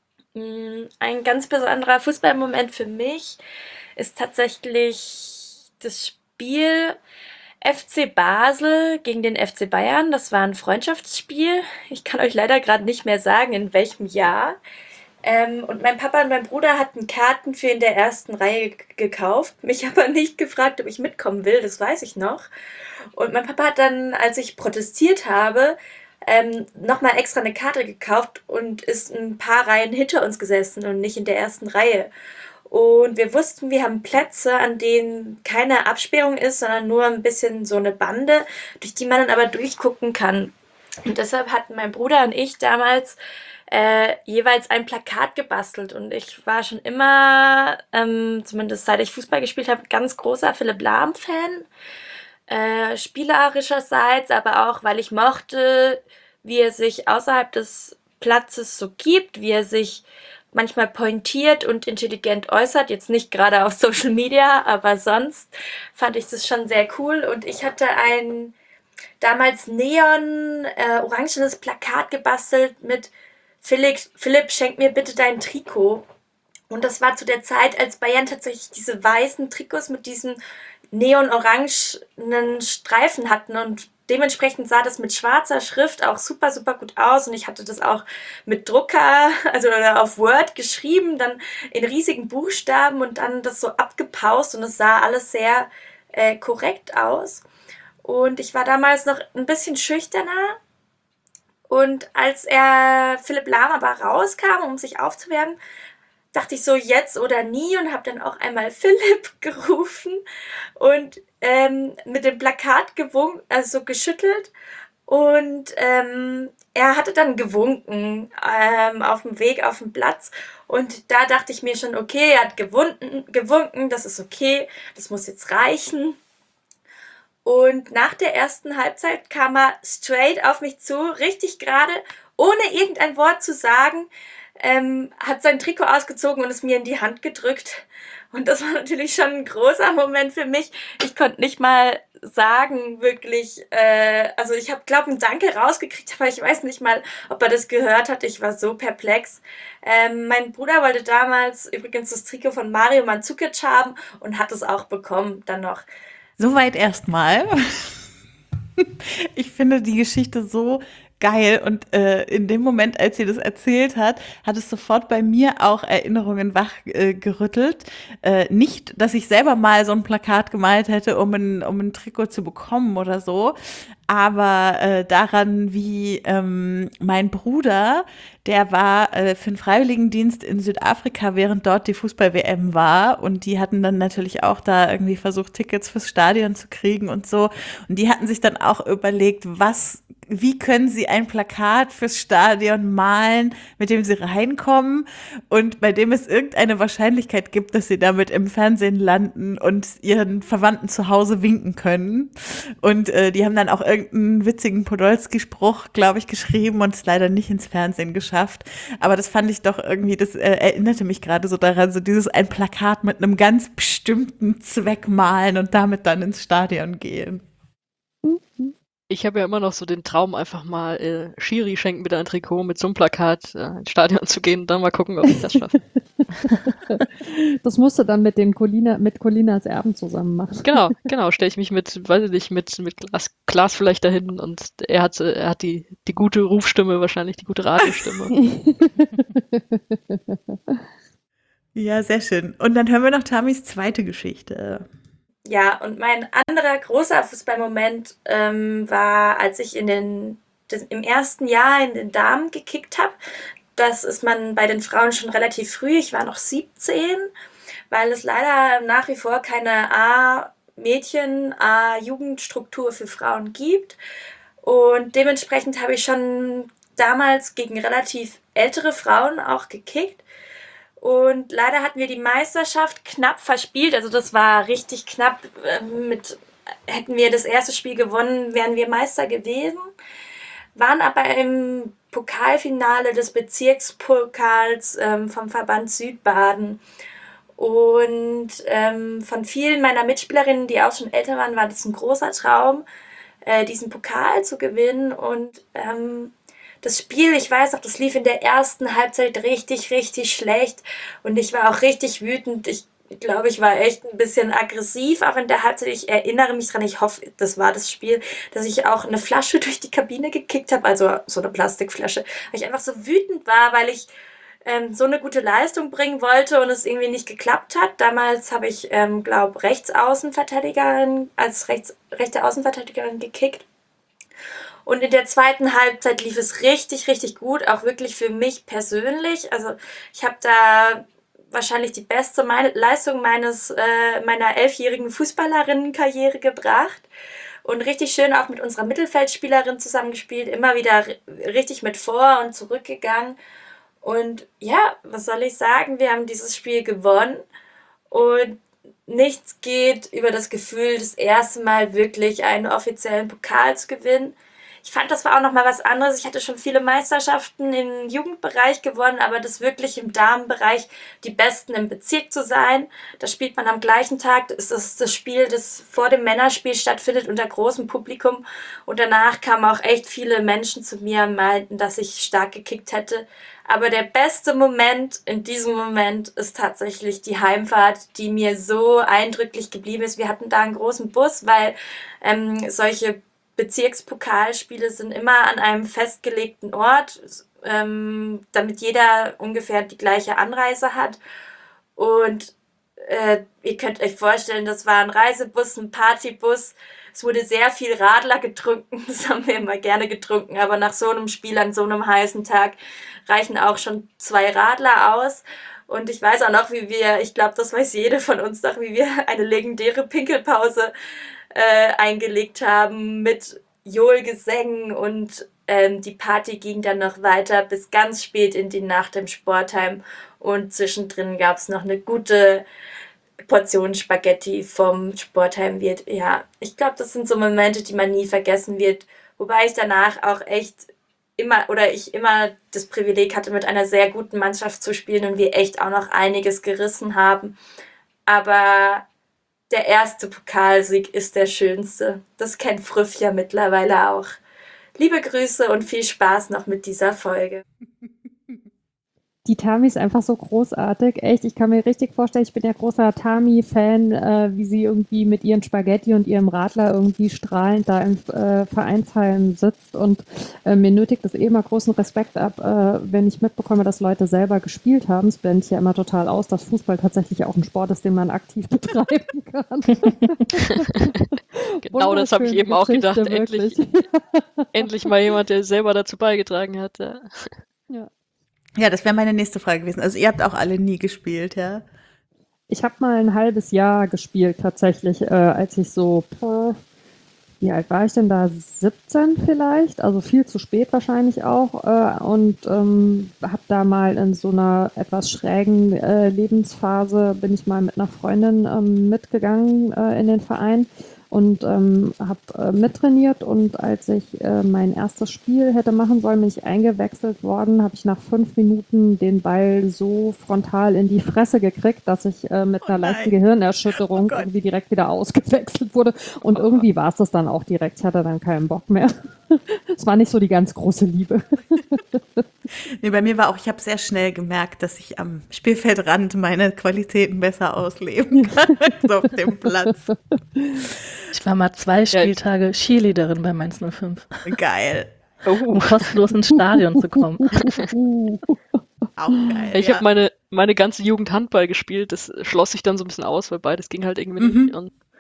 Ein ganz besonderer Fußballmoment für mich ist tatsächlich das Spiel FC Basel gegen den FC Bayern. Das war ein Freundschaftsspiel. Ich kann euch leider gerade nicht mehr sagen, in welchem Jahr. Und mein Papa und mein Bruder hatten Karten für in der ersten Reihe gekauft, mich aber nicht gefragt, ob ich mitkommen will, das weiß ich noch. Und mein Papa hat dann, als ich protestiert habe, nochmal extra eine Karte gekauft und ist ein paar Reihen hinter uns gesessen und nicht in der ersten Reihe. Und wir wussten, wir haben Plätze, an denen keine Absperrung ist, sondern nur ein bisschen so eine Bande, durch die man dann aber durchgucken kann. Und deshalb hatten mein Bruder und ich damals jeweils ein Plakat gebastelt. Und ich war schon immer, zumindest seit ich Fußball gespielt habe, ganz großer Philipp Lahm-Fan. Spielerischerseits, aber auch, weil ich mochte, wie er sich außerhalb des Platzes so gibt, wie er sich manchmal pointiert und intelligent äußert. Jetzt nicht gerade auf Social Media, aber sonst fand ich das schon sehr cool. Und ich hatte ein damals neon-orangenes Plakat gebastelt mit Philipp, schenk mir bitte dein Trikot. Und das war zu der Zeit, als Bayern tatsächlich diese weißen Trikots mit diesen neon-orangenen Streifen hatten und dementsprechend sah das mit schwarzer Schrift auch super, super gut aus und ich hatte das auch mit Drucker, also auf Word geschrieben, dann in riesigen Buchstaben und dann das so abgepaust und es sah alles sehr korrekt aus. Und ich war damals noch ein bisschen schüchterner und als Philipp Lahm aber rauskam, um sich aufzuwärmen, dachte ich so, jetzt oder nie und habe dann auch einmal Philipp gerufen und mit dem Plakat gewunken, also so geschüttelt und er hatte dann gewunken auf dem Weg auf den Platz und da dachte ich mir schon, okay, er hat gewunken, das ist okay, das muss jetzt reichen. Und nach der ersten Halbzeit kam er straight auf mich zu, richtig gerade, ohne irgendein Wort zu sagen, hat sein Trikot ausgezogen und es mir in die Hand gedrückt. Und das war natürlich schon ein großer Moment für mich. Ich konnte nicht mal sagen, wirklich, also ich habe, glaube ich, ein Danke rausgekriegt, aber ich weiß nicht mal, ob er das gehört hat. Ich war so perplex. Mein Bruder wollte damals übrigens das Trikot von Mario Mandzukic haben und hat es auch bekommen dann noch. Soweit erstmal. Ich finde die Geschichte so geil und in dem Moment, als sie das erzählt hat, hat es sofort bei mir auch Erinnerungen wachgerüttelt. Nicht, dass ich selber mal so ein Plakat gemalt hätte, um ein Trikot zu bekommen oder so, aber daran, wie mein Bruder, der war für den Freiwilligendienst in Südafrika, während dort die Fußball-WM war und die hatten dann natürlich auch da irgendwie versucht, Tickets fürs Stadion zu kriegen und so und die hatten sich dann auch überlegt, wie können sie ein Plakat fürs Stadion malen, mit dem sie reinkommen und bei dem es irgendeine Wahrscheinlichkeit gibt, dass sie damit im Fernsehen landen und ihren Verwandten zu Hause winken können. Und die haben dann auch irgendeinen witzigen Podolski-Spruch, glaube ich, geschrieben und es leider nicht ins Fernsehen geschafft. Aber das fand ich doch irgendwie, das erinnerte mich gerade so daran, so dieses ein Plakat mit einem ganz bestimmten Zweck malen und damit dann ins Stadion gehen. Ich habe ja immer noch so den Traum, einfach mal Schiri schenken bitte ein Trikot mit so einem Plakat ins Stadion zu gehen und dann mal gucken, ob ich das schaffe. Das musst du dann mit Colinas Erben zusammen machen. Genau, stelle ich mich mit Glas vielleicht dahin und er hat die gute Rufstimme, wahrscheinlich die gute Radiostimme. Ja, sehr schön. Und dann hören wir noch Tamis zweite Geschichte. Ja, und mein anderer großer Fußballmoment war, als ich in den im ersten Jahr in den Damen gekickt habe. Das ist man bei den Frauen schon relativ früh. Ich war noch 17, weil es leider nach wie vor keine A-Mädchen-A-Jugendstruktur für Frauen gibt. Und dementsprechend habe ich schon damals gegen relativ ältere Frauen auch gekickt. Und leider hatten wir die Meisterschaft knapp verspielt. Also das war richtig knapp. Hätten wir das erste Spiel gewonnen, wären wir Meister gewesen. Waren aber im Pokalfinale des Bezirkspokals vom Verband Südbaden. Und von vielen meiner Mitspielerinnen, die auch schon älter waren, war das ein großer Traum, diesen Pokal zu gewinnen. Und das Spiel, ich weiß noch, das lief in der ersten Halbzeit richtig, richtig schlecht. Und ich war auch richtig wütend. Ich glaube, ich war echt ein bisschen aggressiv, auch in der Halbzeit. Ich erinnere mich dran, ich hoffe, das war das Spiel, dass ich auch eine Flasche durch die Kabine gekickt habe, also so eine Plastikflasche, weil ich einfach so wütend war, weil ich so eine gute Leistung bringen wollte und es irgendwie nicht geklappt hat. Damals habe ich, glaube rechte Außenverteidigerin gekickt. Und in der zweiten Halbzeit lief es richtig, richtig gut, auch wirklich für mich persönlich. Also ich habe da wahrscheinlich die beste Leistung meiner 11-jährigen Fußballerinnenkarriere gebracht und richtig schön auch mit unserer Mittelfeldspielerin zusammengespielt, immer wieder richtig mit vor- und zurückgegangen. Und ja, was soll ich sagen, wir haben dieses Spiel gewonnen und nichts geht über das Gefühl, das erste Mal wirklich einen offiziellen Pokal zu gewinnen. Ich fand, das war auch nochmal was anderes. Ich hatte schon viele Meisterschaften im Jugendbereich gewonnen, aber das wirklich im Damenbereich die Besten im Bezirk zu sein, da spielt man am gleichen Tag. Das ist das Spiel, das vor dem Männerspiel stattfindet unter großem Publikum. Und danach kamen auch echt viele Menschen zu mir und meinten, dass ich stark gekickt hätte. Aber der beste Moment in diesem Moment ist tatsächlich die Heimfahrt, die mir so eindrücklich geblieben ist. Wir hatten da einen großen Bus, weil solche Bezirkspokalspiele sind immer an einem festgelegten Ort, damit jeder ungefähr die gleiche Anreise hat. Und ihr könnt euch vorstellen, das war ein Reisebus, ein Partybus. Es wurde sehr viel Radler getrunken, das haben wir immer gerne getrunken, aber nach so einem Spiel an so einem heißen Tag reichen auch schon 2 Radler aus. Und ich weiß auch noch, ich glaube, das weiß jede von uns noch, wie wir eine legendäre Pinkelpause eingelegt haben mit Johlgesängen und die Party ging dann noch weiter bis ganz spät in die Nacht im Sportheim und zwischendrin gab es noch eine gute Portion Spaghetti vom Sportheimwirt. Ja, ich glaube, das sind so Momente, die man nie vergessen wird, wobei ich danach auch echt immer das Privileg hatte, mit einer sehr guten Mannschaft zu spielen und wir echt auch noch einiges gerissen haben. Aber der erste Pokalsieg ist der schönste. Das kennt Früff ja mittlerweile auch. Liebe Grüße und viel Spaß noch mit dieser Folge. Die Tami ist einfach so großartig. Echt, ich kann mir richtig vorstellen, ich bin ja großer Tami-Fan, wie sie irgendwie mit ihren Spaghetti und ihrem Radler irgendwie strahlend da im Vereinsheim sitzt. Und mir nötigt es immer großen Respekt ab, wenn ich mitbekomme, dass Leute selber gespielt haben. Es blendet ja immer total aus, dass Fußball tatsächlich auch ein Sport ist, den man aktiv betreiben kann. Genau, das habe ich eben auch gedacht. Wirklich. Endlich mal jemand, der selber dazu beigetragen hat. Ja. Ja, das wäre meine nächste Frage gewesen. Also ihr habt auch alle nie gespielt, ja? Ich habe mal ein halbes Jahr gespielt tatsächlich, als ich so, wie alt war ich denn da? 17 vielleicht, also viel zu spät wahrscheinlich auch. Und habe da mal in so einer etwas schrägen Lebensphase, bin ich mal mit einer Freundin mitgegangen in den Verein. Und habe mittrainiert und als ich mein erstes Spiel hätte machen sollen, bin ich eingewechselt worden, habe ich nach 5 Minuten den Ball so frontal in die Fresse gekriegt, dass ich mit einer leichten Gehirnerschütterung irgendwie direkt wieder ausgewechselt wurde und irgendwie war es das dann auch direkt, ich hatte dann keinen Bock mehr. Es war nicht so die ganz große Liebe. Nee, bei mir war auch, ich habe sehr schnell gemerkt, dass ich am Spielfeldrand meine Qualitäten besser ausleben kann als auf dem Platz. Ich war mal 2 Spieltage Cheerleaderin bei Mainz 05. Geil. Um kostenlos ins Stadion zu kommen. Auch geil. Ich habe meine ganze Jugend Handball gespielt, das schloss sich dann so ein bisschen aus, weil beides ging halt irgendwie nicht. Und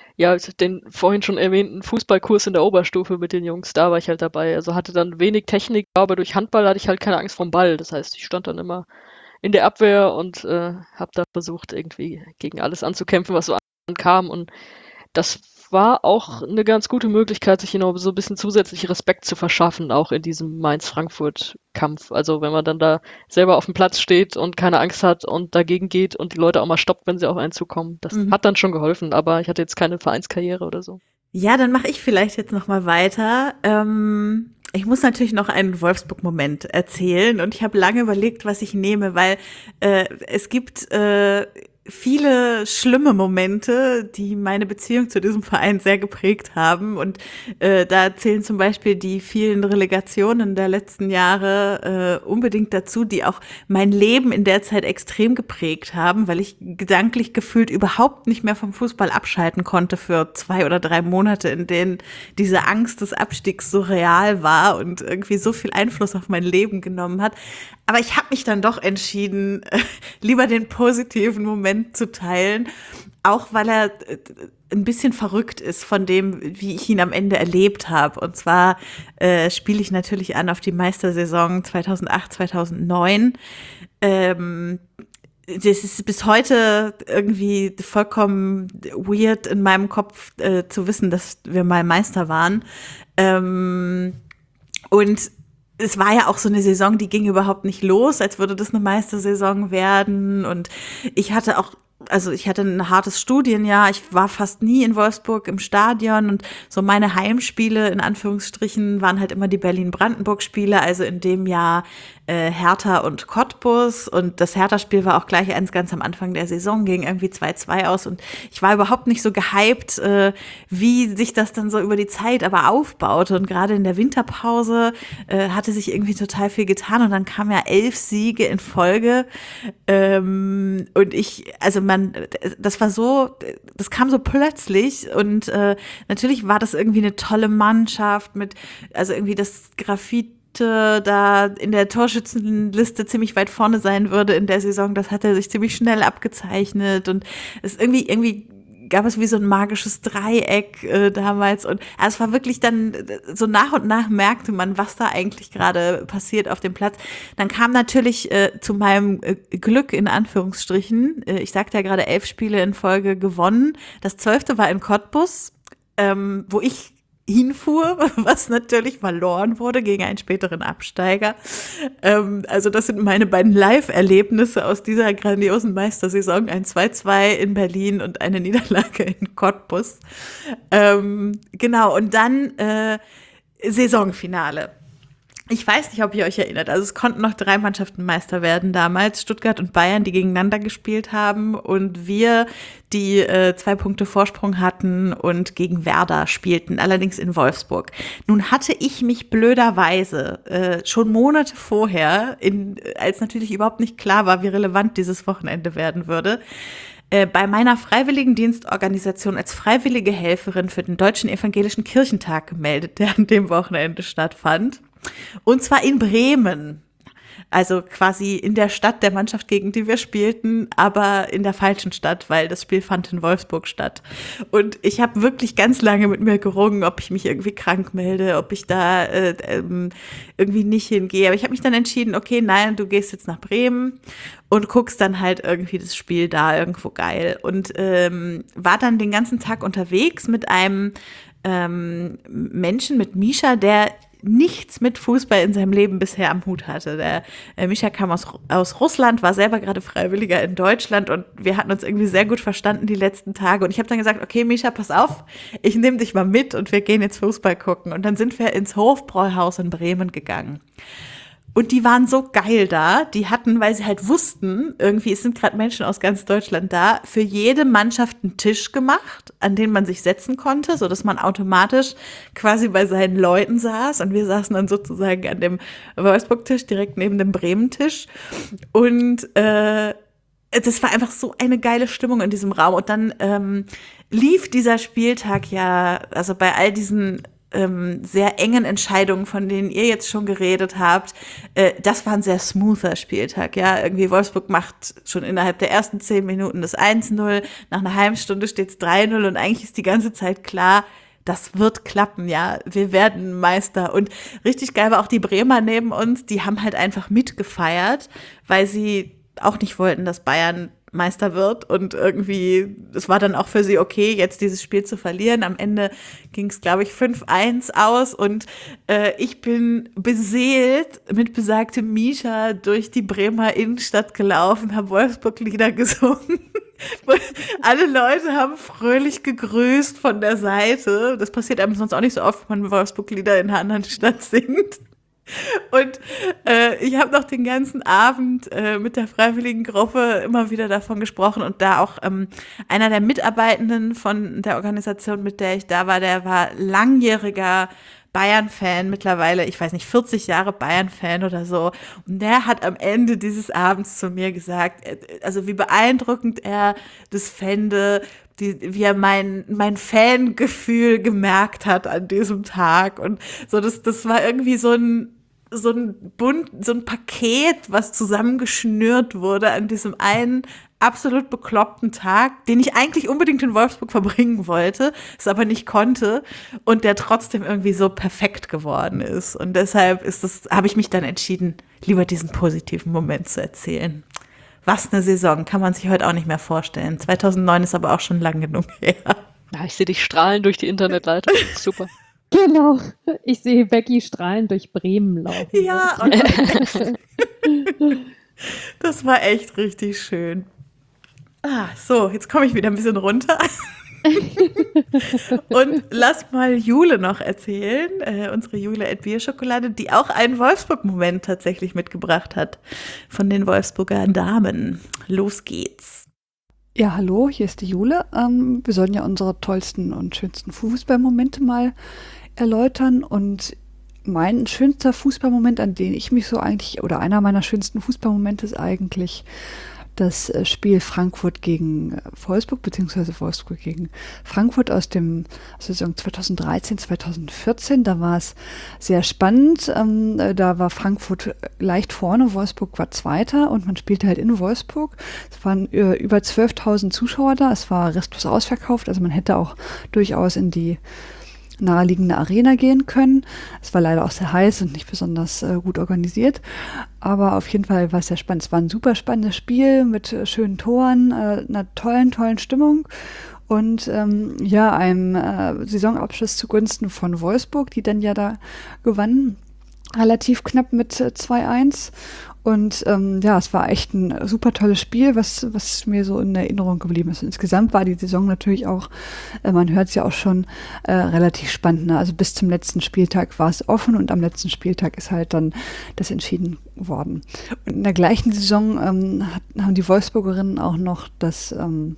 Ja, den vorhin schon erwähnten Fußballkurs in der Oberstufe mit den Jungs, da war ich halt dabei. Also hatte dann wenig Technik, aber durch Handball hatte ich halt keine Angst vorm Ball. Das heißt, ich stand dann immer in der Abwehr und habe da versucht, irgendwie gegen alles anzukämpfen, was so ankam. Und das war auch eine ganz gute Möglichkeit, sich genau so ein bisschen zusätzlich Respekt zu verschaffen, auch in diesem Mainz-Frankfurt-Kampf. Also wenn man dann da selber auf dem Platz steht und keine Angst hat und dagegen geht und die Leute auch mal stoppt, wenn sie auf einen zukommen. Das hat dann schon geholfen, aber ich hatte jetzt keine Vereinskarriere oder so. Ja, dann mache ich vielleicht jetzt noch mal weiter. Ich muss natürlich noch einen Wolfsburg-Moment erzählen und ich habe lange überlegt, was ich nehme, weil es gibt viele schlimme Momente, die meine Beziehung zu diesem Verein sehr geprägt haben. Und da zählen zum Beispiel die vielen Relegationen der letzten Jahre unbedingt dazu, die auch mein Leben in der Zeit extrem geprägt haben, weil ich gedanklich gefühlt überhaupt nicht mehr vom Fußball abschalten konnte für 2 oder 3 Monate, in denen diese Angst des Abstiegs so real war und irgendwie so viel Einfluss auf mein Leben genommen hat. Aber ich habe mich dann doch entschieden, lieber den positiven Moment zu teilen, auch weil er ein bisschen verrückt ist von dem, wie ich ihn am Ende erlebt habe. Und zwar spiele ich natürlich an auf die Meistersaison 2008, 2009. Das ist bis heute irgendwie vollkommen weird in meinem Kopf zu wissen, dass wir mal Meister waren. Und es war ja auch so eine Saison, die ging überhaupt nicht los, als würde das eine Meistersaison werden. Und ich hatte ein hartes Studienjahr. Ich war fast nie in Wolfsburg im Stadion und so meine Heimspiele in Anführungsstrichen waren halt immer die Berlin-Brandenburg-Spiele, also in dem Jahr Hertha und Cottbus, und das Hertha-Spiel war auch gleich eins ganz am Anfang der Saison, ging irgendwie 2-2 aus und ich war überhaupt nicht so gehypt, wie sich das dann so über die Zeit aber aufbaute, und gerade in der Winterpause hatte sich irgendwie total viel getan und dann kamen ja 11 Siege in Folge und das kam so plötzlich und natürlich war das irgendwie eine tolle Mannschaft also irgendwie das Graphit da in der Torschützenliste ziemlich weit vorne sein würde in der Saison, das hatte sich ziemlich schnell abgezeichnet und es irgendwie gab es wie so ein magisches Dreieck damals und es war wirklich dann so nach und nach merkte man, was da eigentlich gerade passiert auf dem Platz. Dann kam natürlich zu meinem Glück in Anführungsstrichen, ich sagte ja gerade 11 Spiele in Folge gewonnen, das 12. war in Cottbus, wo ich hinfuhr, was natürlich verloren wurde gegen einen späteren Absteiger. Also das sind meine beiden Live-Erlebnisse aus dieser grandiosen Meistersaison. Ein 2-2 in Berlin und eine Niederlage in Cottbus. Genau, und dann Saisonfinale. Ich weiß nicht, ob ihr euch erinnert. Also es konnten noch 3 Mannschaften Meister werden damals. Stuttgart und Bayern, die gegeneinander gespielt haben. Und wir, die 2 Punkte Vorsprung hatten und gegen Werder spielten, allerdings in Wolfsburg. Nun hatte ich mich blöderweise schon Monate vorher, als natürlich überhaupt nicht klar war, wie relevant dieses Wochenende werden würde, bei meiner Freiwilligendienstorganisation als freiwillige Helferin für den Deutschen Evangelischen Kirchentag gemeldet, der an dem Wochenende stattfand. Und zwar in Bremen. Also quasi in der Stadt der Mannschaft, gegen die wir spielten, aber in der falschen Stadt, weil das Spiel fand in Wolfsburg statt. Und ich habe wirklich ganz lange mit mir gerungen, ob ich mich irgendwie krank melde, ob ich da irgendwie nicht hingehe. Aber ich habe mich dann entschieden, okay, nein, du gehst jetzt nach Bremen und guckst dann halt irgendwie das Spiel da irgendwo geil. Und war dann den ganzen Tag unterwegs mit einem Menschen, mit Misha, der nichts mit Fußball in seinem Leben bisher am Hut hatte. Der Misha kam aus Russland, war selber gerade Freiwilliger in Deutschland und wir hatten uns irgendwie sehr gut verstanden die letzten Tage. Und ich habe dann gesagt, okay, Misha, pass auf, ich nehme dich mal mit und wir gehen jetzt Fußball gucken. Und dann sind wir ins Hofbräuhaus in Bremen gegangen. Und die waren so geil da, die hatten, weil sie halt wussten, irgendwie, es sind gerade Menschen aus ganz Deutschland da, für jede Mannschaft einen Tisch gemacht, an den man sich setzen konnte, so dass man automatisch quasi bei seinen Leuten saß. Und wir saßen dann sozusagen an dem Wolfsburg-Tisch direkt neben dem Bremen-Tisch. Und das war einfach so eine geile Stimmung in diesem Raum. Und dann lief dieser Spieltag ja, also bei all diesen sehr engen Entscheidungen, von denen ihr jetzt schon geredet habt, das war ein sehr smoother Spieltag, ja, irgendwie Wolfsburg macht schon innerhalb der ersten 10 Minuten das 1-0, nach einer halben Stunde steht es 3-0 und eigentlich ist die ganze Zeit klar, das wird klappen, ja, wir werden Meister. Und richtig geil war auch die Bremer neben uns, die haben halt einfach mitgefeiert, weil sie auch nicht wollten, dass Bayern Meister wird und irgendwie, es war dann auch für sie okay, jetzt dieses Spiel zu verlieren. Am Ende ging es, glaube ich, 5-1 aus und ich bin beseelt mit besagtem Misha durch die Bremer Innenstadt gelaufen, habe Wolfsburg-Lieder gesungen. Alle Leute haben fröhlich gegrüßt von der Seite. Das passiert einem sonst auch nicht so oft, wenn man Wolfsburg-Lieder in einer anderen Stadt singt. Und ich habe noch den ganzen Abend mit der freiwilligen Gruppe immer wieder davon gesprochen und da auch einer der Mitarbeitenden von der Organisation, mit der ich da war, der war langjähriger Bayern-Fan, mittlerweile, ich weiß nicht, 40 Jahre Bayern-Fan oder so. Und der hat am Ende dieses Abends zu mir gesagt, also wie beeindruckend er das fände, wie er mein Fangefühl gemerkt hat an diesem Tag. Und so, das war irgendwie so ein Paket, was zusammengeschnürt wurde an diesem einen absolut bekloppten Tag, den ich eigentlich unbedingt in Wolfsburg verbringen wollte, es aber nicht konnte und der trotzdem irgendwie so perfekt geworden ist. Und deshalb habe ich mich dann entschieden, lieber diesen positiven Moment zu erzählen. Was eine Saison, kann man sich heute auch nicht mehr vorstellen. 2009 ist aber auch schon lang genug her. Ja, ich sehe dich strahlen durch die Internetleitung. Super. Genau. Ich sehe Becky strahlend durch Bremen laufen. Ja, das war echt richtig schön. So, jetzt komme ich wieder ein bisschen runter. Und lass mal Jule noch erzählen, unsere Jule at Bierschokolade, die auch einen Wolfsburg-Moment tatsächlich mitgebracht hat von den Wolfsburger Damen. Los geht's. Ja, hallo, hier ist die Jule. Wir sollen ja unsere tollsten und schönsten Fußballmomente mal erläutern und mein schönster Fußballmoment, an den ich mich so eigentlich, oder einer meiner schönsten Fußballmomente ist eigentlich das Spiel Frankfurt gegen Wolfsburg, beziehungsweise Wolfsburg gegen Frankfurt aus der Saison 2013, 2014. Da war es sehr spannend. Da war Frankfurt leicht vorne, Wolfsburg war Zweiter und man spielte halt in Wolfsburg. Es waren über 12.000 Zuschauer da. Es war restlos ausverkauft, also man hätte auch durchaus in die naheliegende Arena gehen können. Es war leider auch sehr heiß und nicht besonders gut organisiert, aber auf jeden Fall war es sehr spannend. Es war ein super spannendes Spiel mit schönen Toren, einer tollen Stimmung und einem Saisonabschluss zugunsten von Wolfsburg, die dann ja da gewannen, relativ knapp mit 2-1. Und es war echt ein super tolles Spiel, was mir so in Erinnerung geblieben ist. Und insgesamt war die Saison natürlich auch, man hört es ja auch schon, relativ spannend. Ne? Also bis zum letzten Spieltag war es offen und am letzten Spieltag ist halt dann das entschieden worden. Und in der gleichen Saison haben die Wolfsburgerinnen auch noch das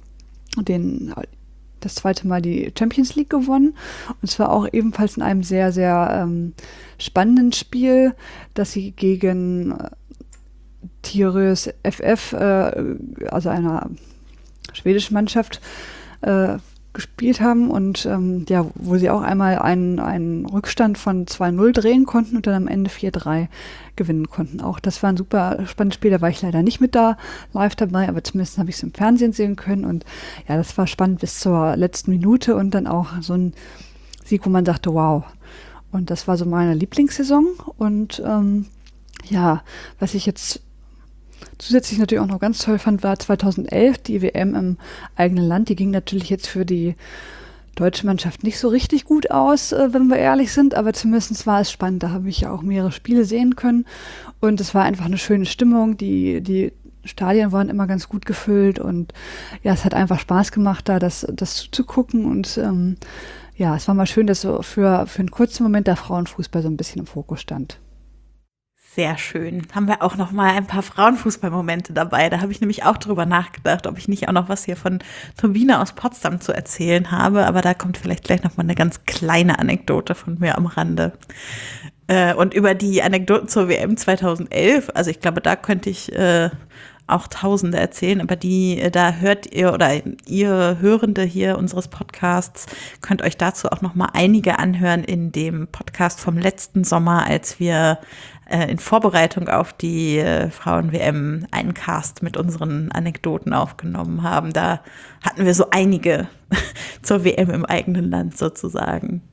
zweite Mal die Champions League gewonnen. Und zwar auch ebenfalls in einem sehr, sehr spannenden Spiel, das sie gegen Tyresö FF, also einer schwedischen Mannschaft, gespielt haben und wo sie auch einmal einen Rückstand von 2-0 drehen konnten und dann am Ende 4-3 gewinnen konnten. Auch das war ein super spannendes Spiel, da war ich leider nicht mit da live dabei, aber zumindest habe ich es im Fernsehen sehen können und ja, das war spannend bis zur letzten Minute und dann auch so ein Sieg, wo man dachte, wow. Und das war so meine Lieblingssaison und was ich jetzt zusätzlich natürlich auch noch ganz toll fand, war 2011 die WM im eigenen Land. Die ging natürlich jetzt für die deutsche Mannschaft nicht so richtig gut aus, wenn wir ehrlich sind, aber zumindest war es spannend. Da habe ich ja auch mehrere Spiele sehen können und es war einfach eine schöne Stimmung. Die Stadien waren immer ganz gut gefüllt und ja, es hat einfach Spaß gemacht, da das zuzugucken und es war mal schön, dass so für einen kurzen Moment der Frauenfußball so ein bisschen im Fokus stand. Sehr schön. Haben wir auch noch mal ein paar Frauenfußballmomente dabei. Da habe ich nämlich auch drüber nachgedacht, ob ich nicht auch noch was hier von Turbine aus Potsdam zu erzählen habe. Aber da kommt vielleicht gleich noch mal eine ganz kleine Anekdote von mir am Rande. Und über die Anekdoten zur WM 2011, also ich glaube, da könnte ich auch Tausende erzählen, aber da hört ihr oder ihr Hörende hier unseres Podcasts könnt euch dazu auch noch mal einige anhören in dem Podcast vom letzten Sommer, als wir in Vorbereitung auf die Frauen-WM einen Cast mit unseren Anekdoten aufgenommen haben. Da hatten wir so einige zur WM im eigenen Land sozusagen.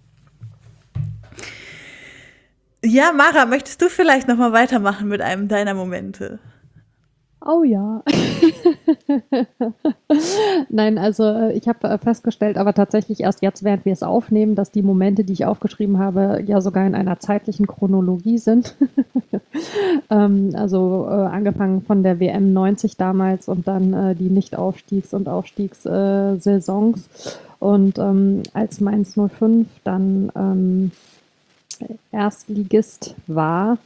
Ja, Mara, möchtest du vielleicht noch mal weitermachen mit einem deiner Momente? Oh ja. Nein, also ich habe festgestellt, aber tatsächlich erst jetzt, während wir es aufnehmen, dass die Momente, die ich aufgeschrieben habe, ja sogar in einer zeitlichen Chronologie sind. Angefangen von der WM 90 damals und dann die Nicht-Aufstiegs- und Aufstiegssaisons. Und als Mainz 05 dann Erstligist war,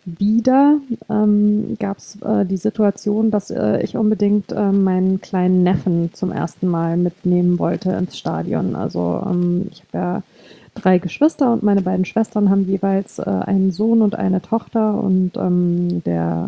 gab es die Situation, dass ich unbedingt meinen kleinen Neffen zum ersten Mal mitnehmen wollte ins Stadion. Also ich habe ja 3 Geschwister und meine beiden Schwestern haben jeweils einen Sohn und eine Tochter und der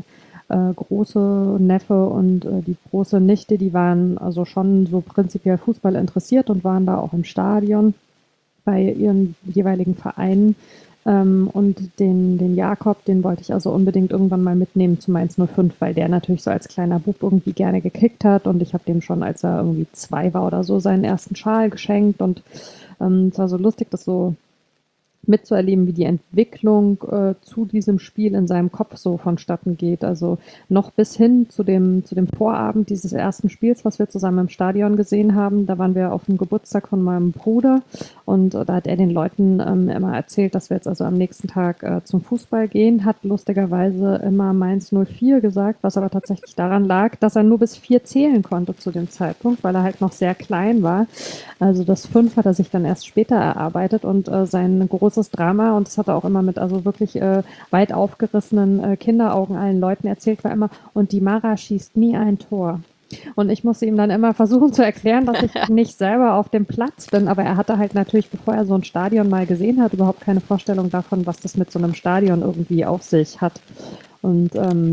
große Neffe und die große Nichte, die waren also schon so prinzipiell Fußball interessiert und waren da auch im Stadion bei ihren jeweiligen Vereinen. Und den Jakob, den wollte ich also unbedingt irgendwann mal mitnehmen zu Mainz 05, weil der natürlich so als kleiner Bub irgendwie gerne gekickt hat und ich habe dem schon, als er irgendwie 2 war oder so, seinen ersten Schal geschenkt und es war so lustig, das so mitzuerleben, wie die Entwicklung zu diesem Spiel in seinem Kopf so vonstatten geht. Also noch bis hin zu dem Vorabend dieses ersten Spiels, was wir zusammen im Stadion gesehen haben. Da waren wir auf dem Geburtstag von meinem Bruder und da hat er den Leuten immer erzählt, dass wir jetzt also am nächsten Tag zum Fußball gehen, hat lustigerweise immer Mainz 04 gesagt, was aber tatsächlich daran lag, dass er nur bis 4 zählen konnte zu dem Zeitpunkt, weil er halt noch sehr klein war. Also das 5 hat er sich dann erst später erarbeitet und sein großes Drama, und das hat er auch immer mit also wirklich weit aufgerissenen Kinderaugen allen Leuten erzählt, war immer, und die Mara schießt nie ein Tor. Und ich musste ihm dann immer versuchen zu erklären, dass ich nicht selber auf dem Platz bin, aber er hatte halt natürlich, bevor er so ein Stadion mal gesehen hat, überhaupt keine Vorstellung davon, was das mit so einem Stadion irgendwie auf sich hat. Und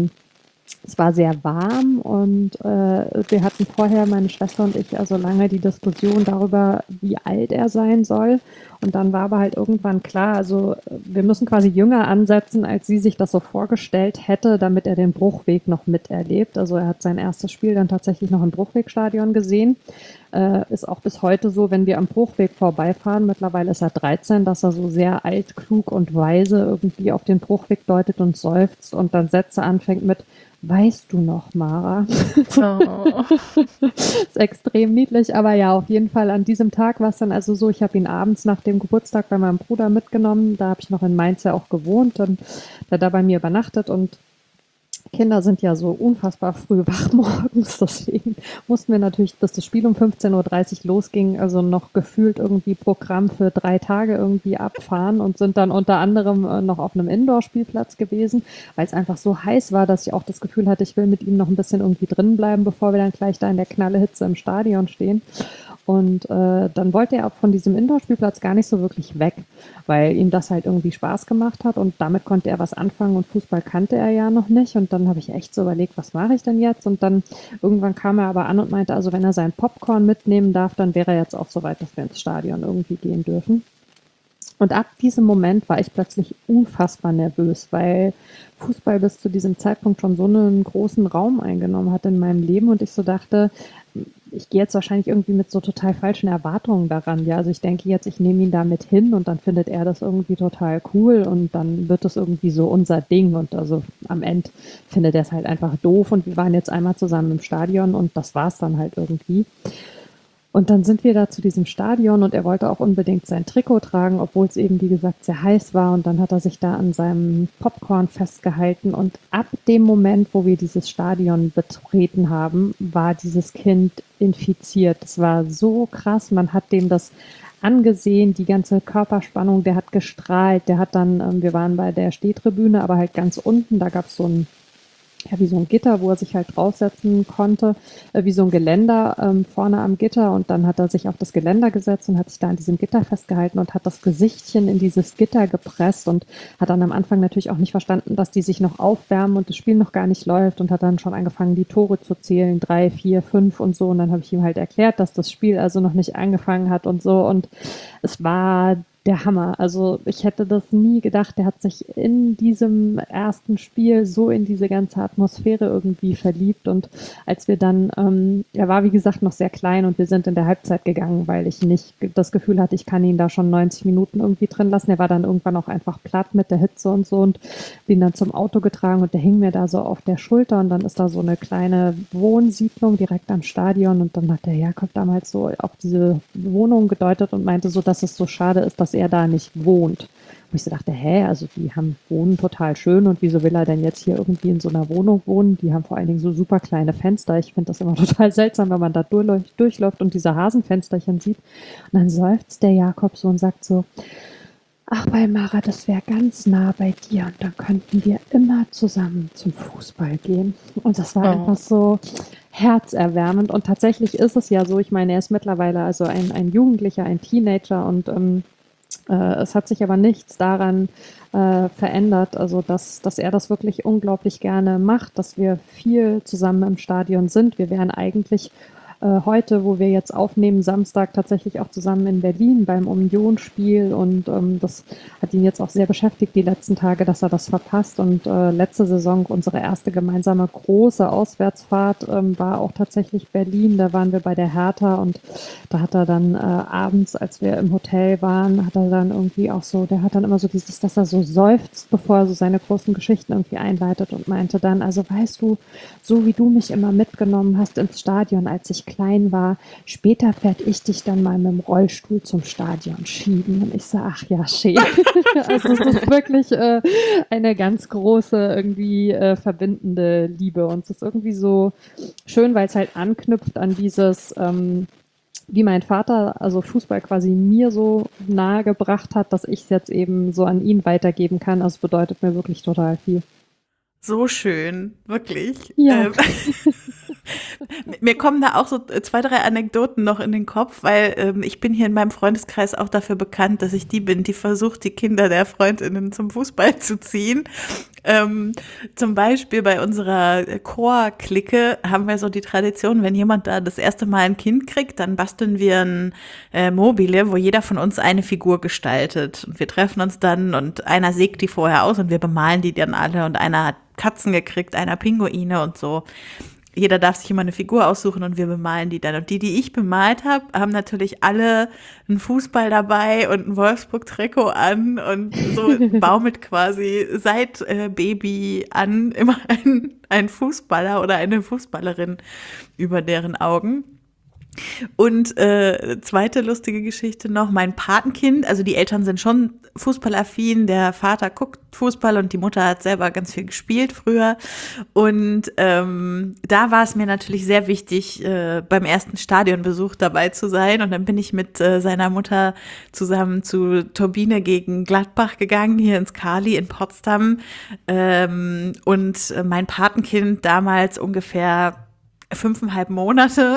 es war sehr warm und wir hatten vorher, meine Schwester und ich, also lange die Diskussion darüber, wie alt er sein soll. Und dann war aber halt irgendwann klar, also wir müssen quasi jünger ansetzen, als sie sich das so vorgestellt hätte, damit er den Bruchweg noch miterlebt. Also er hat sein erstes Spiel dann tatsächlich noch im Bruchwegstadion gesehen. Ist auch bis heute so, wenn wir am Bruchweg vorbeifahren, mittlerweile ist er 13, dass er so sehr alt, klug und weise irgendwie auf den Bruchweg deutet und seufzt und dann Sätze anfängt mit: Weißt du noch, Mara? Oh. Ist extrem niedlich, aber ja, auf jeden Fall an diesem Tag war es dann also so, ich habe ihn abends nach dem Geburtstag bei meinem Bruder mitgenommen, da habe ich noch in Mainz ja auch gewohnt und der da bei mir übernachtet und Kinder sind ja so unfassbar früh wach morgens, deswegen mussten wir natürlich, bis das Spiel um 15:30 Uhr losging, also noch gefühlt irgendwie Programm für 3 Tage irgendwie abfahren und sind dann unter anderem noch auf einem Indoor-Spielplatz gewesen, weil es einfach so heiß war, dass ich auch das Gefühl hatte, ich will mit ihm noch ein bisschen irgendwie drin bleiben, bevor wir dann gleich da in der Knallehitze im Stadion stehen. Und dann wollte er auch von diesem Indoor-Spielplatz gar nicht so wirklich weg, weil ihm das halt irgendwie Spaß gemacht hat und damit konnte er was anfangen und Fußball kannte er ja noch nicht. Und dann habe ich echt so überlegt, was mache ich denn jetzt? Und dann irgendwann kam er aber an und meinte, also wenn er sein Popcorn mitnehmen darf, dann wäre er jetzt auch soweit, dass wir ins Stadion irgendwie gehen dürfen. Und ab diesem Moment war ich plötzlich unfassbar nervös, weil Fußball bis zu diesem Zeitpunkt schon so einen großen Raum eingenommen hat in meinem Leben und ich so dachte, ich gehe jetzt wahrscheinlich irgendwie mit so total falschen Erwartungen daran. Ja, also ich denke jetzt, ich nehme ihn da mit hin und dann findet er das irgendwie total cool und dann wird das irgendwie so unser Ding und also am Ende findet er es halt einfach doof und wir waren jetzt einmal zusammen im Stadion und das war es dann halt irgendwie. Und dann sind wir da zu diesem Stadion und er wollte auch unbedingt sein Trikot tragen, obwohl es eben, wie gesagt, sehr heiß war. Und dann hat er sich da an seinem Popcorn festgehalten. Und ab dem Moment, wo wir dieses Stadion betreten haben, war dieses Kind infiziert. Es war so krass. Man hat dem das angesehen, die ganze Körperspannung, der hat gestrahlt. Der hat dann, wir waren bei der Stehtribüne, aber halt ganz unten, da gab es so ein ja, wie so ein Gitter, wo er sich halt draufsetzen konnte, wie so ein Geländer vorne am Gitter. Und dann hat er sich auf das Geländer gesetzt und hat sich da an diesem Gitter festgehalten und hat das Gesichtchen in dieses Gitter gepresst und hat dann am Anfang natürlich auch nicht verstanden, dass die sich noch aufwärmen und das Spiel noch gar nicht läuft und hat dann schon angefangen, die Tore zu zählen, 3, 4, 5 und so. Und dann habe ich ihm halt erklärt, dass das Spiel also noch nicht angefangen hat und so. Und es war der Hammer. Also ich hätte das nie gedacht. Der hat sich in diesem ersten Spiel so in diese ganze Atmosphäre irgendwie verliebt. Und als wir dann, er war wie gesagt noch sehr klein und wir sind in der Halbzeit gegangen, weil ich nicht das Gefühl hatte, ich kann ihn da schon 90 Minuten irgendwie drin lassen. Er war dann irgendwann auch einfach platt mit der Hitze und so und bin dann zum Auto getragen und der hing mir da so auf der Schulter und dann ist da so eine kleine Wohnsiedlung direkt am Stadion und dann hat der Jakob damals so auf diese Wohnung gedeutet und meinte so, dass es so schade ist, dass er da nicht wohnt. Wo ich so dachte, also die wohnen total schön und wieso will er denn jetzt hier irgendwie in so einer Wohnung wohnen? Die haben vor allen Dingen so super kleine Fenster. Ich finde das immer total seltsam, wenn man da durchläuft und diese Hasenfensterchen sieht. Und dann seufzt der Jakob so und sagt so, ach, bei Mara, das wäre ganz nah bei dir und dann könnten wir immer zusammen zum Fußball gehen. Und das war einfach so herzerwärmend und tatsächlich ist es ja so, ich meine, er ist mittlerweile also ein Jugendlicher, ein Teenager und es hat sich aber nichts daran verändert, also dass er das wirklich unglaublich gerne macht, dass wir viel zusammen im Stadion sind. Wir wären eigentlich heute, wo wir jetzt aufnehmen, Samstag tatsächlich auch zusammen in Berlin beim Union-Spiel und das hat ihn jetzt auch sehr beschäftigt die letzten Tage, dass er das verpasst und letzte Saison unsere erste gemeinsame große Auswärtsfahrt war auch tatsächlich Berlin, da waren wir bei der Hertha und da hat er dann abends, als wir im Hotel waren, hat er dann irgendwie auch so, der hat dann immer so dieses, dass er so seufzt, bevor er so seine großen Geschichten irgendwie einleitet und meinte dann, also weißt du, so wie du mich immer mitgenommen hast ins Stadion, als ich klein war, später werde ich dich dann mal mit dem Rollstuhl zum Stadion schieben. Und ich so, ach ja, schön. Also es ist wirklich eine ganz große, irgendwie verbindende Liebe. Und es ist irgendwie so schön, weil es halt anknüpft an dieses, wie mein Vater, also Fußball quasi mir so nahe gebracht hat, dass ich es jetzt eben so an ihn weitergeben kann. Also es bedeutet mir wirklich total viel. So schön, wirklich. Ja. Mir kommen da auch so 2, 3 Anekdoten noch in den Kopf, weil ich bin hier in meinem Freundeskreis auch dafür bekannt, dass ich die bin, die versucht, die Kinder der Freundinnen zum Fußball zu ziehen. Zum Beispiel bei unserer Chor-Clique haben wir so die Tradition, wenn jemand da das erste Mal ein Kind kriegt, dann basteln wir ein Mobile, wo jeder von uns eine Figur gestaltet. Und wir treffen uns dann und einer sägt die vorher aus und wir bemalen die dann alle und einer hat Katzen gekriegt, einer Pinguine und so. Jeder darf sich immer eine Figur aussuchen und wir bemalen die dann. Und die ich bemalt habe, haben natürlich alle einen Fußball dabei und ein Wolfsburg-Trikot an und so baumelt quasi seit Baby an immer ein Fußballer oder eine Fußballerin über deren Augen. Und zweite lustige Geschichte noch, mein Patenkind, also die Eltern sind schon fußballaffin, der Vater guckt Fußball und die Mutter hat selber ganz viel gespielt früher und da war es mir natürlich sehr wichtig, beim ersten Stadionbesuch dabei zu sein und dann bin ich mit seiner Mutter zusammen zu Turbine gegen Gladbach gegangen, hier ins Kali in Potsdam und mein Patenkind damals ungefähr 5,5 Monate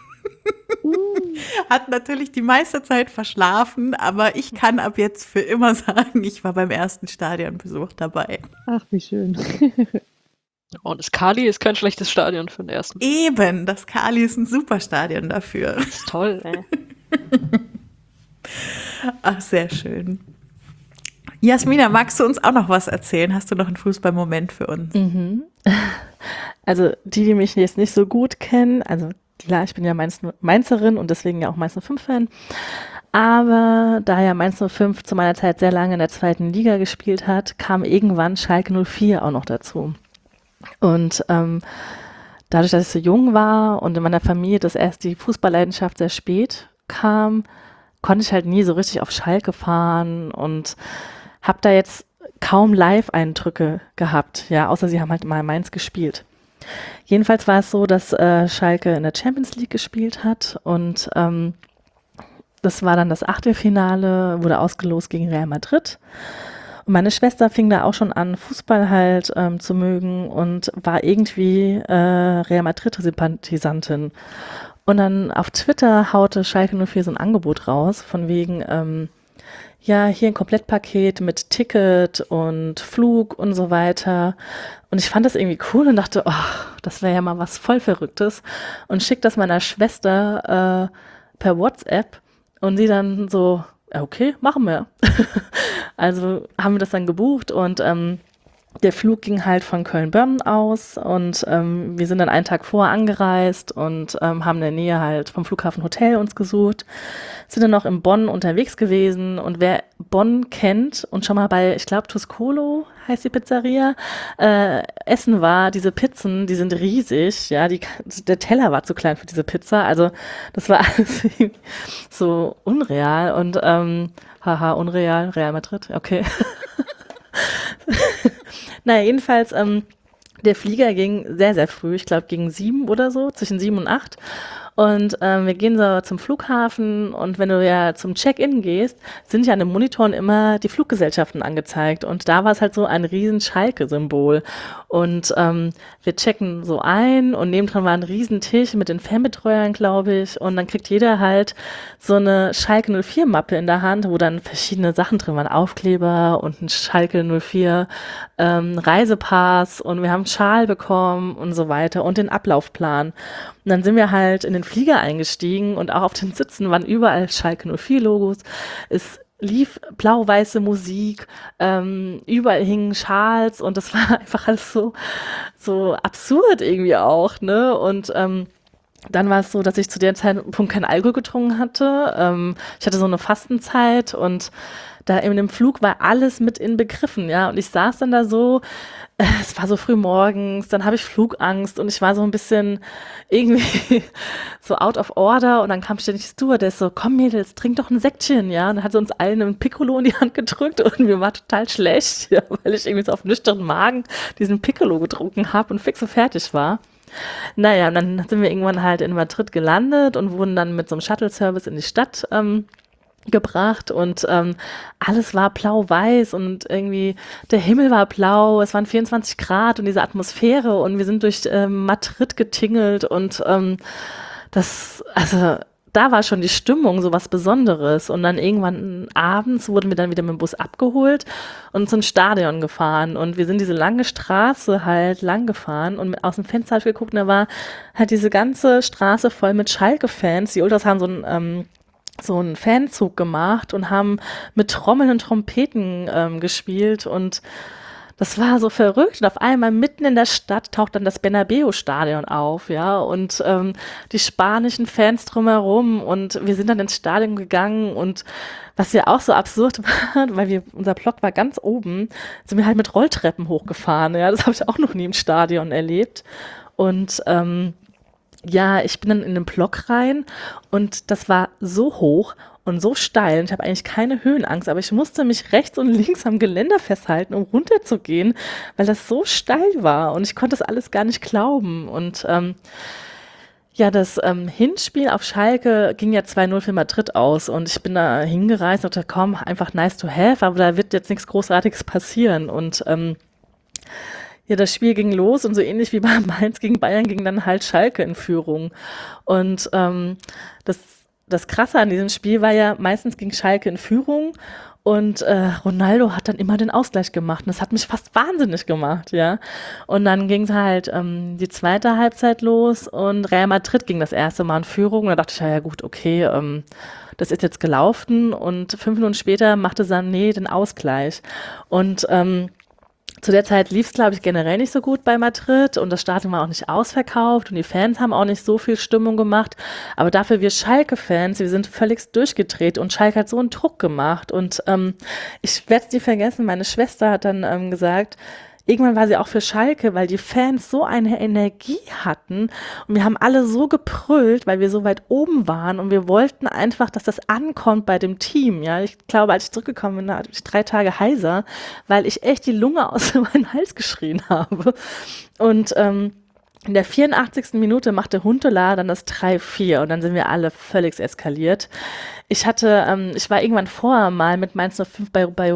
hat natürlich die meiste Zeit verschlafen, aber ich kann ab jetzt für immer sagen, ich war beim ersten Stadionbesuch dabei. Ach, wie schön. Und das Kali ist kein schlechtes Stadion für den ersten. Eben, das Kali ist ein super Stadion dafür. Das ist toll, ey. Ach, sehr schön. Jasmina, magst du uns auch noch was erzählen? Hast du noch einen Fußballmoment für uns? Mhm. Also die mich jetzt nicht so gut kennen, also klar, ich bin ja Mainzerin und deswegen ja auch Mainz 05-Fan. Aber da ja Mainz 05 zu meiner Zeit sehr lange in der 2. Liga gespielt hat, kam irgendwann Schalke 04 auch noch dazu. Und dadurch, dass ich so jung war und in meiner Familie das erst die Fußballleidenschaft sehr spät kam, konnte ich halt nie so richtig auf Schalke fahren und habe da jetzt kaum Live-Eindrücke gehabt, ja, außer sie haben halt mal Mainz gespielt. Jedenfalls war es so, dass Schalke in der Champions League gespielt hat und das war dann das Achtelfinale, wurde ausgelost gegen Real Madrid Meine Schwester fing da auch schon an, Fußball halt zu mögen und war irgendwie Real Madrid-Sympathisantin. Und dann auf Twitter haute Schalke 04 so ein Angebot raus, von wegen, ja, hier ein Komplettpaket mit Ticket und Flug und so weiter. Und ich fand das irgendwie cool und dachte, oh, das wäre ja mal was voll Verrücktes. Und schick das meiner Schwester per WhatsApp und sie dann so, ja, okay, machen wir. Also haben wir das dann gebucht und der Flug ging halt von Köln-Bonn aus und wir sind dann einen Tag vorher angereist und haben in der Nähe halt vom Flughafen Hotel uns gesucht, sind dann noch in Bonn unterwegs gewesen und wer Bonn kennt und schon mal bei, ich glaube Tuscolo heißt die Pizzeria, essen war, diese Pizzen, die sind riesig, ja, der Teller war zu klein für diese Pizza, also das war alles so unreal und haha, unreal, Real Madrid, okay. Naja, jedenfalls, der Flieger ging sehr, sehr früh, ich glaube gegen 7 oder so, zwischen 7 und 8. Und wir gehen so zum Flughafen und wenn du ja zum Check-in gehst, sind ja an den Monitoren immer die Fluggesellschaften angezeigt. Und da war es halt so ein riesen Schalke-Symbol. Und wir checken so ein und nebendran war ein riesen Tisch mit den Fanbetreuern, glaube ich. Und dann kriegt jeder halt so eine Schalke 04-Mappe in der Hand, wo dann verschiedene Sachen drin waren. Aufkleber und ein Schalke 04 Reisepass und wir haben einen Schal bekommen und so weiter und den Ablaufplan. Und dann sind wir halt in den Flieger eingestiegen und auch auf den Sitzen waren überall Schalke 04 Logos. Es lief blau-weiße Musik, überall hingen Schals und das war einfach alles so absurd irgendwie auch, ne? Und dann war es so, dass ich zu dem Zeitpunkt keinen Alkohol getrunken hatte. Ich hatte so eine Fastenzeit und da in dem Flug war alles mit inbegriffen, ja. Und ich saß dann da so, es war so früh morgens, dann habe ich Flugangst und ich war so ein bisschen irgendwie so out of order und dann kam ständig die Stewardess so, komm Mädels, trink doch ein Säckchen, ja. Und dann hat sie uns allen einen Piccolo in die Hand gedrückt und mir war total schlecht, ja, weil ich irgendwie so auf nüchternen Magen diesen Piccolo getrunken habe und fix und fertig war. Naja, und dann sind wir irgendwann halt in Madrid gelandet und wurden dann mit so einem Shuttle-Service in die Stadt gebracht und alles war blau-weiß und irgendwie der Himmel war blau, es waren 24 Grad und diese Atmosphäre und wir sind durch Madrid getingelt und da war schon die Stimmung so was Besonderes und dann irgendwann abends wurden wir dann wieder mit dem Bus abgeholt und zum Stadion gefahren und wir sind diese lange Straße halt lang gefahren und aus dem Fenster habe ich geguckt und da war halt diese ganze Straße voll mit Schalke-Fans. Die Ultras haben so einen Fanzug gemacht und haben mit Trommeln und Trompeten gespielt und das war so verrückt und auf einmal mitten in der Stadt taucht dann das Bernabeu-Stadion auf, ja, und die spanischen Fans drumherum und wir sind dann ins Stadion gegangen und was ja auch so absurd war, weil unser Block war ganz oben, sind wir halt mit Rolltreppen hochgefahren, ja, das habe ich auch noch nie im Stadion erlebt und ja, ich bin dann in den Block rein und das war so hoch und so steil. Und ich habe eigentlich keine Höhenangst, aber ich musste mich rechts und links am Geländer festhalten, um runterzugehen, weil das so steil war und ich konnte das alles gar nicht glauben. Und ja, das Hinspiel auf Schalke ging ja 2-0 für Madrid aus und ich bin da hingereist und dachte, komm, einfach nice to have, aber da wird jetzt nichts Großartiges passieren. Und ja, das Spiel ging los und so ähnlich wie bei Mainz gegen Bayern ging dann halt Schalke in Führung. Und das Krasse an diesem Spiel war ja, meistens ging Schalke in Führung und Ronaldo hat dann immer den Ausgleich gemacht. Und das hat mich fast wahnsinnig gemacht, ja. Und dann ging es halt die zweite Halbzeit los und Real Madrid ging das erste Mal in Führung. Und da dachte ich, ja gut, okay, das ist jetzt gelaufen. Und 5 Minuten später machte Sané den Ausgleich. Und zu der Zeit lief es, glaube ich, generell nicht so gut bei Madrid und das Stadion war auch nicht ausverkauft und die Fans haben auch nicht so viel Stimmung gemacht. Aber dafür wir Schalke-Fans, wir sind völlig durchgedreht und Schalke hat so einen Druck gemacht. Und ich werde es nie vergessen, meine Schwester hat dann gesagt, irgendwann war sie auch für Schalke, weil die Fans so eine Energie hatten und wir haben alle so gebrüllt, weil wir so weit oben waren und wir wollten einfach, dass das ankommt bei dem Team. Ja, ich glaube, als ich zurückgekommen bin, hatte ich 3 Tage heiser, weil ich echt die Lunge aus meinem Hals geschrien habe. Und in der 84. Minute machte Huntelaar dann das 3-4 und dann sind wir alle völlig eskaliert. Ich war irgendwann vorher mal mit Mainz 05 bei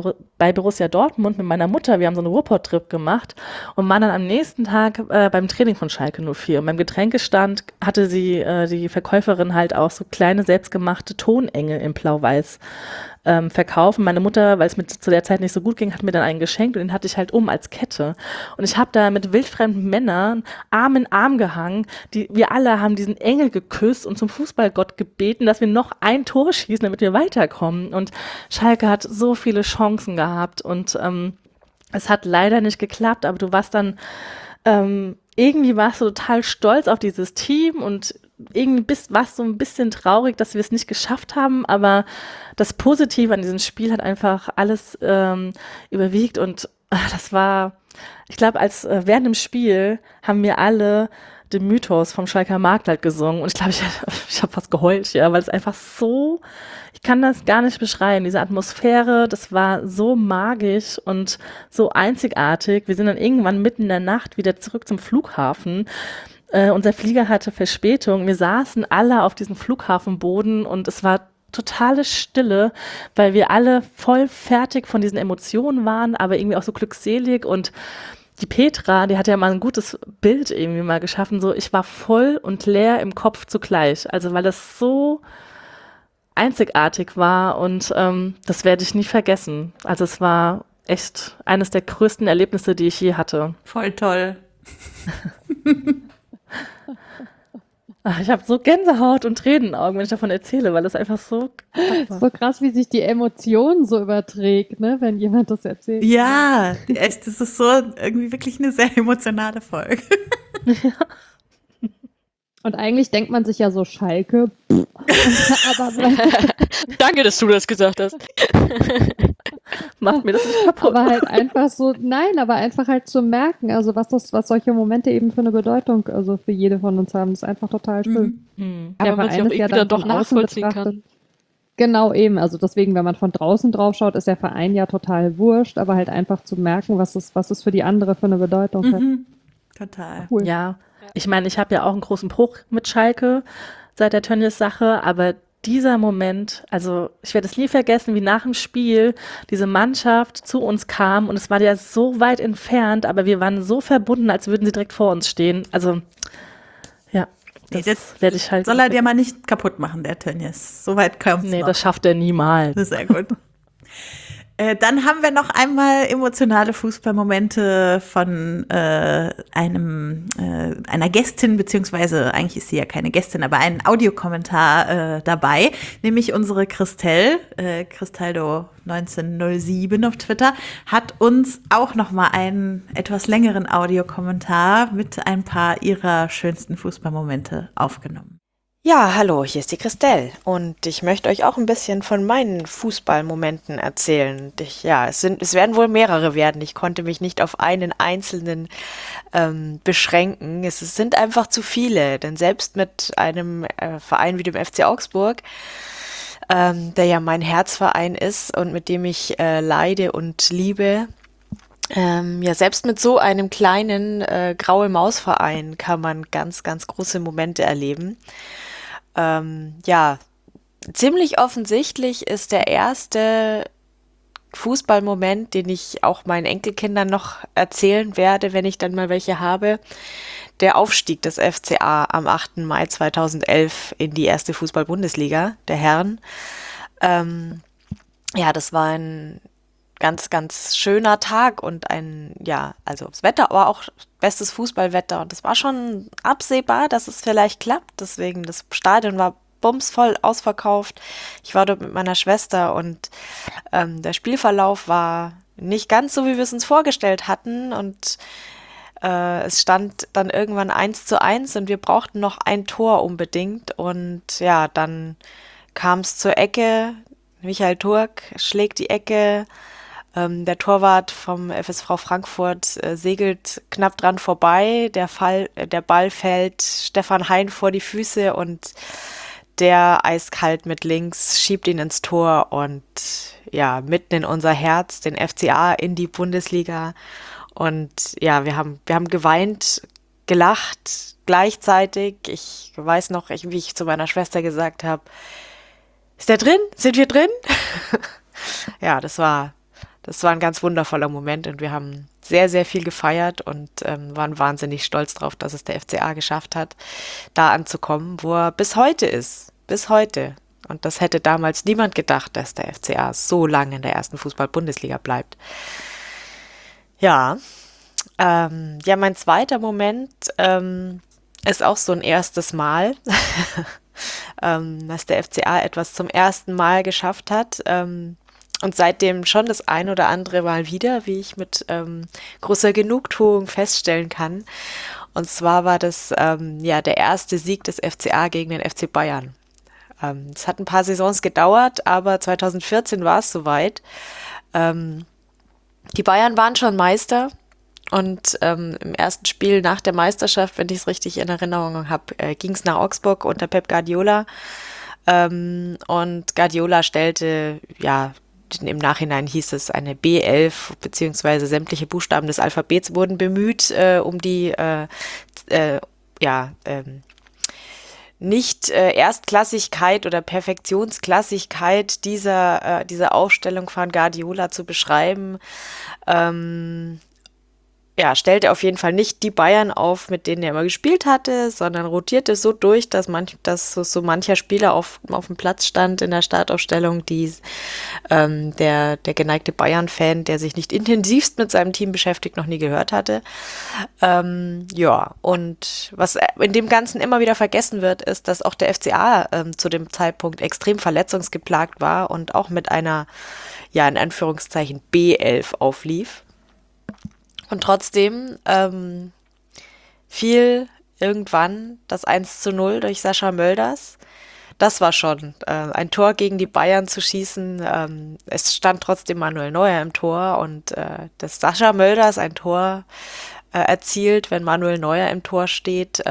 bei Borussia Dortmund mit meiner Mutter. Wir haben so einen Ruhrpott-Trip gemacht und waren dann am nächsten Tag beim Training von Schalke 04. Und beim Getränkestand hatte die Verkäuferin halt auch so kleine selbstgemachte Tonengel in Blau-Weiß verkaufen. Meine Mutter, weil es mir zu der Zeit nicht so gut ging, hat mir dann einen geschenkt und den hatte ich halt als Kette. Und ich habe da mit wildfremden Männern Arm in Arm gehangen. Wir alle haben diesen Engel geküsst und zum Fußballgott gebeten, dass wir noch ein Tor schießen, damit wir weiterkommen. Und Schalke hat so viele Chancen gehabt und es hat leider nicht geklappt, aber du warst dann irgendwie warst du total stolz auf dieses Team und irgendwie warst du so ein bisschen traurig, dass wir es nicht geschafft haben, aber das Positive an diesem Spiel hat einfach alles überwiegt und das war, ich glaube, während dem Spiel haben wir alle den Mythos vom Schalker Marktwald gesungen und ich glaube, ich habe fast geheult, ja, weil es einfach so, ich kann das gar nicht beschreiben, diese Atmosphäre, das war so magisch und so einzigartig. Wir sind dann irgendwann mitten in der Nacht wieder zurück zum Flughafen. Unser Flieger hatte Verspätung. Wir saßen alle auf diesem Flughafenboden und es war totale Stille, weil wir alle voll fertig von diesen Emotionen waren, aber irgendwie auch so glückselig und die Petra, die hat ja mal ein gutes Bild irgendwie mal geschaffen, so ich war voll und leer im Kopf zugleich, also weil das so einzigartig war und das werde ich nie vergessen. Also es war echt eines der größten Erlebnisse, die ich je hatte. Voll toll. Ich habe so Gänsehaut und Tränen in den Augen, wenn ich davon erzähle, weil das einfach so so krass, wie sich die Emotion so überträgt, ne, wenn jemand das erzählt. Ja, echt, das ist so irgendwie wirklich eine sehr emotionale Folge. Und eigentlich denkt man sich ja so Schalke. Aber Danke, dass du das gesagt hast. Macht mir das nicht kaputt. Aber halt einfach so, nein, aber einfach halt zu merken, also was solche Momente eben für eine Bedeutung, also für jede von uns haben, ist einfach total schön. Aber ja, man sich auch irgendwie dann doch nachvollziehen kann. Genau eben, also deswegen, wenn man von draußen drauf schaut, ist der Verein ja total wurscht, aber halt einfach zu merken, was es für die andere für eine Bedeutung hat. Total. Cool. Ja, ich meine, ich habe ja auch einen großen Bruch mit Schalke seit der Tönnies-Sache, aber dieser Moment, also ich werde es nie vergessen, wie nach dem Spiel diese Mannschaft zu uns kam und es war ja so weit entfernt, aber wir waren so verbunden, als würden sie direkt vor uns stehen. Also, ja, das werde ich halt. Soll er dir mal nicht kaputt machen, der Tönnies. So weit kommt es Nee, noch. das schafft er niemals. Das ist sehr gut. Dann haben wir noch einmal emotionale Fußballmomente von einer Gästin, beziehungsweise eigentlich ist sie ja keine Gästin, aber einen Audiokommentar dabei, nämlich unsere Christel, Cristaldo 1907 auf Twitter, hat uns auch noch mal einen etwas längeren Audiokommentar mit ein paar ihrer schönsten Fußballmomente aufgenommen. Ja, hallo, hier ist die Christel und ich möchte euch auch ein bisschen von meinen Fußballmomenten erzählen. Es werden wohl mehrere werden. Ich konnte mich nicht auf einen einzelnen beschränken. Es sind einfach zu viele, denn selbst mit einem Verein wie dem FC Augsburg, der ja mein Herzverein ist und mit dem ich leide und liebe, selbst mit so einem kleinen graue Maus-Verein kann man ganz, ganz große Momente erleben. Ziemlich offensichtlich ist der erste Fußballmoment, den ich auch meinen Enkelkindern noch erzählen werde, wenn ich dann mal welche habe, der Aufstieg des FCA am 8. Mai 2011 in die erste Fußball-Bundesliga der Herren. Das war ein ganz, ganz schöner Tag und das Wetter war auch bestes Fußballwetter und es war schon absehbar, dass es vielleicht klappt. Deswegen, das Stadion war bumsvoll ausverkauft. Ich war dort mit meiner Schwester und der Spielverlauf war nicht ganz so, wie wir es uns vorgestellt hatten und es stand dann irgendwann 1:1 und wir brauchten noch ein Tor unbedingt und ja, dann kam es zur Ecke. Michael Turk schlägt die Ecke. Der Torwart vom FSV Frankfurt segelt knapp dran vorbei. Der Ball fällt Stefan Hein vor die Füße und der eiskalt mit links schiebt ihn ins Tor und ja, mitten in unser Herz, den FCA in die Bundesliga. Und ja, wir haben geweint, gelacht gleichzeitig. Ich weiß noch, wie ich zu meiner Schwester gesagt habe, ist der drin? Sind wir drin? Ja, das war das war ein ganz wundervoller Moment und wir haben sehr, sehr viel gefeiert und waren wahnsinnig stolz drauf, dass es der FCA geschafft hat, da anzukommen, wo er bis heute ist. Bis heute. Und das hätte damals niemand gedacht, dass der FCA so lange in der ersten Fußball-Bundesliga bleibt. Ja, mein zweiter Moment ist auch so ein erstes Mal, dass der FCA etwas zum ersten Mal geschafft hat. Und seitdem schon das ein oder andere Mal wieder, wie ich mit großer Genugtuung feststellen kann. Und zwar war das der erste Sieg des FCA gegen den FC Bayern. Es hat ein paar Saisons gedauert, aber 2014 war es soweit. Die Bayern waren schon Meister und im ersten Spiel nach der Meisterschaft, wenn ich es richtig in Erinnerung habe, ging es nach Augsburg unter Pep Guardiola. Und Guardiola stellte, im Nachhinein hieß es eine B11, beziehungsweise sämtliche Buchstaben des Alphabets wurden bemüht, um die nicht Erstklassigkeit oder Perfektionsklassigkeit dieser Aufstellung von Guardiola zu beschreiben. Stellte auf jeden Fall nicht die Bayern auf, mit denen er immer gespielt hatte, sondern rotierte so durch, dass so mancher Spieler auf dem Platz stand in der Startaufstellung, die der geneigte Bayern-Fan, der sich nicht intensivst mit seinem Team beschäftigt, noch nie gehört hatte. Und was in dem Ganzen immer wieder vergessen wird, ist, dass auch der FCA zu dem Zeitpunkt extrem verletzungsgeplagt war und auch mit einer, in Anführungszeichen, B11 auflief. Und trotzdem fiel irgendwann das 1:0 durch Sascha Mölders. Das war schon ein Tor gegen die Bayern zu schießen. Es stand trotzdem Manuel Neuer im Tor und dass Sascha Mölders ein Tor erzielt, wenn Manuel Neuer im Tor steht.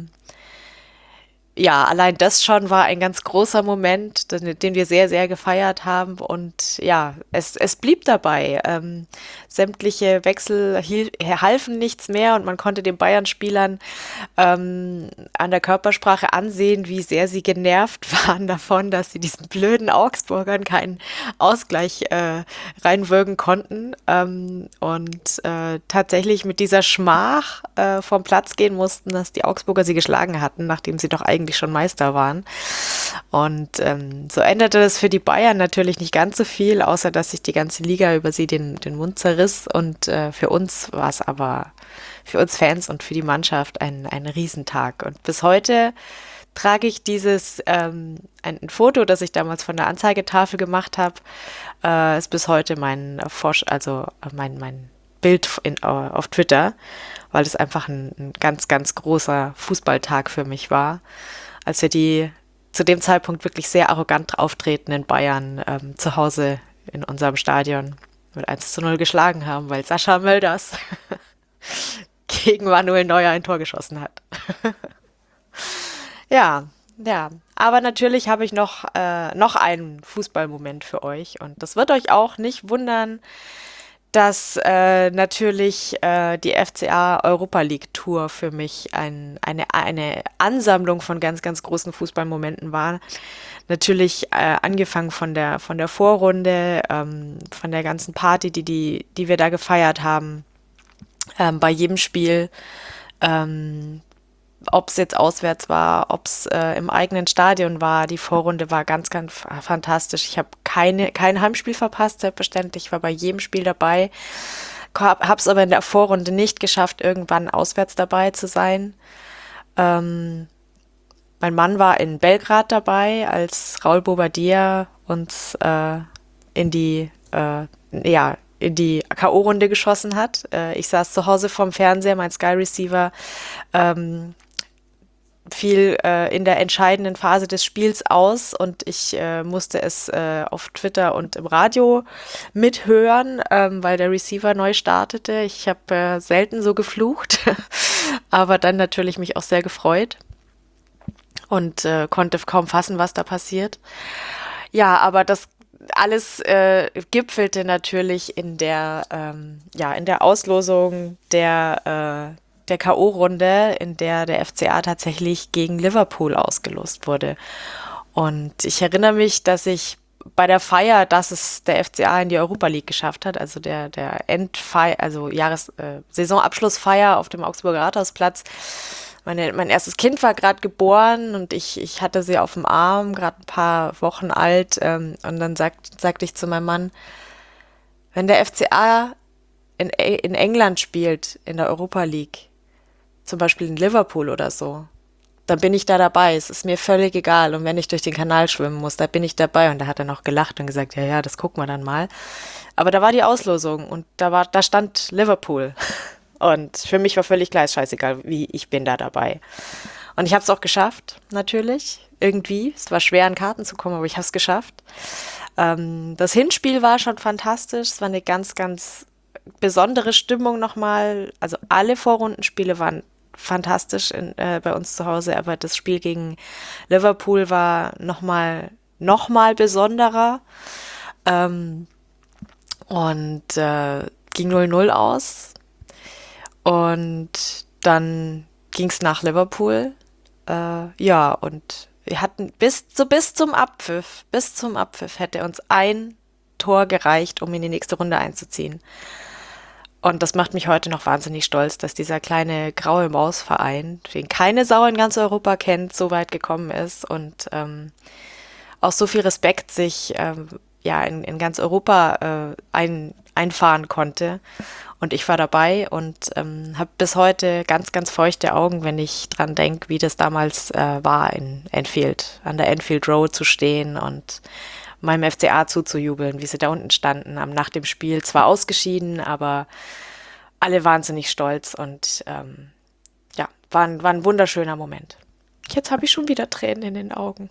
Allein das schon war ein ganz großer Moment, den wir sehr, sehr gefeiert haben. Und es blieb dabei. Sämtliche Wechsel halfen nichts mehr und man konnte den Bayern-Spielern an der Körpersprache ansehen, wie sehr sie genervt waren davon, dass sie diesen blöden Augsburgern keinen Ausgleich reinwirken konnten und tatsächlich mit dieser Schmach vom Platz gehen mussten, dass die Augsburger sie geschlagen hatten, nachdem sie doch eigentlich schon Meister waren. Und so änderte das für die Bayern natürlich nicht ganz so viel, außer dass sich die ganze Liga über sie den Mund zerriss. Und für uns war es aber, für uns Fans und für die Mannschaft ein Riesentag. Und bis heute trage ich ein Foto, das ich damals von der Anzeigetafel gemacht habe, ist bis heute mein Bild auf Twitter, weil es einfach ein ganz, ganz großer Fußballtag für mich war, als wir die zu dem Zeitpunkt wirklich sehr arrogant auftretenden Bayern zu Hause in unserem Stadion mit 1:0 geschlagen haben, weil Sascha Mölders gegen Manuel Neuer ein Tor geschossen hat. Ja. Aber natürlich habe ich noch einen Fußballmoment für euch und das wird euch auch nicht wundern, dass natürlich die FCA Europa League Tour für mich eine Ansammlung von ganz, ganz großen Fußballmomenten war. Natürlich angefangen von der Vorrunde, von der ganzen Party, die wir da gefeiert haben, bei jedem Spiel, ob es jetzt auswärts war, ob es im eigenen Stadion war. Die Vorrunde war ganz, ganz fantastisch. Ich habe kein Heimspiel verpasst, selbstverständlich. Ich war bei jedem Spiel dabei. Habe es aber in der Vorrunde nicht geschafft, irgendwann auswärts dabei zu sein. Mein Mann war in Belgrad dabei, als Raul Bobadilla uns in die K.O.-Runde geschossen hat. Ich saß zu Hause vorm Fernseher, mein Sky Receiver fiel in der entscheidenden Phase des Spiels aus und ich musste es auf Twitter und im Radio mithören, weil der Receiver neu startete. Ich habe selten so geflucht, aber dann natürlich mich auch sehr gefreut und konnte kaum fassen, was da passiert. Ja, aber das alles gipfelte natürlich in der Auslosung der K.O.-Runde, in der der FCA tatsächlich gegen Liverpool ausgelost wurde. Und ich erinnere mich, dass ich bei der Feier, dass es der FCA in die Europa League geschafft hat, also der Endfeier, also Saisonabschlussfeier auf dem Augsburger Rathausplatz. Mein erstes Kind war gerade geboren und ich hatte sie auf dem Arm, gerade ein paar Wochen alt. Und dann sagte ich zu meinem Mann, wenn der FCA in England spielt, in der Europa League, zum Beispiel in Liverpool oder so, dann bin ich da dabei. Es ist mir völlig egal. Und wenn ich durch den Kanal schwimmen muss, da bin ich dabei. Und da hat er noch gelacht und gesagt, ja, das gucken wir dann mal. Aber da war die Auslosung und da stand Liverpool. Und für mich war völlig klar, ist scheißegal, wie, ich bin da dabei. Und ich habe es auch geschafft, natürlich, irgendwie. Es war schwer, an Karten zu kommen, aber ich habe es geschafft. Das Hinspiel war schon fantastisch. Es war eine ganz, ganz besondere Stimmung nochmal. Also alle Vorrundenspiele waren fantastisch bei uns zu Hause, aber das Spiel gegen Liverpool war nochmal besonderer. Und ging 0-0 aus. Und dann ging es nach Liverpool. Und wir hatten bis zum Abpfiff hätte uns ein Tor gereicht, um in die nächste Runde einzuziehen. Und das macht mich heute noch wahnsinnig stolz, dass dieser kleine graue Maus-Verein, den keine Sau in ganz Europa kennt, so weit gekommen ist und auch so viel Respekt sich in ganz Europa einfahren konnte. Und ich war dabei und habe bis heute ganz, ganz feuchte Augen, wenn ich dran denke, wie das damals war in Anfield, an der Anfield Road zu stehen und meinem FCA zuzujubeln, wie sie da unten standen, nach dem Spiel. Zwar ausgeschieden, aber alle wahnsinnig stolz und war ein wunderschöner Moment. Jetzt habe ich schon wieder Tränen in den Augen.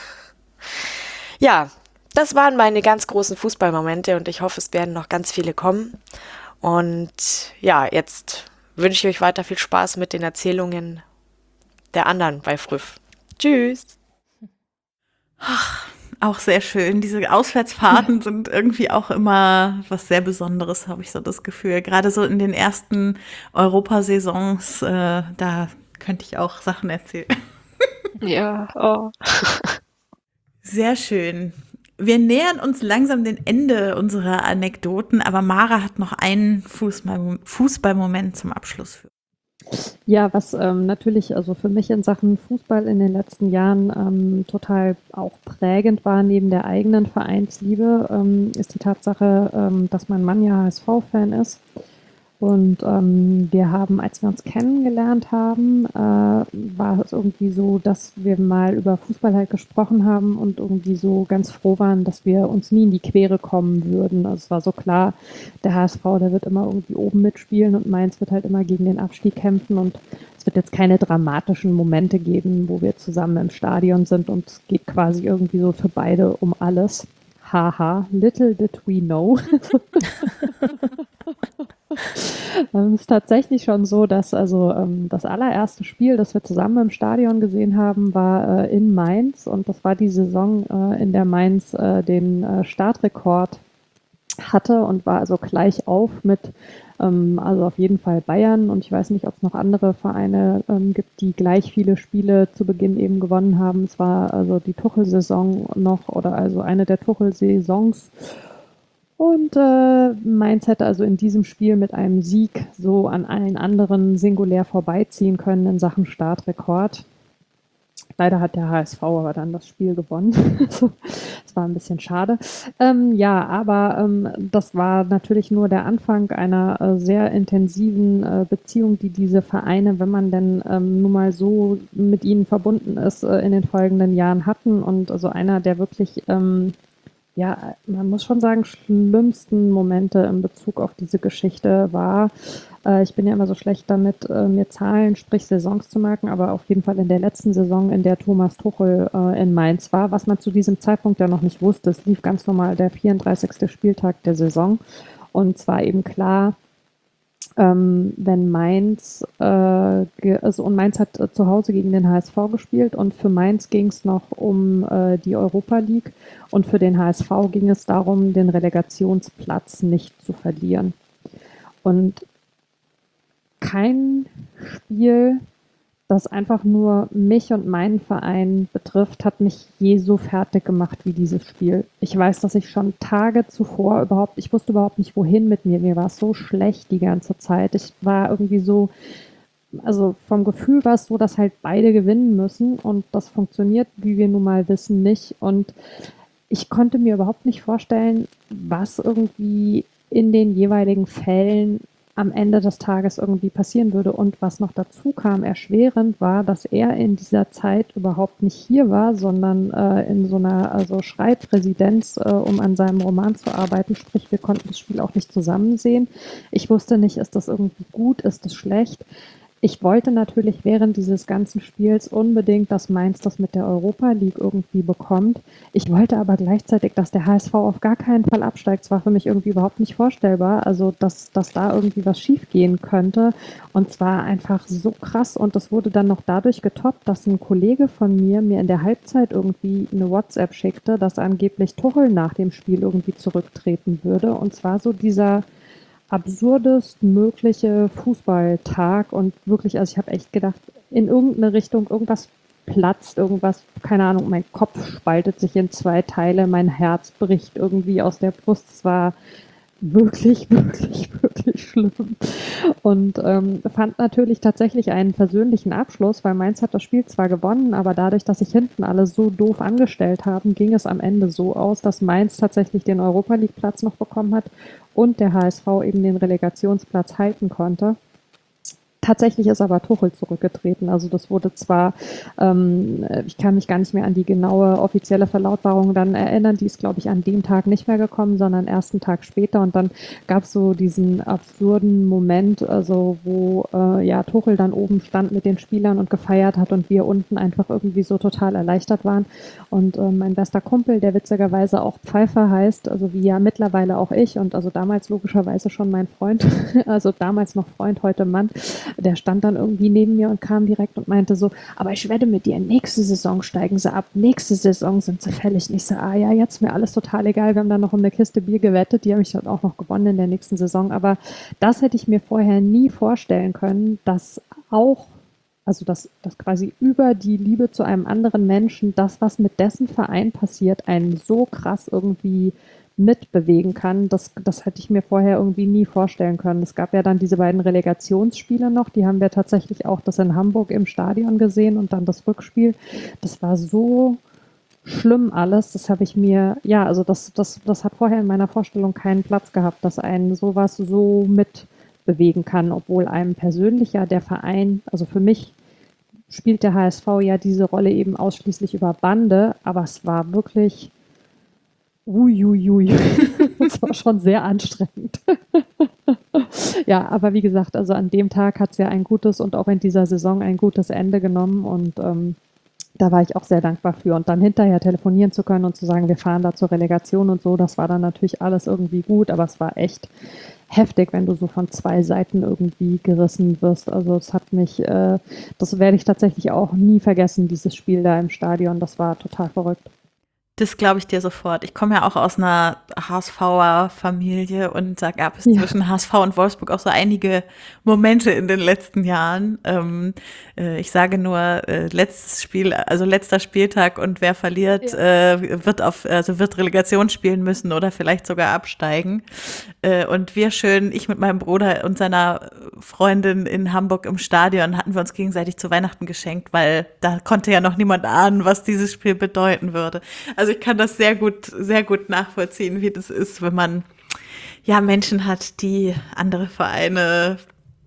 Ja, das waren meine ganz großen Fußballmomente und ich hoffe, es werden noch ganz viele kommen. Und ja, jetzt wünsche ich euch weiter viel Spaß mit den Erzählungen der anderen bei Früff. Tschüss! Ach, auch sehr schön. Diese Auswärtsfahrten sind irgendwie auch immer was sehr Besonderes, habe ich so das Gefühl. Gerade so in den ersten Europasaisons, da könnte ich auch Sachen erzählen. Ja, oh. Sehr schön. Wir nähern uns langsam dem Ende unserer Anekdoten, aber Mara hat noch einen Fußballmoment zum Abschluss für. Ja, was natürlich also für mich in Sachen Fußball in den letzten Jahren total auch prägend war, neben der eigenen Vereinsliebe, ist die Tatsache, dass mein Mann ja HSV-Fan ist. Und wir haben, als wir uns kennengelernt haben, war es irgendwie so, dass wir mal über Fußball halt gesprochen haben und irgendwie so ganz froh waren, dass wir uns nie in die Quere kommen würden. Also es war so klar, der HSV, der wird immer irgendwie oben mitspielen und Mainz wird halt immer gegen den Abstieg kämpfen und es wird jetzt keine dramatischen Momente geben, wo wir zusammen im Stadion sind und es geht quasi irgendwie so für beide um alles. Haha, little did we know. Es ist tatsächlich schon so, dass also das allererste Spiel, das wir zusammen im Stadion gesehen haben, war in Mainz und das war die Saison, in der Mainz den Startrekord hatte und war also gleich auf mit also auf jeden Fall Bayern und ich weiß nicht, ob es noch andere Vereine gibt, die gleich viele Spiele zu Beginn eben gewonnen haben. Es war also die Tuchel-Saison noch oder also eine der Tuchel-Saisons. Und Mainz hätte also in diesem Spiel mit einem Sieg so an allen anderen singulär vorbeiziehen können in Sachen Startrekord. Leider hat der HSV aber dann das Spiel gewonnen. Das war ein bisschen schade. Aber das war natürlich nur der Anfang einer sehr intensiven Beziehung, die diese Vereine, wenn man denn nun mal so mit ihnen verbunden ist, in den folgenden Jahren hatten. Und also einer der wirklich man muss schon sagen, schlimmsten Momente in Bezug auf diese Geschichte war, ich bin ja immer so schlecht damit, mir Zahlen, sprich Saisons zu merken, aber auf jeden Fall in der letzten Saison, in der Thomas Tuchel in Mainz war, was man zu diesem Zeitpunkt ja noch nicht wusste. Es lief ganz normal der 34. Spieltag der Saison und zwar eben klar, wenn Mainz, Mainz hat zu Hause gegen den HSV gespielt und für Mainz ging es noch um die Europa League und für den HSV ging es darum, den Relegationsplatz nicht zu verlieren. Und kein Spiel das einfach nur mich und meinen Verein betrifft, hat mich je so fertig gemacht wie dieses Spiel. Ich weiß, dass ich schon Tage zuvor ich wusste überhaupt nicht, wohin mit mir. Mir war es so schlecht die ganze Zeit. Ich war irgendwie so, also vom Gefühl war es so, dass halt beide gewinnen müssen und das funktioniert, wie wir nun mal wissen, nicht. Und ich konnte mir überhaupt nicht vorstellen, was irgendwie in den jeweiligen Fällen am Ende des Tages irgendwie passieren würde. Und was noch dazu kam, erschwerend war, dass er in dieser Zeit überhaupt nicht hier war, sondern in so einer Schreibresidenz, um an seinem Roman zu arbeiten. Sprich, wir konnten das Spiel auch nicht zusammen sehen. Ich wusste nicht, ist das irgendwie gut, ist das schlecht? Ich wollte natürlich während dieses ganzen Spiels unbedingt, dass Mainz das mit der Europa League irgendwie bekommt. Ich wollte aber gleichzeitig, dass der HSV auf gar keinen Fall absteigt. Das war für mich irgendwie überhaupt nicht vorstellbar. Also, dass da irgendwie was schiefgehen könnte. Und zwar einfach so krass. Und das wurde dann noch dadurch getoppt, dass ein Kollege von mir in der Halbzeit irgendwie eine WhatsApp schickte, dass angeblich Tuchel nach dem Spiel irgendwie zurücktreten würde. Und zwar so dieser absurdest mögliche Fußballtag und wirklich, also ich habe echt gedacht, in irgendeine Richtung, irgendwas platzt, irgendwas, keine Ahnung, mein Kopf spaltet sich in 2 Teile, mein Herz bricht irgendwie aus der Brust. Es war wirklich, wirklich, wirklich schlimm. Und fand natürlich tatsächlich einen persönlichen Abschluss, weil Mainz hat das Spiel zwar gewonnen, aber dadurch, dass sich hinten alle so doof angestellt haben, ging es am Ende so aus, dass Mainz tatsächlich den Europa-League-Platz noch bekommen hat und der HSV eben den Relegationsplatz halten konnte. Tatsächlich ist aber Tuchel zurückgetreten. Also das wurde zwar, ich kann mich gar nicht mehr an die genaue offizielle Verlautbarung dann erinnern, die ist, glaube ich, an dem Tag nicht mehr gekommen, sondern erst einen Tag später. Und dann gab es so diesen absurden Moment, also wo Tuchel dann oben stand mit den Spielern und gefeiert hat und wir unten einfach irgendwie so total erleichtert waren. Und mein bester Kumpel, der witzigerweise auch Pfeiffer heißt, also wie ja mittlerweile auch ich und also damals logischerweise schon mein Freund, also damals noch Freund, heute Mann, der stand dann irgendwie neben mir und kam direkt und meinte so, aber ich wette mit dir, nächste Saison steigen sie ab, nächste Saison sind sie fällig. Und ich so, ja, jetzt mir alles total egal, wir haben dann noch um eine Kiste Bier gewettet, die habe ich dann auch noch gewonnen in der nächsten Saison, aber das hätte ich mir vorher nie vorstellen können, dass auch, also dass quasi über die Liebe zu einem anderen Menschen, das, was mit dessen Verein passiert, einen so krass irgendwie mitbewegen kann, das hätte ich mir vorher irgendwie nie vorstellen können. Es gab ja dann diese beiden Relegationsspiele noch, die haben wir tatsächlich auch das in Hamburg im Stadion gesehen und dann das Rückspiel. Das war so schlimm alles, das habe ich mir, ja, also das hat vorher in meiner Vorstellung keinen Platz gehabt, dass einen sowas so mitbewegen kann, obwohl einem persönlich ja der Verein, also für mich spielt der HSV ja diese Rolle eben ausschließlich über Bande, aber es war wirklich das war schon sehr anstrengend. Ja, aber wie gesagt, also an dem Tag hat es ja ein gutes und auch in dieser Saison ein gutes Ende genommen und da war ich auch sehr dankbar für. Und dann hinterher telefonieren zu können und zu sagen, wir fahren da zur Relegation und so, das war dann natürlich alles irgendwie gut, aber es war echt heftig, wenn du so von 2 Seiten irgendwie gerissen wirst. Also es hat mich, das werde ich tatsächlich auch nie vergessen, dieses Spiel da im Stadion, das war total verrückt. Das glaube ich dir sofort. Ich komme ja auch aus einer HSVer-Familie und da gab es zwischen HSV und Wolfsburg auch so einige Momente in den letzten Jahren. Ich sage nur, letztes Spiel, also letzter Spieltag und wer verliert, wird Relegation spielen müssen oder vielleicht sogar absteigen. Und ich mit meinem Bruder und seiner Freundin in Hamburg im Stadion hatten wir uns gegenseitig zu Weihnachten geschenkt, weil da konnte ja noch niemand ahnen, was dieses Spiel bedeuten würde. Also ich kann das sehr gut nachvollziehen, wie das ist, wenn man ja Menschen hat, denen andere Vereine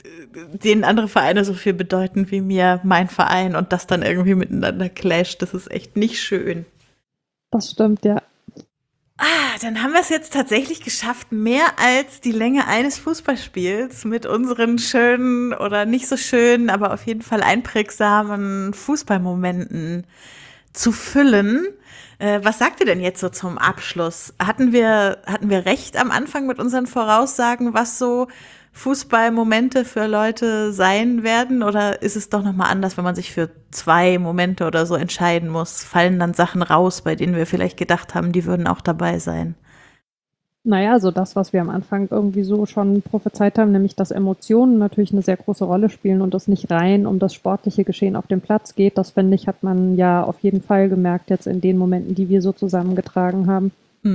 so viel bedeuten wie mir mein Verein und das dann irgendwie miteinander clasht. Das ist echt nicht schön. Das stimmt, ja. Dann haben wir es jetzt tatsächlich geschafft, mehr als die Länge eines Fußballspiels mit unseren schönen oder nicht so schönen, aber auf jeden Fall einprägsamen Fußballmomenten zu füllen. Was sagt ihr denn jetzt so zum Abschluss? Hatten wir recht am Anfang mit unseren Voraussagen, was so Fußballmomente für Leute sein werden? Oder ist es doch nochmal anders, wenn man sich für 2 Momente oder so entscheiden muss? Fallen dann Sachen raus, bei denen wir vielleicht gedacht haben, die würden auch dabei sein? Naja, so das, was wir am Anfang irgendwie so schon prophezeit haben, nämlich dass Emotionen natürlich eine sehr große Rolle spielen und es nicht rein um das sportliche Geschehen auf dem Platz geht, das finde ich, hat man ja auf jeden Fall gemerkt jetzt in den Momenten, die wir so zusammengetragen haben.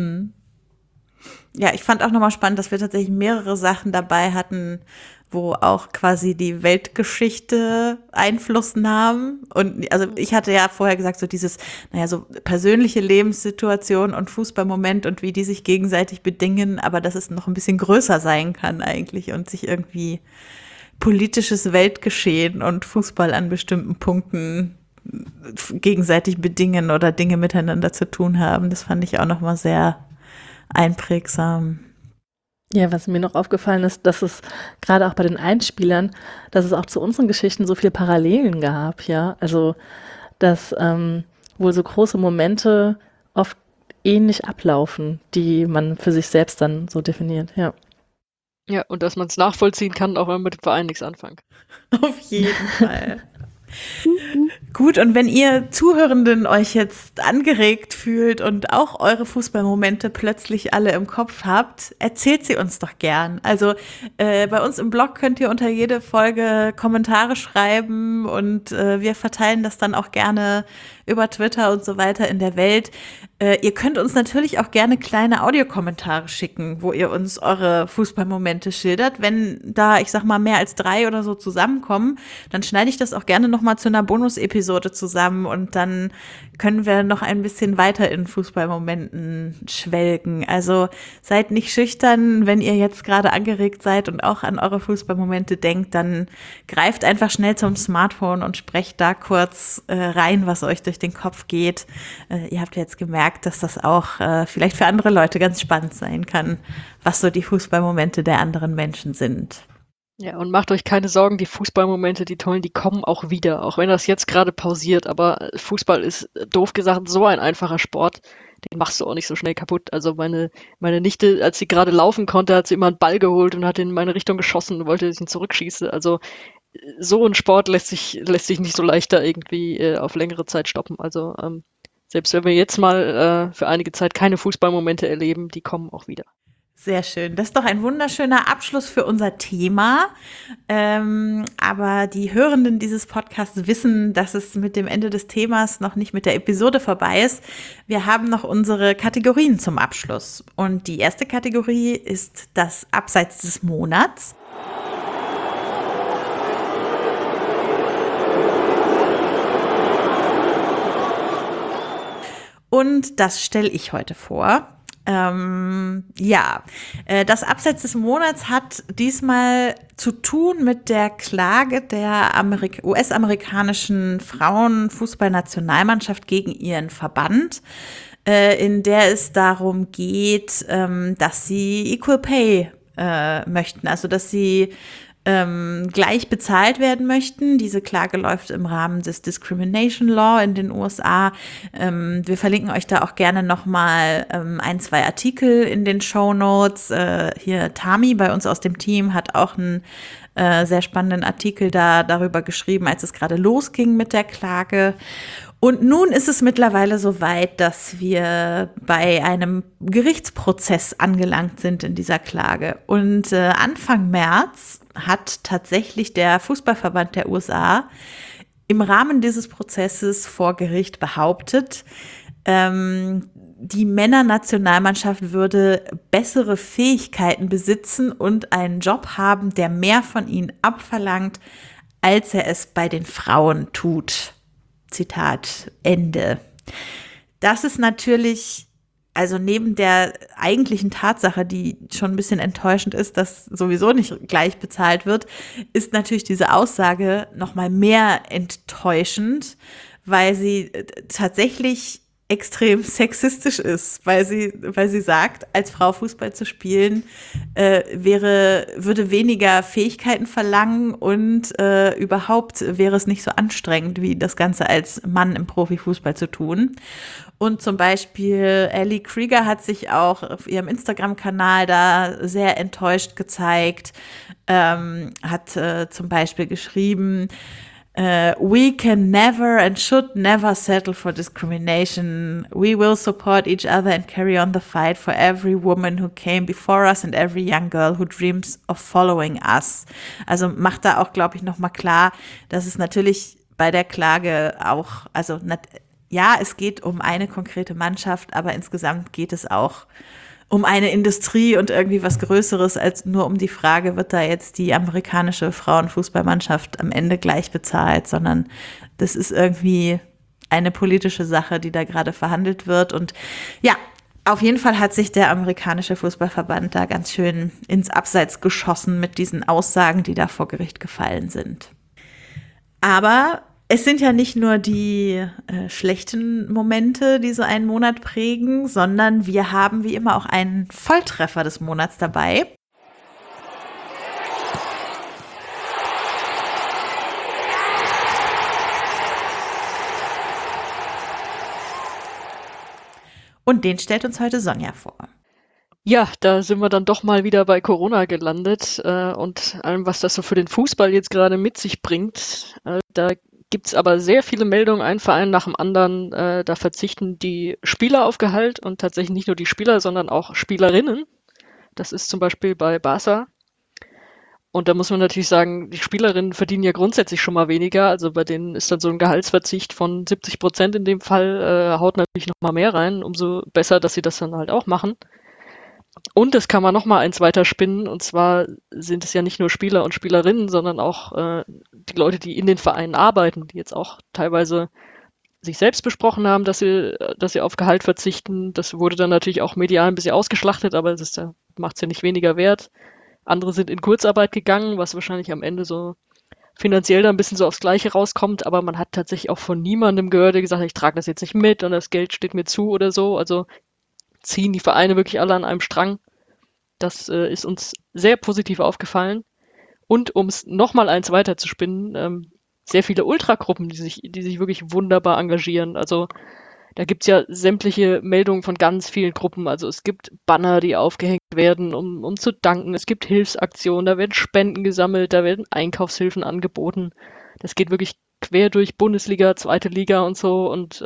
Ja, ich fand auch nochmal spannend, dass wir tatsächlich mehrere Sachen dabei hatten, wo auch quasi die Weltgeschichte Einfluss nahm. Und also ich hatte ja vorher gesagt, so dieses, so persönliche Lebenssituation und Fußballmoment und wie die sich gegenseitig bedingen, aber dass es noch ein bisschen größer sein kann eigentlich und sich irgendwie politisches Weltgeschehen und Fußball an bestimmten Punkten gegenseitig bedingen oder Dinge miteinander zu tun haben. Das fand ich auch nochmal sehr einprägsam. Ja, was mir noch aufgefallen ist, dass es gerade auch bei den Einspielern, dass es auch zu unseren Geschichten so viele Parallelen gab, ja. Also, dass wohl so große Momente oft ähnlich ablaufen, die man für sich selbst dann so definiert, ja. Ja, und dass man es nachvollziehen kann, auch wenn man mit dem Verein nichts anfangen kann. Auf jeden Fall. Gut, und wenn ihr Zuhörenden euch jetzt angeregt fühlt und auch eure Fußballmomente plötzlich alle im Kopf habt, erzählt sie uns doch gern. Also bei uns im Blog könnt ihr unter jede Folge Kommentare schreiben und wir verteilen das dann auch gerne über Twitter und so weiter in der Welt. Ihr könnt uns natürlich auch gerne kleine Audiokommentare schicken, wo ihr uns eure Fußballmomente schildert. Wenn da, ich sag mal, mehr als 3 oder so zusammenkommen, dann schneide ich das auch gerne nochmal zu einer Bonus-Episode zusammen und dann können wir noch ein bisschen weiter in Fußballmomenten schwelgen. Also seid nicht schüchtern, wenn ihr jetzt gerade angeregt seid und auch an eure Fußballmomente denkt, dann greift einfach schnell zum Smartphone und sprecht da kurz rein, was euch durch den Kopf geht. Ihr habt ja jetzt gemerkt, dass das auch vielleicht für andere Leute ganz spannend sein kann, was so die Fußballmomente der anderen Menschen sind. Ja, und macht euch keine Sorgen, die Fußballmomente, die tollen, die kommen auch wieder, auch wenn das jetzt gerade pausiert, aber Fußball ist, doof gesagt, so ein einfacher Sport, den machst du auch nicht so schnell kaputt. Also meine Nichte, als sie gerade laufen konnte, hat sie immer einen Ball geholt und hat in meine Richtung geschossen und wollte, dass ich ihn zurückschieße. Also so ein Sport lässt sich nicht so leicht da irgendwie auf längere Zeit stoppen. Also selbst wenn wir jetzt mal für einige Zeit keine Fußballmomente erleben, die kommen auch wieder. Sehr schön. Das ist doch ein wunderschöner Abschluss für unser Thema. Aber die Hörenden dieses Podcasts wissen, dass es mit dem Ende des Themas noch nicht mit der Episode vorbei ist. Wir haben noch unsere Kategorien zum Abschluss. Und die erste Kategorie ist das Abseits des Monats. Und das stelle ich heute vor. Das Abseits des Monats hat diesmal zu tun mit der Klage der US-amerikanischen Frauenfußballnationalmannschaft gegen ihren Verband, in der es darum geht, dass sie Equal Pay möchten, also dass sie gleich bezahlt werden möchten. Diese Klage läuft im Rahmen des Discrimination Law in den USA. Wir verlinken euch da auch gerne nochmal 1, 2 Artikel in den Shownotes. Hier Tami bei uns aus dem Team hat auch einen sehr spannenden Artikel darüber geschrieben, als es gerade losging mit der Klage. Und nun ist es mittlerweile so weit, dass wir bei einem Gerichtsprozess angelangt sind in dieser Klage. Und Anfang März hat tatsächlich der Fußballverband der USA im Rahmen dieses Prozesses vor Gericht behauptet, die Männernationalmannschaft würde bessere Fähigkeiten besitzen und einen Job haben, der mehr von ihnen abverlangt, als er es bei den Frauen tut. Zitat Ende. Das ist natürlich, also neben der eigentlichen Tatsache, die schon ein bisschen enttäuschend ist, dass sowieso nicht gleich bezahlt wird, ist natürlich diese Aussage noch mal mehr enttäuschend, weil sie tatsächlich extrem sexistisch ist, weil sie sagt, als Frau Fußball zu spielen, würde weniger Fähigkeiten verlangen und überhaupt wäre es nicht so anstrengend, wie das Ganze als Mann im Profifußball zu tun. Und zum Beispiel Ellie Krieger hat sich auch auf ihrem Instagram-Kanal da sehr enttäuscht gezeigt, hat zum Beispiel geschrieben, We can never and should never settle for discrimination. We will support each other and carry on the fight for every woman who came before us and every young girl who dreams of following us. Also macht da auch, glaube ich, nochmal klar, dass es natürlich bei der Klage auch, also ja, es geht um eine konkrete Mannschaft, aber insgesamt geht es auch um eine Industrie und irgendwie was Größeres als nur um die Frage, wird da jetzt die amerikanische Frauenfußballmannschaft am Ende gleich bezahlt, sondern das ist irgendwie eine politische Sache, die da gerade verhandelt wird. Und ja, auf jeden Fall hat sich der amerikanische Fußballverband da ganz schön ins Abseits geschossen mit diesen Aussagen, die da vor Gericht gefallen sind. Aber es sind ja nicht nur die schlechten Momente, die so einen Monat prägen, sondern wir haben wie immer auch einen Volltreffer des Monats dabei. Und den stellt uns heute Sonja vor. Ja, da sind wir dann doch mal wieder bei Corona gelandet und allem, was das so für den Fußball jetzt gerade mit sich bringt. Da gibt es aber sehr viele Meldungen, ein Verein nach dem anderen. Da verzichten die Spieler auf Gehalt und tatsächlich nicht nur die Spieler, sondern auch Spielerinnen. Das ist zum Beispiel bei Barca. Und da muss man natürlich sagen, die Spielerinnen verdienen ja grundsätzlich schon mal weniger. Also bei denen ist dann so ein Gehaltsverzicht von 70% in dem Fall, haut natürlich noch mal mehr rein. Umso besser, dass sie das dann halt auch machen. Und das kann man noch mal eins weiter spinnen. Und zwar sind es ja nicht nur Spieler und Spielerinnen, sondern auch die Leute, die in den Vereinen arbeiten, die jetzt auch teilweise sich selbst besprochen haben, dass sie auf Gehalt verzichten. Das wurde dann natürlich auch medial ein bisschen ausgeschlachtet, aber das macht es ja nicht weniger wert. Andere sind in Kurzarbeit gegangen, was wahrscheinlich am Ende so finanziell dann ein bisschen so aufs Gleiche rauskommt, aber man hat tatsächlich auch von niemandem gehört, der gesagt hat, ich trage das jetzt nicht mit und das Geld steht mir zu oder so. Also ziehen die Vereine wirklich alle an einem Strang. Das ist uns sehr positiv aufgefallen. Und um es nochmal eins weiter zu spinnen, sehr viele Ultragruppen, die sich wirklich wunderbar engagieren. Also da gibt's ja sämtliche Meldungen von ganz vielen Gruppen. Also es gibt Banner, die aufgehängt werden, um zu danken. Es gibt Hilfsaktionen, da werden Spenden gesammelt, da werden Einkaufshilfen angeboten. Das geht wirklich quer durch Bundesliga, zweite Liga und so. Und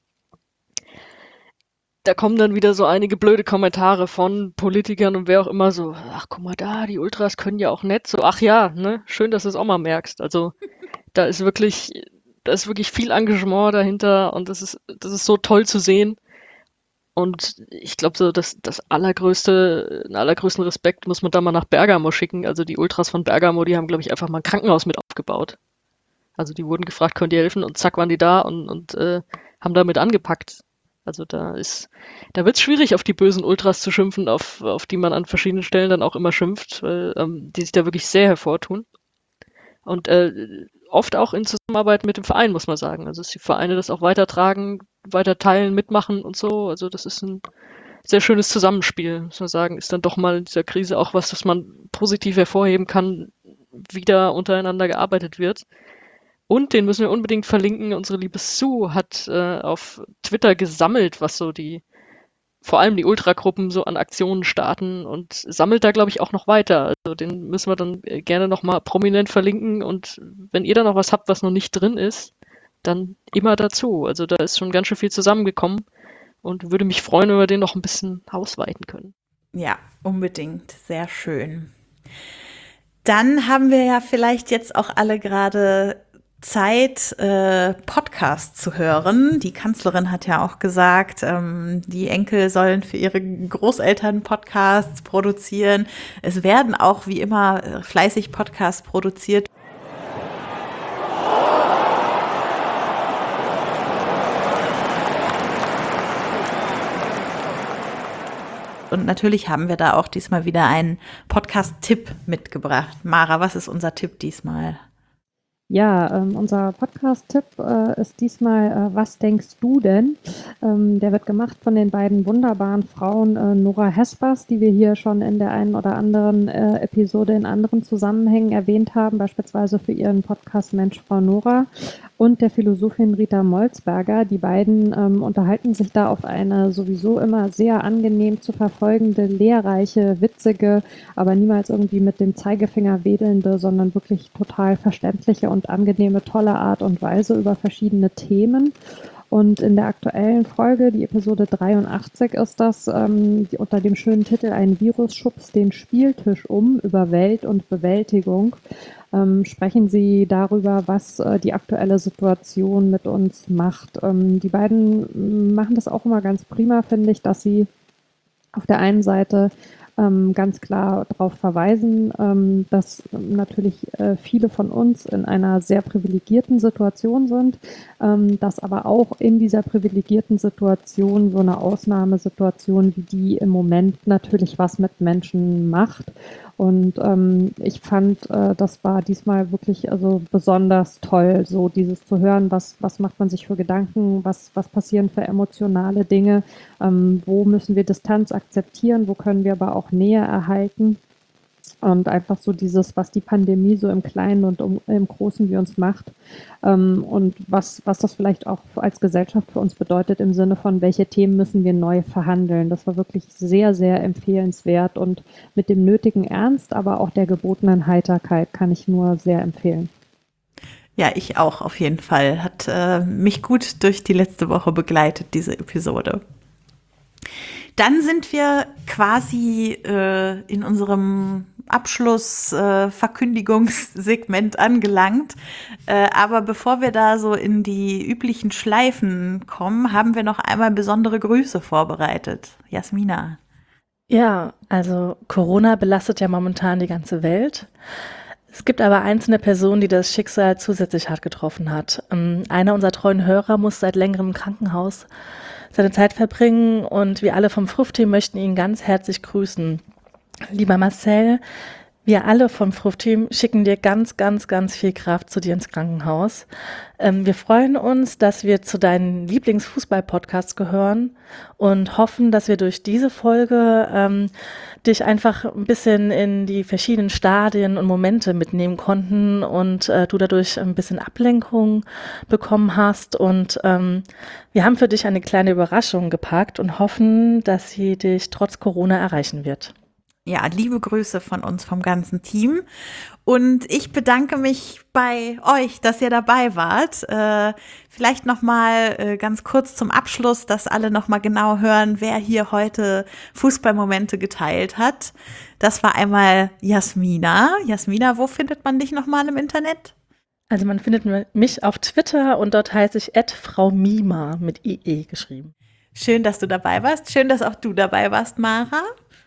da kommen dann wieder so einige blöde Kommentare von Politikern und wer auch immer so, ach guck mal da, die Ultras können ja auch nett. So, ach ja, ne, schön, dass du es auch mal merkst. Also da ist wirklich viel Engagement dahinter und das ist so toll zu sehen. Und ich glaube, so den allergrößten Respekt muss man da mal nach Bergamo schicken. Also die Ultras von Bergamo, die haben, glaube ich, einfach mal ein Krankenhaus mit aufgebaut. Also die wurden gefragt, könnt ihr helfen? Und zack, waren die da und haben damit angepackt. Also da wird's schwierig, auf die bösen Ultras zu schimpfen, auf die man an verschiedenen Stellen dann auch immer schimpft, weil die sich da wirklich sehr hervortun. Und oft auch in Zusammenarbeit mit dem Verein, muss man sagen. Also dass die Vereine das auch weitertragen, weiter teilen, mitmachen und so. Also das ist ein sehr schönes Zusammenspiel, muss man sagen. Ist dann doch mal in dieser Krise auch was man positiv hervorheben kann, wieder untereinander gearbeitet wird. Und den müssen wir unbedingt verlinken. Unsere liebe Sue hat auf Twitter gesammelt, was so vor allem die Ultragruppen so an Aktionen starten und sammelt da, glaube ich, auch noch weiter. Also den müssen wir dann gerne nochmal prominent verlinken und wenn ihr da noch was habt, was noch nicht drin ist, dann immer dazu. Also da ist schon ganz schön viel zusammengekommen und würde mich freuen, wenn wir den noch ein bisschen ausweiten können. Ja, unbedingt. Sehr schön. Dann haben wir ja vielleicht jetzt auch alle gerade Zeit, Podcast zu hören. Die Kanzlerin hat ja auch gesagt, die Enkel sollen für ihre Großeltern Podcasts produzieren. Es werden auch wie immer fleißig Podcasts produziert. Und natürlich haben wir da auch diesmal wieder einen Podcast-Tipp mitgebracht. Mara, was ist unser Tipp diesmal? Ja, unser Podcast-Tipp ist diesmal Was denkst du denn? Der wird gemacht von den beiden wunderbaren Frauen Nora Hespers, die wir hier schon in der einen oder anderen Episode in anderen Zusammenhängen erwähnt haben, beispielsweise für ihren Podcast Mensch, Frau Nora, und der Philosophin Rita Molzberger. Die beiden unterhalten sich da auf eine sowieso immer sehr angenehm zu verfolgende, lehrreiche, witzige, aber niemals irgendwie mit dem Zeigefinger wedelnde, sondern wirklich total verständliche und angenehme, tolle Art und Weise über verschiedene Themen. Und in der aktuellen Folge, die Episode 83 ist das, unter dem schönen Titel Ein Virus schubst den Spieltisch um über Welt und Bewältigung, sprechen sie darüber, was die aktuelle Situation mit uns macht. Die beiden machen das auch immer ganz prima, finde ich, dass sie auf der einen Seite ganz klar darauf verweisen, dass natürlich viele von uns in einer sehr privilegierten Situation sind, dass aber auch in dieser privilegierten Situation so eine Ausnahmesituation wie die im Moment natürlich was mit Menschen macht. Und ich fand, das war diesmal wirklich also besonders toll, so dieses zu hören, was macht man sich für Gedanken, was passieren für emotionale Dinge, wo müssen wir Distanz akzeptieren, wo können wir aber auch Nähe erhalten. Und einfach so dieses, was die Pandemie so im Kleinen und im Großen wie uns macht, und was das vielleicht auch als Gesellschaft für uns bedeutet im Sinne von, welche Themen müssen wir neu verhandeln. Das war wirklich sehr, sehr empfehlenswert und mit dem nötigen Ernst, aber auch der gebotenen Heiterkeit kann ich nur sehr empfehlen. Ja, ich auch auf jeden Fall. Hat mich gut durch die letzte Woche begleitet, diese Episode. Dann sind wir quasi in unserem Abschlussverkündigungssegment angelangt. Aber bevor wir da so in die üblichen Schleifen kommen, haben wir noch einmal besondere Grüße vorbereitet. Jasmina. Ja, also Corona belastet ja momentan die ganze Welt. Es gibt aber einzelne Personen, die das Schicksal zusätzlich hart getroffen hat. Einer unserer treuen Hörer muss seit längerem im Krankenhaus seine Zeit verbringen und wir alle vom Früff-Team möchten ihn ganz herzlich grüßen. Lieber Marcel, wir alle vom Früff-Team schicken dir ganz, ganz, ganz viel Kraft zu dir ins Krankenhaus. Wir freuen uns, dass wir zu deinen Lieblingsfußball-Podcasts gehören und hoffen, dass wir durch diese Folge dich einfach ein bisschen in die verschiedenen Stadien und Momente mitnehmen konnten und du dadurch ein bisschen Ablenkung bekommen hast. Und wir haben für dich eine kleine Überraschung gepackt und hoffen, dass sie dich trotz Corona erreichen wird. Ja, liebe Grüße von uns vom ganzen Team. Und ich bedanke mich bei euch, dass ihr dabei wart. Vielleicht nochmal ganz kurz zum Abschluss, dass alle nochmal genau hören, wer hier heute Fußballmomente geteilt hat. Das war einmal Jasmina. Jasmina, wo findet man dich nochmal im Internet? Also man findet mich auf Twitter und dort heiße ich @fraumima mit IE geschrieben. Schön, dass du dabei warst. Schön, dass auch du dabei warst, Mara.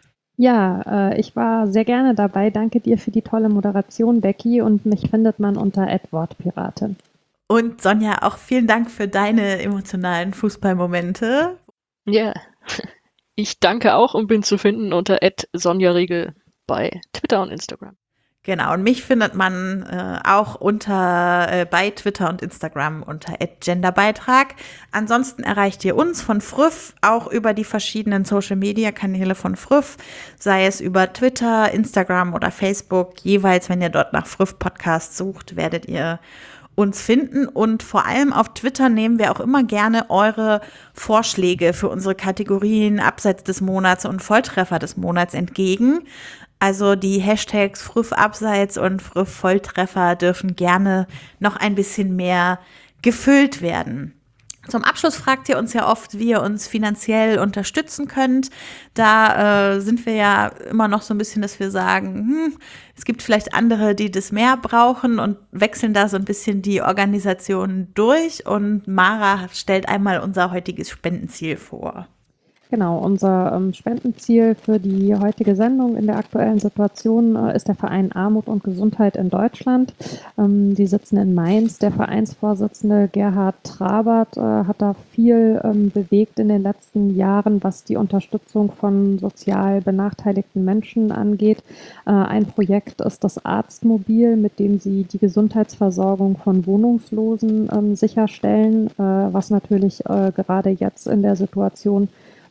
Ja, ich war sehr gerne dabei. Danke dir für die tolle Moderation, Becky. Und mich findet man unter @Wortpiratin. Und Sonja, auch vielen Dank für deine emotionalen Fußballmomente. Ja, ich danke auch und bin zu finden unter @sonjariegel bei Twitter und Instagram. Genau, und mich findet man auch bei Twitter und Instagram unter @genderbeitrag. Ansonsten erreicht ihr uns von Früff auch über die verschiedenen Social-Media-Kanäle von Früff, sei es über Twitter, Instagram oder Facebook. Jeweils, wenn ihr dort nach Früff Podcast sucht, werdet ihr uns finden. Und vor allem auf Twitter nehmen wir auch immer gerne eure Vorschläge für unsere Kategorien Abseits des Monats und Volltreffer des Monats entgegen. Also die Hashtags Früff-Abseits und Früff-Volltreffer dürfen gerne noch ein bisschen mehr gefüllt werden. Zum Abschluss fragt ihr uns ja oft, wie ihr uns finanziell unterstützen könnt. Da sind wir ja immer noch so ein bisschen, dass wir sagen, es gibt vielleicht andere, die das mehr brauchen und wechseln da so ein bisschen die Organisationen durch. Und Mara stellt einmal unser heutiges Spendenziel vor. Genau, unser Spendenziel für die heutige Sendung in der aktuellen Situation ist der Verein Armut und Gesundheit in Deutschland. Die sitzen in Mainz. Der Vereinsvorsitzende Gerhard Trabert hat da viel bewegt in den letzten Jahren, was die Unterstützung von sozial benachteiligten Menschen angeht. Ein Projekt ist das Arztmobil, mit dem sie die Gesundheitsversorgung von Wohnungslosen sicherstellen, was natürlich gerade jetzt in der Situation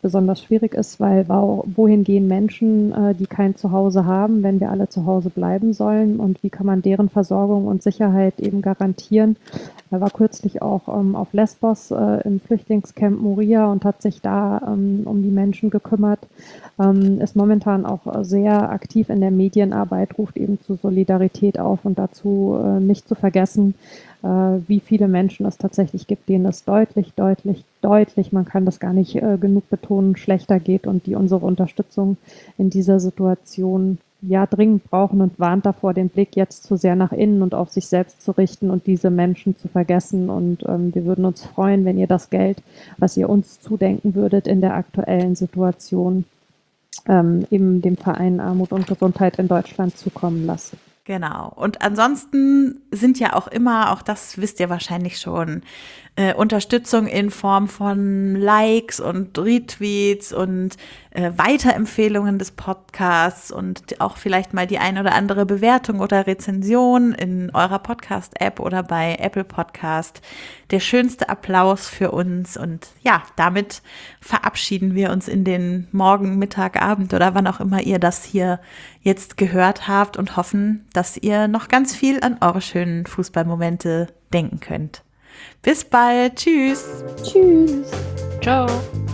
besonders schwierig ist, weil wohin gehen Menschen, die kein Zuhause haben, wenn wir alle zu Hause bleiben sollen, und wie kann man deren Versorgung und Sicherheit eben garantieren. Er war kürzlich auch auf Lesbos im Flüchtlingscamp Moria und hat sich da um die Menschen gekümmert, ist momentan auch sehr aktiv in der Medienarbeit, ruft eben zu Solidarität auf und dazu nicht zu vergessen, wie viele Menschen es tatsächlich gibt, denen es deutlich, man kann das gar nicht genug betonen, schlechter geht und die unsere Unterstützung in dieser Situation ja dringend brauchen, und warnt davor, den Blick jetzt zu sehr nach innen und auf sich selbst zu richten und diese Menschen zu vergessen. Und wir würden uns freuen, wenn ihr das Geld, was ihr uns zudenken würdet in der aktuellen Situation, eben dem Verein Armut und Gesundheit in Deutschland zukommen lasst. Genau. Und ansonsten sind ja auch immer, auch das wisst ihr wahrscheinlich schon, Unterstützung in Form von Likes und Retweets und Weiterempfehlungen des Podcasts und auch vielleicht mal die ein oder andere Bewertung oder Rezension in eurer Podcast-App oder bei Apple Podcast. Der schönste Applaus für uns. Und ja, damit verabschieden wir uns in den Morgen, Mittag, Abend oder wann auch immer ihr das hier jetzt gehört habt und hoffen, dass ihr noch ganz viel an eure schönen Fußballmomente denken könnt. Bis bald. Tschüss. Tschüss. Ciao.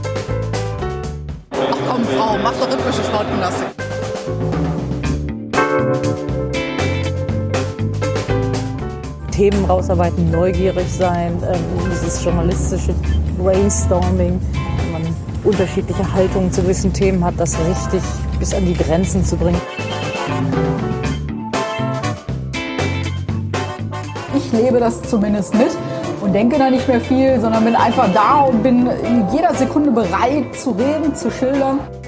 Ach komm, Frau, mach doch rhythmische Sportgymnastik. Themen rausarbeiten, neugierig sein, dieses journalistische Brainstorming, wenn man unterschiedliche Haltungen zu gewissen Themen hat, das richtig bis an die Grenzen zu bringen. Ich lebe das zumindest mit und denke da nicht mehr viel, sondern bin einfach da und bin in jeder Sekunde bereit zu reden, zu schildern.